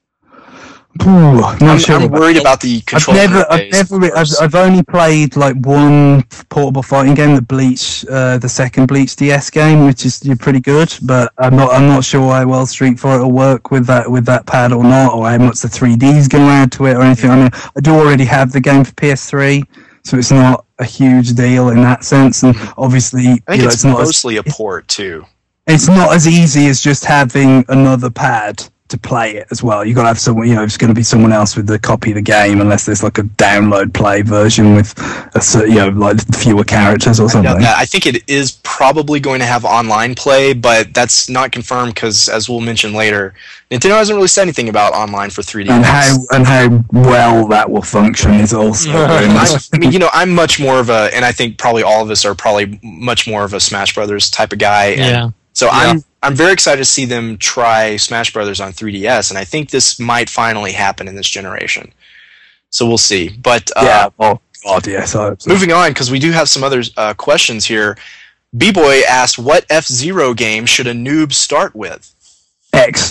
Ooh, not I'm, sure I'm about worried about the I've control never, I've interface, never, of I've, course. I've only played like one portable fighting game, the Bleach, uh, the second Bleach D S game, which is you're pretty good. But I'm not, I'm not sure how well Street Fighter will work with that, with that pad or not, or how much the three D is going to add to it or anything. I mean, I do already have the game for P S three, so it's not a huge deal in that sense. And obviously, I think you know, it's, it's not as, mostly a port too. it's not as easy as just having another pad to play it as well. You got to have someone, you know, it's going to be someone else with the copy of the game, unless there's like a download play version with a cer- you know, like fewer characters or I, something. doubt that. I think it is probably going to have online play, but that's not confirmed because, as we'll mention later, Nintendo hasn't really said anything about online for three D S. And how and how well that will function is also very much. I, I mean, you know, I'm much more of a, and I think probably all of us are probably much more of a Smash Brothers type of guy. And Yeah. So I'm I'm very excited to see them try Smash Brothers on three D S, and I think this might finally happen in this generation. So we'll see. But uh, Yeah. Oh God, yes. I hope so. moving on, because we do have some other uh, questions here. B-Boy asked, "What F-Zero game should a noob start with?" X.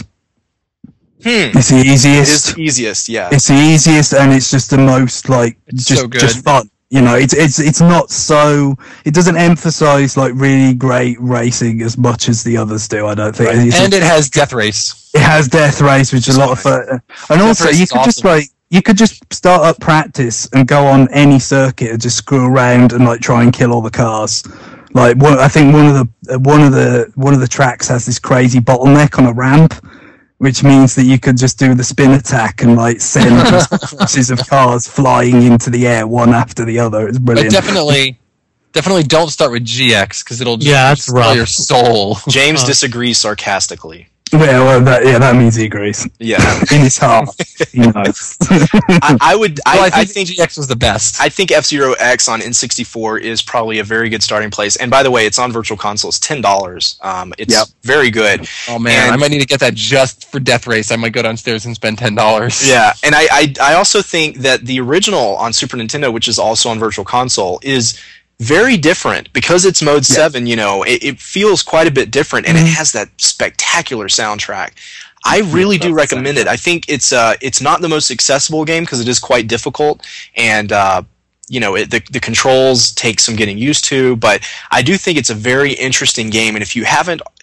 Hmm. It's the It is easiest. the easiest, yeah. It's the easiest, and it's just the most like It's just so good. just fun. You know, it's it's it's not so. It doesn't emphasize like really great racing as much as the others do. I don't think. It's- And it has Death Race. It has Death Race, which is a lot of fun. And also, Race you is could just awesome. like you could just start up practice and go on any circuit and just screw around and like try and kill all the cars. Like one, I think one of the uh, one of the one of the tracks has this crazy bottleneck on a ramp, which means that you could just do the spin attack and like send pieces of cars flying into the air one after the other. It's But brilliant. definitely, definitely don't start with G X because it'll just Yeah, that's destroy rough. your soul. James Uh. disagrees sarcastically. Yeah, well, that, yeah, that means he agrees. Yeah. In his heart, he knows. I, I would. Well, I, I, think I think. G X was the best. I think F-Zero X on N sixty-four is probably a very good starting place. And by the way, it's on Virtual Console. It's ten dollars. Um, it's Yep. very good. oh man, and- I might need to get that just for Death Race. I might go downstairs and spend ten dollars. Yeah, and I, I I also think that the original on Super Nintendo, which is also on Virtual Console, is very different because it's Mode seven. You know, it, it feels quite a bit different, and it has that spectacular soundtrack. I really do recommend it. I think it's uh it's not the most accessible game because it is quite difficult, and uh, you know it, the the controls take some getting used to. But I do think it's a very interesting game, and if you haven't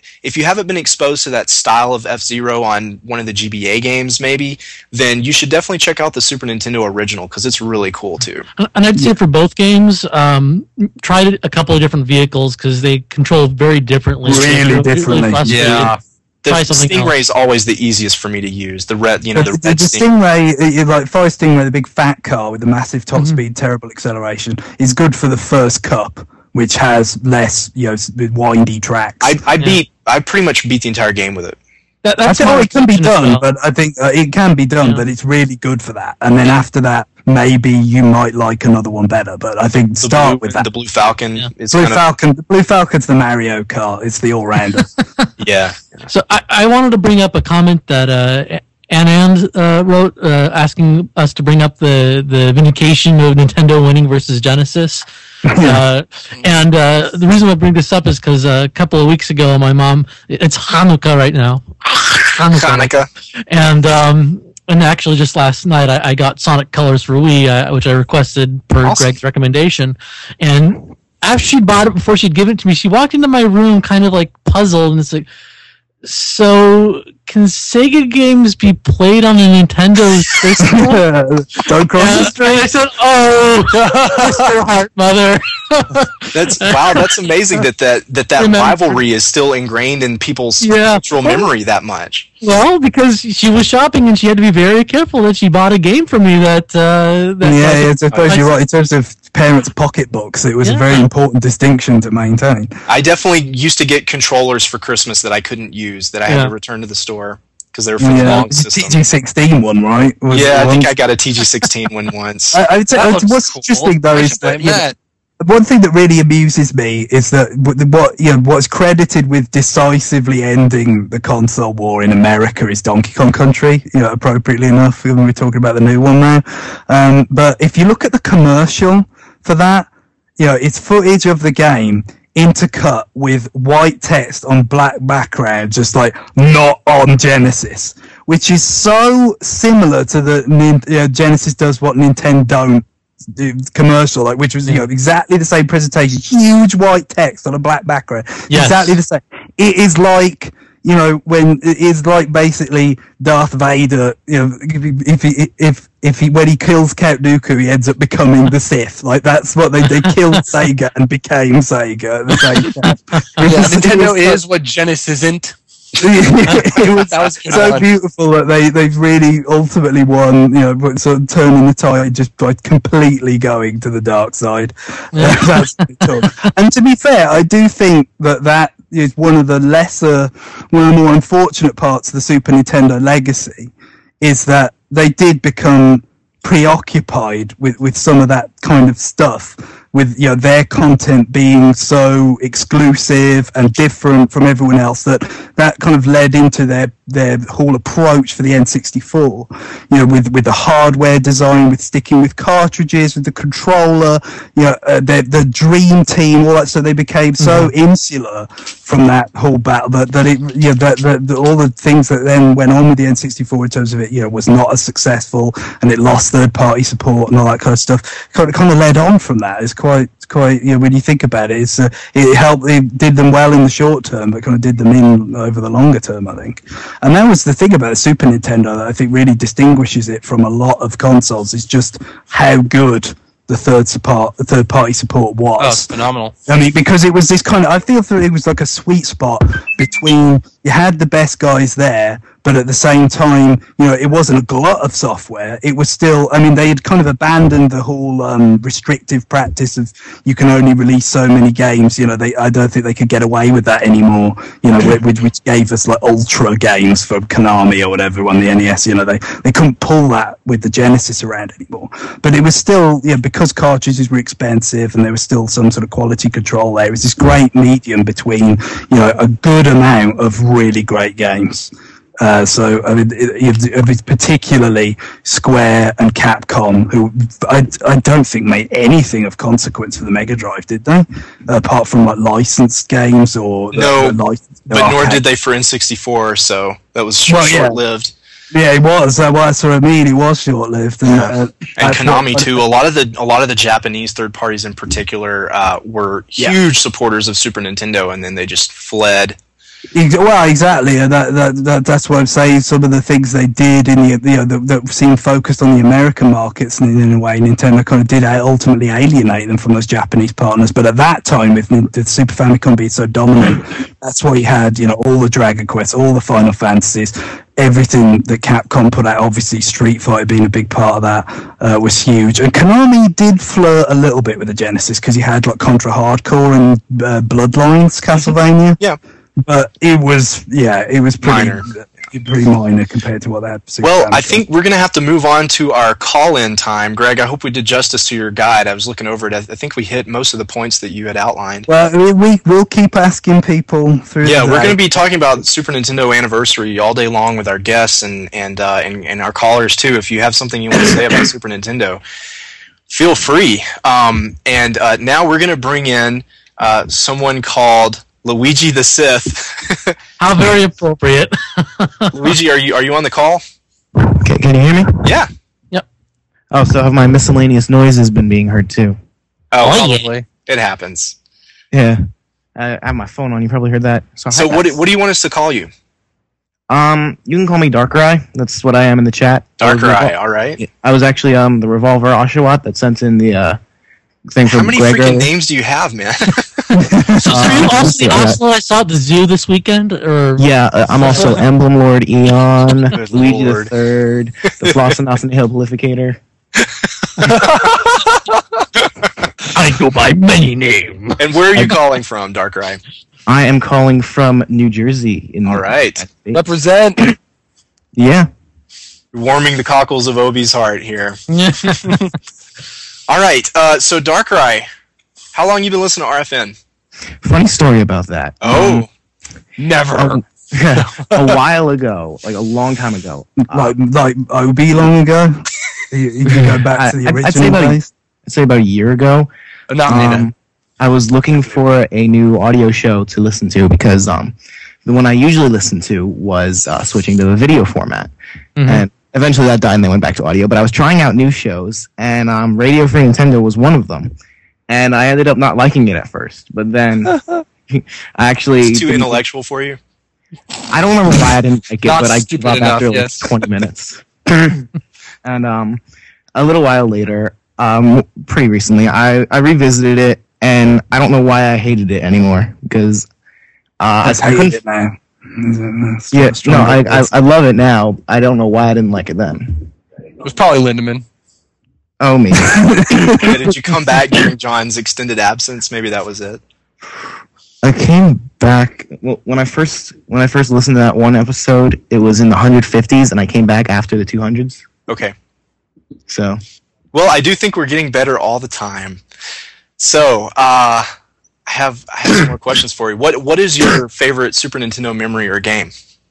if you haven't been exposed to that style of F-Zero on one of the G B A games, maybe, then you should definitely check out the Super Nintendo original because it's really cool too. And I'd say for both games, um, try a couple of different vehicles because they control very differently. Really differently. Yeah. The Try something Stingray else. is always the easiest for me to use. The red, you know, The, the the, red the Sting. Stingray, uh, like Fire Stingray, the big fat car with the massive top speed, terrible acceleration, is good for the first cup, which has less, you know, s- windy tracks. I, I beat, I pretty much beat the entire game with it. That, I that's feel my it can be reflection as done, well. but I think uh, it can be done, Yeah. but it's really good for that. And then after that, maybe you might like another one better. But I think The start blue, with that. the Blue Falcon Yeah. is Blue kind of Falcon, the Blue Falcon's the Mario Kart. It's the all rounder. yeah. So I, I wanted to bring up a comment that uh, Anand uh, wrote, uh, asking us to bring up the, the vindication of Nintendo winning versus Genesis. uh, and uh, the reason I bring this up is because uh, a couple of weeks ago, my mom, it's Hanukkah right now. Hanukkah. Hanukkah. And um, and actually, just last night, I, I got Sonic Colors for Wii, uh, which I requested per Awesome. Greg's recommendation. And after she bought it, before she'd give it to me, she walked into my room kind of like puzzled, and it's like, so can Sega games be played on a Nintendo system? Don't cross the And street. I said, "Oh, Mister Heart Mother." That's wow. That's amazing that that that, that Remember- rivalry is still ingrained in people's Yeah. cultural memory that much. Well, because she was shopping and she had to be very careful that she bought a game for me that. Uh, that Yeah, yeah, I suppose I- you're right. In terms of parents' pocketbooks, it was a Yeah. very important distinction to maintain. I definitely used to get controllers for Christmas that I couldn't use that I had Yeah. to return to the store because they were for the Yeah, wrong the system. T G sixteen one, right? Was Yeah, the I one- think I got a T G sixteen one once. I, I would say That uh, looks what's cool. interesting though I is should that, blame you know, that. one thing that really amuses me is that what, the- what you know what's credited with decisively ending the console war in America is Donkey Kong Country. You know, appropriately enough, when we're talking about the new one now. Um, but if you look at the commercial for that, you know, it's footage of the game intercut with white text on black background, just like not on Genesis, which is so similar to the Nin- you know, Genesis does what Nintendo don't do commercial, like which was you know exactly the same presentation, huge white text on a black background, Yes. exactly the same. It is like. You know, when it is like basically Darth Vader, you know, if he, if, if he, when he kills Count Dooku, he ends up becoming the Sith. Like, that's what they, they killed Sega and became Sega at the same time. It Yeah, was- it Nintendo was is what Genesis isn't. it was, That was good so one. beautiful that they they've really ultimately won. You know, but sort of turning the tide, just by completely going to the dark side. That's pretty cool. And to be fair, I do think that that is one of the lesser, one of the more unfortunate parts of the Super Nintendo legacy, is that they did become preoccupied with, with some of that kind of stuff, with you know their content being so exclusive and different from everyone else, that that kind of led into their their whole approach for the N sixty-four, you know, with with the hardware design, with sticking with cartridges, with the controller, you know, uh, the the dream team, all that. So they became so insular from that whole battle that, that it, you know, that, that, that all the things that then went on with the N sixty-four in terms of it, you know, was not as successful, and it lost third party support and all that kind of stuff. Kind of, kind of led on from that. It's quite, it's quite, you know, when you think about it, it's uh, it helped, it did them well in the short term, but kind of did them in over the longer term, I think. And that was the thing about the Super Nintendo that I think really distinguishes it from a lot of consoles, is just how good the third support, the third party support Oh, was. it's phenomenal. I mean, because it was this kind of, I feel that it was like a sweet spot between, you had the best guys there, but at the same time, you know, it wasn't a glut of software. It was still, I mean, they had kind of abandoned the whole um, restrictive practice of you can only release so many games. You know, they, I don't think they could get away with that anymore, you know, which, which gave us like ultra games for Konami or whatever on the N E S. You know, they, they couldn't pull that with the Genesis around anymore. But it was still, you know, because cartridges were expensive and there was still some sort of quality control there, it was this great medium between, you know, a good amount of really great games. Uh, so I mean, it, it, it particularly Square and Capcom, who I, I don't think made anything of consequence for the Mega Drive, did they? Apart from like licensed games or the, No, the licensed But nor arcade. did they for N sixty-four, so that was sh- Well, yeah. short-lived. Yeah, it was. Uh, well, that's what I mean. It was short-lived, and, uh, And that's Konami what- too. A lot of the a lot of the Japanese third parties in particular uh, were Yeah. huge supporters of Super Nintendo, and then they just fled. Ex- Well, exactly. and That, that, that that's what I'm saying. Some of the things they did in the you know that, that seemed focused on the American markets, and in a way, Nintendo kind of did ultimately alienate them from those Japanese partners. But at that time, with the Super Famicom being so dominant, that's why you had you know all the Dragon Quests, all the Final Fantasies, everything that Capcom put out. Obviously, Street Fighter being a big part of that uh, was huge. And Konami did flirt a little bit with the Genesis because you had like Contra Hardcore and uh, Bloodlines, Castlevania. Yeah. But it was, yeah, it was pretty Minor. pretty minor compared to what they had. Well, I think we're going to have to move on to our call-in time. Greg, I hope we did justice to your guide. I was looking over it. I I think we hit most of the points that you had outlined. Well, we, we will keep asking people through. Yeah, the we're day. going to be talking about Super Nintendo Anniversary all day long with our guests and and, uh, and and our callers too. If you have something you want to say about Super Nintendo, feel free. Um, and uh, now we're going to bring in uh, someone called Luigi the Sith. How very appropriate. Luigi, are you are you on the call? Can, can you hear me? Yeah. Yep. Oh, so have my miscellaneous noises been being heard too? Oh, Oh, yeah. probably. It happens. Yeah. I, I have my phone on. You probably heard that. So, So hi, what guys. do- what do you want us to call you? Um, you can call me Darkrai. That's what I am in the chat. I was Darkrai, Revol- all right. I was actually um the Revolver Oshawott that sent in the uh thing How from many Greg freaking earlier. names do you have, man? So, so you Uh, also the yeah. Ocelot I saw at the zoo this weekend, or Yeah, uh, I'm also Emblem Lord Eon, Good Luigi lord. the Third, the Flossenausen Hill Prolificator. I go by many names. And where are you calling from, Darkrai? I am calling from New Jersey. In All the right. United States. Represent. Yeah. Warming the cockles of Obi's heart here. All right. Uh, so Darkrai, how long you been listening to R F N? Funny story about that. Oh, Um, Never. um, a while ago, like a long time ago. uh, like like Obi long ago. you, you can go back to the I- I'd- original I'd say about a- days. I'd say about a year ago. Not me. then. Um, I was looking for a new audio show to listen to because um, the one I usually listened to was uh, switching to the video format, Mhm. and eventually that died and they went back to audio. But I was trying out new shows, and um, Radio Free Nintendo was one of them, and I ended up not liking it at first. But then I actually it's too didn't- intellectual for you. I don't remember why I didn't like it, Not but I gave stupid up enough, after like yes. twenty minutes. And um, a little while later, um, pretty recently, I, I revisited it, and I don't know why I hated it anymore because uh, I, I I couldn't. hated it now. It's Yeah, not strong no, I, I words. I love it now. I don't know why I didn't like it then. It was probably Lindemann. Oh me. Yeah, did you come back during John's extended absence? Maybe that was it. I came back well, when I first when I first listened to that one episode. It was in the one fifties, and I came back after the two hundreds. Okay. So Well, I do think we're getting better all the time. So, uh, I have I have some more questions for you. What What is your favorite Super Nintendo memory or game?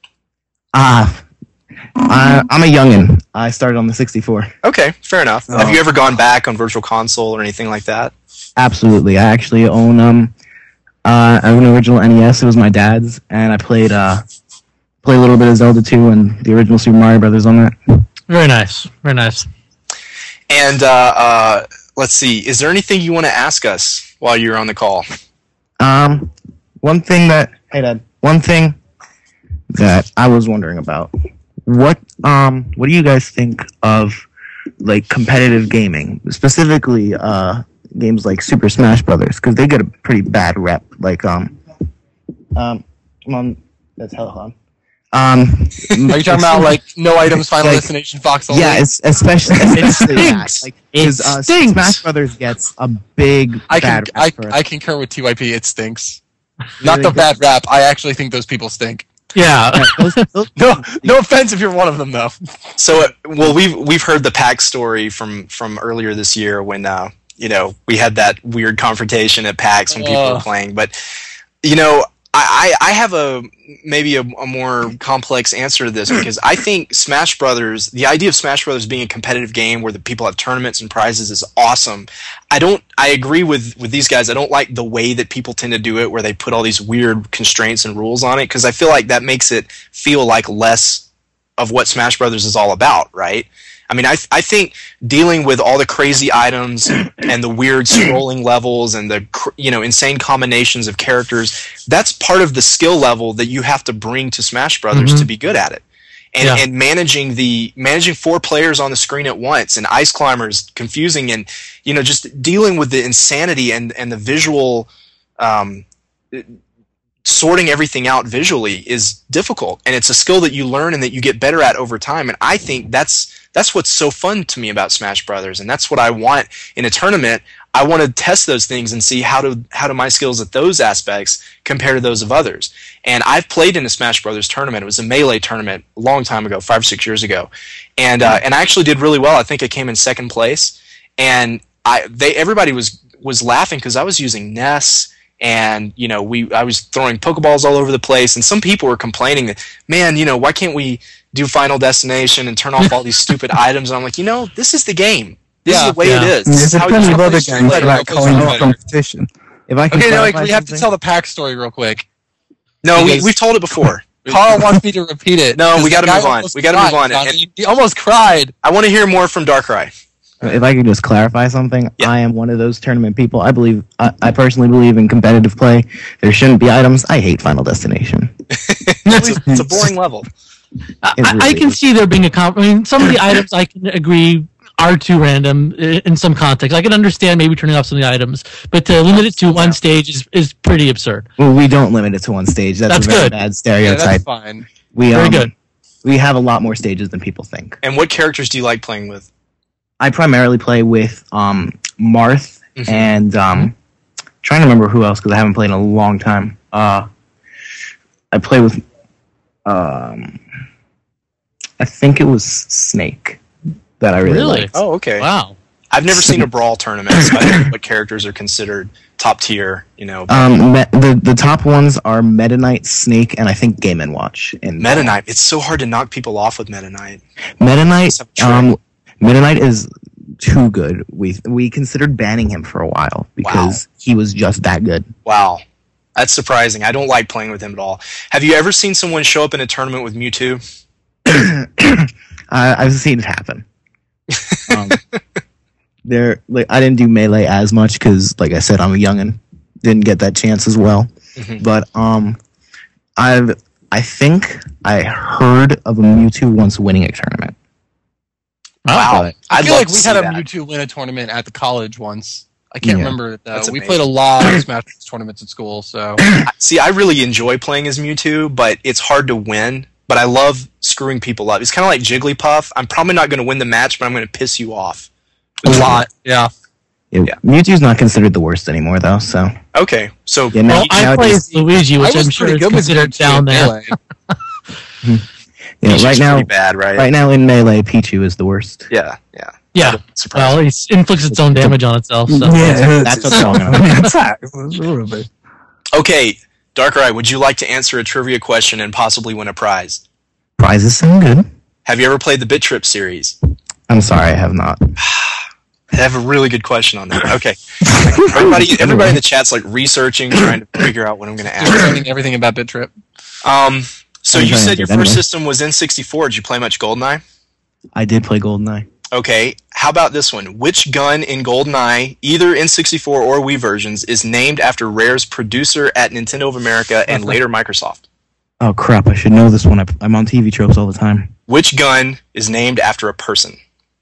ah, I, I'm a youngin. I started on the sixty-four. Okay, fair enough. Oh. Have you ever gone back on Virtual Console or anything like that? Absolutely. I actually own um uh I have an original N E S. It was my dad's, and I played uh played a little bit of Zelda two and the original Super Mario Brothers on that. Very nice. Very nice. And uh, uh, let's see, is there anything you want to ask us while you're on the call? Um, one thing that hey Dad, one thing that I was wondering about what um what do you guys think of like competitive gaming, specifically uh games like Super Smash Brothers, because they get a pretty bad rep. Like um um come on, that's hella fun. Um, Are you talking about like no items, final Like- destination, Fox only? yeah, it's especially, especially that. stinks. Like, It 'cause, uh, stinks. Smash Brothers gets a big I can bad I, rep for- I concur with T Y P. It stinks. Not the Really? bad rap. I actually think those people stink. Yeah. those, those, No, no offense if you're one of them though. So, uh, well, we've we've heard the PAX story from from earlier this year when uh, you know we had that weird confrontation at PAX when people Uh. were playing. But you know, I I I have a maybe a, a more complex answer to this because I think Smash Brothers, the idea of Smash Brothers being a competitive game where the people have tournaments and prizes is awesome. I don't. I agree with with these guys. I don't like the way that people tend to do it, where they put all these weird constraints and rules on it, because I feel like that makes it feel like less of what Smash Brothers is all about, right? I mean, I th- I think dealing with all the crazy items and the weird scrolling levels and the cr- you know insane combinations of characters, that's part of the skill level that you have to bring to Smash Brothers Mhm. to be good at it. And, Yeah. and managing the managing four players on the screen at once and ice climbers confusing and you know just dealing with the insanity and and the visual um, sorting everything out visually is difficult, and it's a skill that you learn and that you get better at over time. And I think that's that's what's so fun to me about Smash Brothers, and that's what I want in a tournament. I want to test those things and see how do how do my skills at those aspects compare to those of others. And I've played in a Smash Brothers tournament. It was a Melee tournament a long time ago, five or six years ago, and uh, and I actually did really well. I think I came in second place, and I they everybody was was laughing because I was using Ness. And you know, we I was throwing Pokeballs all over the place, and some people were complaining that, man, you know, why can't we do Final Destination and turn off all these stupid items? And I'm like, you know, this is the game. This Yeah. is the way Yeah. it is. There's This is a how plenty you of other play games it. for that kind of competition. If I can Okay, no, clarify we have to something- tell the pack story real quick. No, we Because- we've told it before. Carl wants me to repeat it. No, we 'cause gotta the guy move on. almost We gotta cried, move on. Johnny. And- He almost cried. I want to hear more from Darkrai. If I could just clarify something, Yeah. I am one of those tournament people. I believe, I, I personally believe in competitive play. There shouldn't be items. I hate Final Destination. It's a, it's a boring level. I, It I really can is. see there being a comp. I mean, some of the items I can agree are too random i- in some context. I can understand maybe turning off some of the items, but to limit it to one stage is, is pretty absurd. Well, we don't limit it to one stage. That's, That's a very good. bad Yeah, stereotype. that's fine. we Very um, good. We have a lot more stages than people think. And what characters do you like playing with? I primarily play with um, Marth Mhm. and um, trying to remember who else because I haven't played in a long time. Uh, I play with, um, I think it was Snake that I really, Really? liked. Oh, okay. Wow. I've never seen a brawl tournament, so I don't know what characters are considered top tier. You know, Um, me- the the top ones are Meta Knight, Snake, and I think Game and Watch. And Meta Knight. It's so hard to knock people off with Meta Knight. Meta Knight, Some trick. um, Meta Knight is too good. We we considered banning him for a while because he was just that good. Wow. That's surprising. I don't like playing with him at all. Have you ever seen someone show up in a tournament with Mewtwo? uh, I've seen it happen. Um, there, like I didn't do Melee as much because, like I said, I'm a youngin. Didn't get that chance as well. Mhm. But um, I've I think I heard of a Mewtwo once winning a tournament. Wow. I I'd feel love like to we see had a that. Mewtwo win a tournament at the college once. I can't Yeah. remember it though. That's We amazing. played a lot of Smash Bros. Tournaments at school, so See, I really enjoy playing as Mewtwo, but it's hard to win. But I love screwing people up. It's kind of like Jigglypuff. I'm probably not going to win the match, but I'm going to piss you off. a lot. Yeah. Yeah, Yeah. Mewtwo's not considered the worst anymore, though. So Okay, so yeah, now, Well, I play nowadays, as Luigi, I which was I'm sure pretty is good with considered Mewtwo down in there. Melee. yeah, Pichu's right now, pretty bad, right? right now in Melee, Pichu is the worst. Yeah, yeah. Yeah. Surprising. Well, it inflicts its own damage on itself. So. Yeah, That's it's what's wrong. an attack. That's all of it. Okay, Darkrai, would you like to answer a trivia question and possibly win a prize? Prizes sound good. Have you ever played the Bit Trip series? I'm sorry, I have not. I have a really good question on that. Okay. everybody, everybody in the chat's like researching, trying to figure out what I'm going to Just ask. learning everything about BitTrip. Um, so I'm you trying said to your get first anyway. system was N sixty-four. Did you play much GoldenEye? I did play GoldenEye. Okay. How about this one? Which gun in GoldenEye, either N sixty-four or Wii versions, is named after Rare's producer at Nintendo of America and later Microsoft? Oh crap! I should know this one. I- I'm on T V tropes all the time. Which gun is named after a person?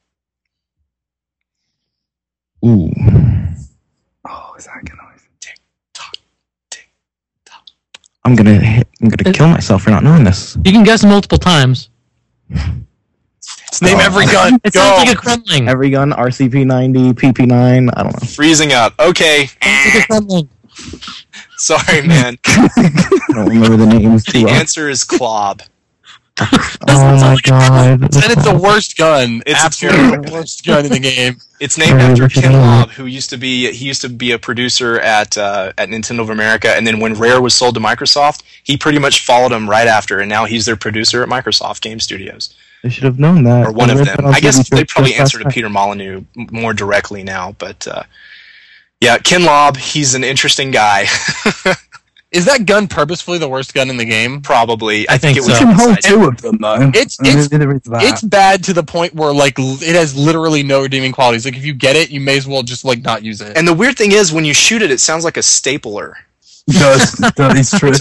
Ooh. Oh, is that a noise? Tick tock, tick tock. I'm gonna hit, I'm gonna kill myself for not knowing this. You can guess multiple times. Let's name Oh. every gun. It Go. sounds like a Kremling. Every gun, R C P ninety, P P nine. I don't know. Freezing up. Okay. Sounds like a Kremling. Sorry, man. I don't remember the names too The well. answer is Clob. Oh my god! Said it's the worst gun. It's a absolutely terrible- the worst gun in the game. It's named Sorry, after what you Ken doing? Lobb, who used to be he used to be a producer at uh, at Nintendo of America, and then when Rare was sold to Microsoft, he pretty much followed them right after, and now he's their producer at Microsoft Game Studios, I should have known that. or one I of read them. that on I guess T V they tropes probably just answer to last Peter Molyneux m- more directly now, but uh, yeah, Ken Lobb, he's an interesting guy. Is that gun purposefully the worst gun in the game? Probably. I, I think, think it was. so. You can hold inside. two of them though. It's I mean, it's there is that. it's bad to the point where like l- it has literally no redeeming qualities. Like if you get it, you may as well just like not use it. And the weird thing is, when you shoot it, it sounds like a stapler. It does. That is true.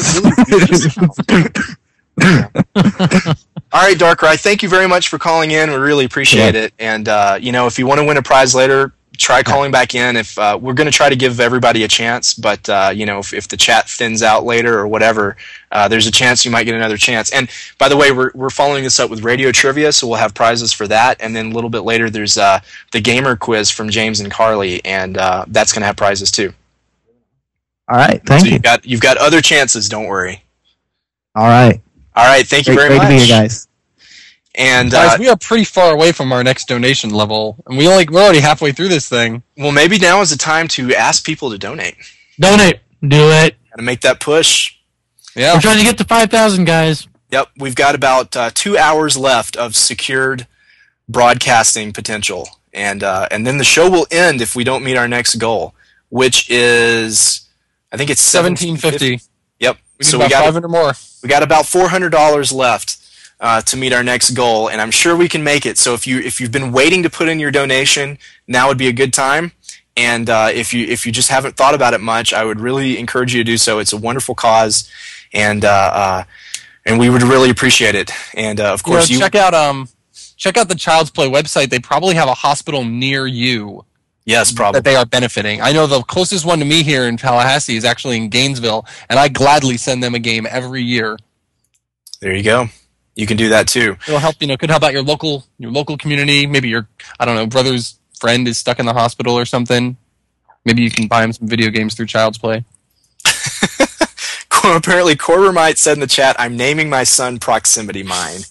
All right, Darkrai, thank you very much for calling in. We really appreciate Yeah. it. And uh, you know, if you want to win a prize later, try calling back in. If uh, we're going to try to give everybody a chance, but uh, you know, if, if the chat thins out later or whatever, uh, there's a chance you might get another chance. And by the way, we're we're following this up with radio trivia, so we'll have prizes for that. And then a little bit later, there's uh, the gamer quiz from James and Carly, and uh, that's going to have prizes too. All right, thank so you. you've got you've got other chances. Don't worry. All right. All right, thank you Great, very great much. to be here, guys. And Guys, uh, we are pretty far away from our next donation level, and we only we're already halfway through this thing. well, maybe now is the time to ask people to donate. Donate. Do it. Got to make that push. Yeah, We're trying to get to five thousand, guys. Yep, we've got about uh, two hours left of secured broadcasting potential, and uh, and then the show will end if we don't meet our next goal, which is I think it's seventeen fifty. Yep. We need so about we got five hundred more. we got about four hundred dollars left uh, to meet our next goal, and I'm sure we can make it. So if you if you've been waiting to put in your donation, now would be a good time. And uh, if you if you just haven't thought about it much, I would really encourage you to do so. It's a wonderful cause, and uh, uh, and we would really appreciate it. And uh, of course, you, you, know, check out um check out the Child's Play website. They probably have a hospital near you yes, probably. that they are benefiting. I know the closest one to me here in Tallahassee is actually in Gainesville, and I gladly send them a game every year. There you go. You can do that too. It'll help, you know, could help out your local your local community. Maybe your I don't know brother's friend is stuck in the hospital or something. Maybe you can buy him some video games through Child's Play. Apparently, Corbermite said in the chat, "I'm naming my son Proximity Mine."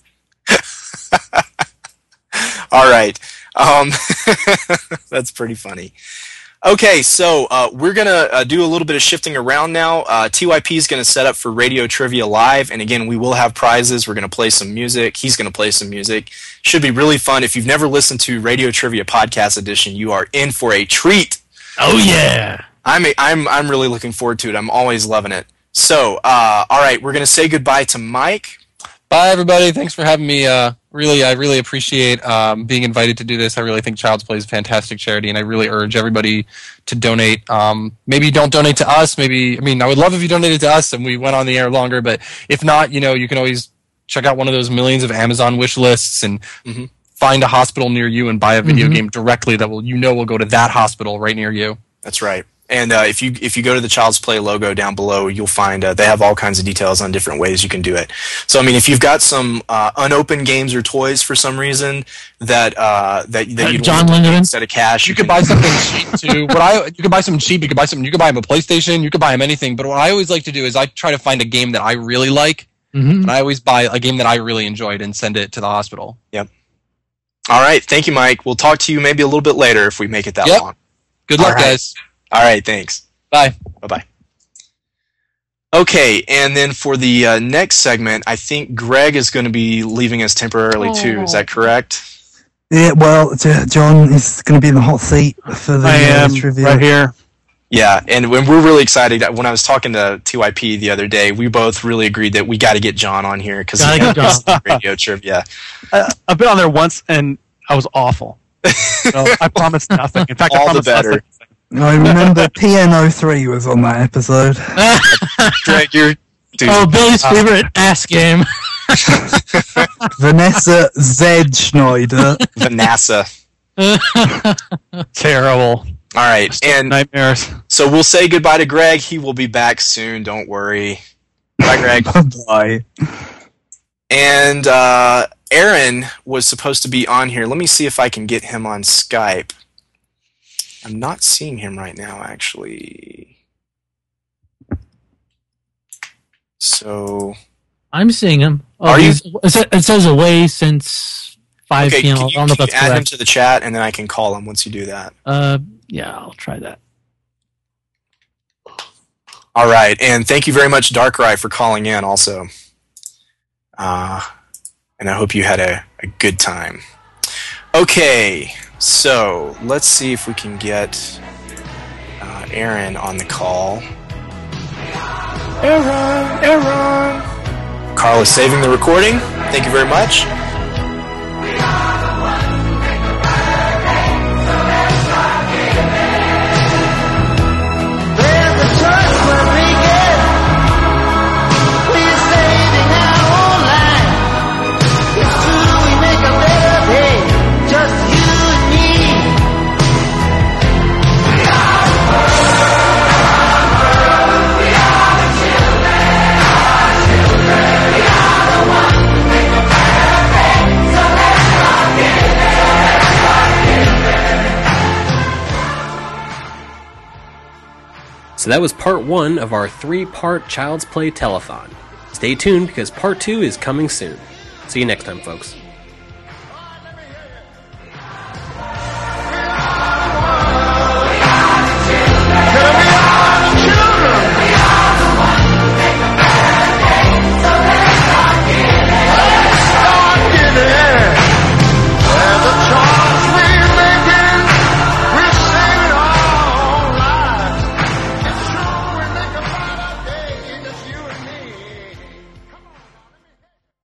All right, um, that's pretty funny. Okay, so uh, we're gonna uh, do a little bit of shifting around now. Uh, T Y P is gonna set up for Radio Trivia Live, and again, we will have prizes. We're gonna play some music. He's gonna play some music. Should be really fun. If you've never listened to Radio Trivia Podcast Edition, you are in for a treat. Oh yeah. I'm a, I'm I'm really looking forward to it. I'm always loving it. So, uh, all right, we're gonna say goodbye to Mike. Bye, everybody. Thanks for having me. Uh, really, I really appreciate um, being invited to do this. I really think Child's Play is a fantastic charity, and I really urge everybody to donate. Um, maybe don't donate to us. Maybe, I mean, I would love if you donated to us and we went on the air longer, but if not, you know, you can always check out one of those millions of Amazon wish lists and Mm-hmm. find a hospital near you and buy a video Mhm. game directly that will, you know, will go to that hospital right near you. That's right. And uh, if you if you go to the Child's Play logo down below, you'll find uh, they have all kinds of details on different ways you can do it. So I mean, if you've got some uh, unopened games or toys for some reason that uh, that that Uh, you John want to Lindemann? instead of cash, You could buy something cheap too. What I you could buy something cheap. You could buy something. You could buy him a PlayStation. You could buy him anything. But what I always like to do is I try to find a game that I really like, Mm-hmm. and I always buy a game that I really enjoyed and send it to the hospital. Yep. All right. Thank you, Mike. We'll talk to you maybe a little bit later if we make it that Yep. long. Good All luck, right. guys. All right. Thanks. Bye. Bye-bye. Okay, and then for the uh, next segment, I think Greg is going to be leaving us temporarily too. Is that correct? Yeah, well, J- John is going to be in the hot seat for the I uh, am trivia. right here. Yeah, and when we're really excited. When I was talking to T Y P the other day, we both really agreed that we got to get John on here because Gotta get John. radio trivia. I, I've been on there once and I was awful. So I promised nothing. In fact, I All the promised better. nothing. I remember P N oh three was on that episode. Greg, you're dude. Oh, Billy's favorite ass game. Vanessa Zed Schneider. Vanessa. Terrible. All right, and Nightmares. so we'll say goodbye to Greg. He will be back soon. Don't worry. Bye, Greg. Bye. And uh, Aaron was supposed to be on here. Let me see if I can get him on Skype. I'm not seeing him right now, actually. So, I'm seeing him. Oh, Are you? he's- It sa- it says away since five okay, p.m. can I you, don't know if can that's you add him correct. to the chat, and then I can call him once you do that. Uh, yeah, I'll try that. All right, and thank you very much, Darkrai, for calling in also. Uh, and I hope you had a, a good time. Okay, so let's see if we can get uh, Aaron on the call. Aaron, Aaron. Carl is saving the recording. Thank you very much. So that was part one of our three-part Child's Play telethon. Stay tuned because part two is coming soon. See you next time, folks.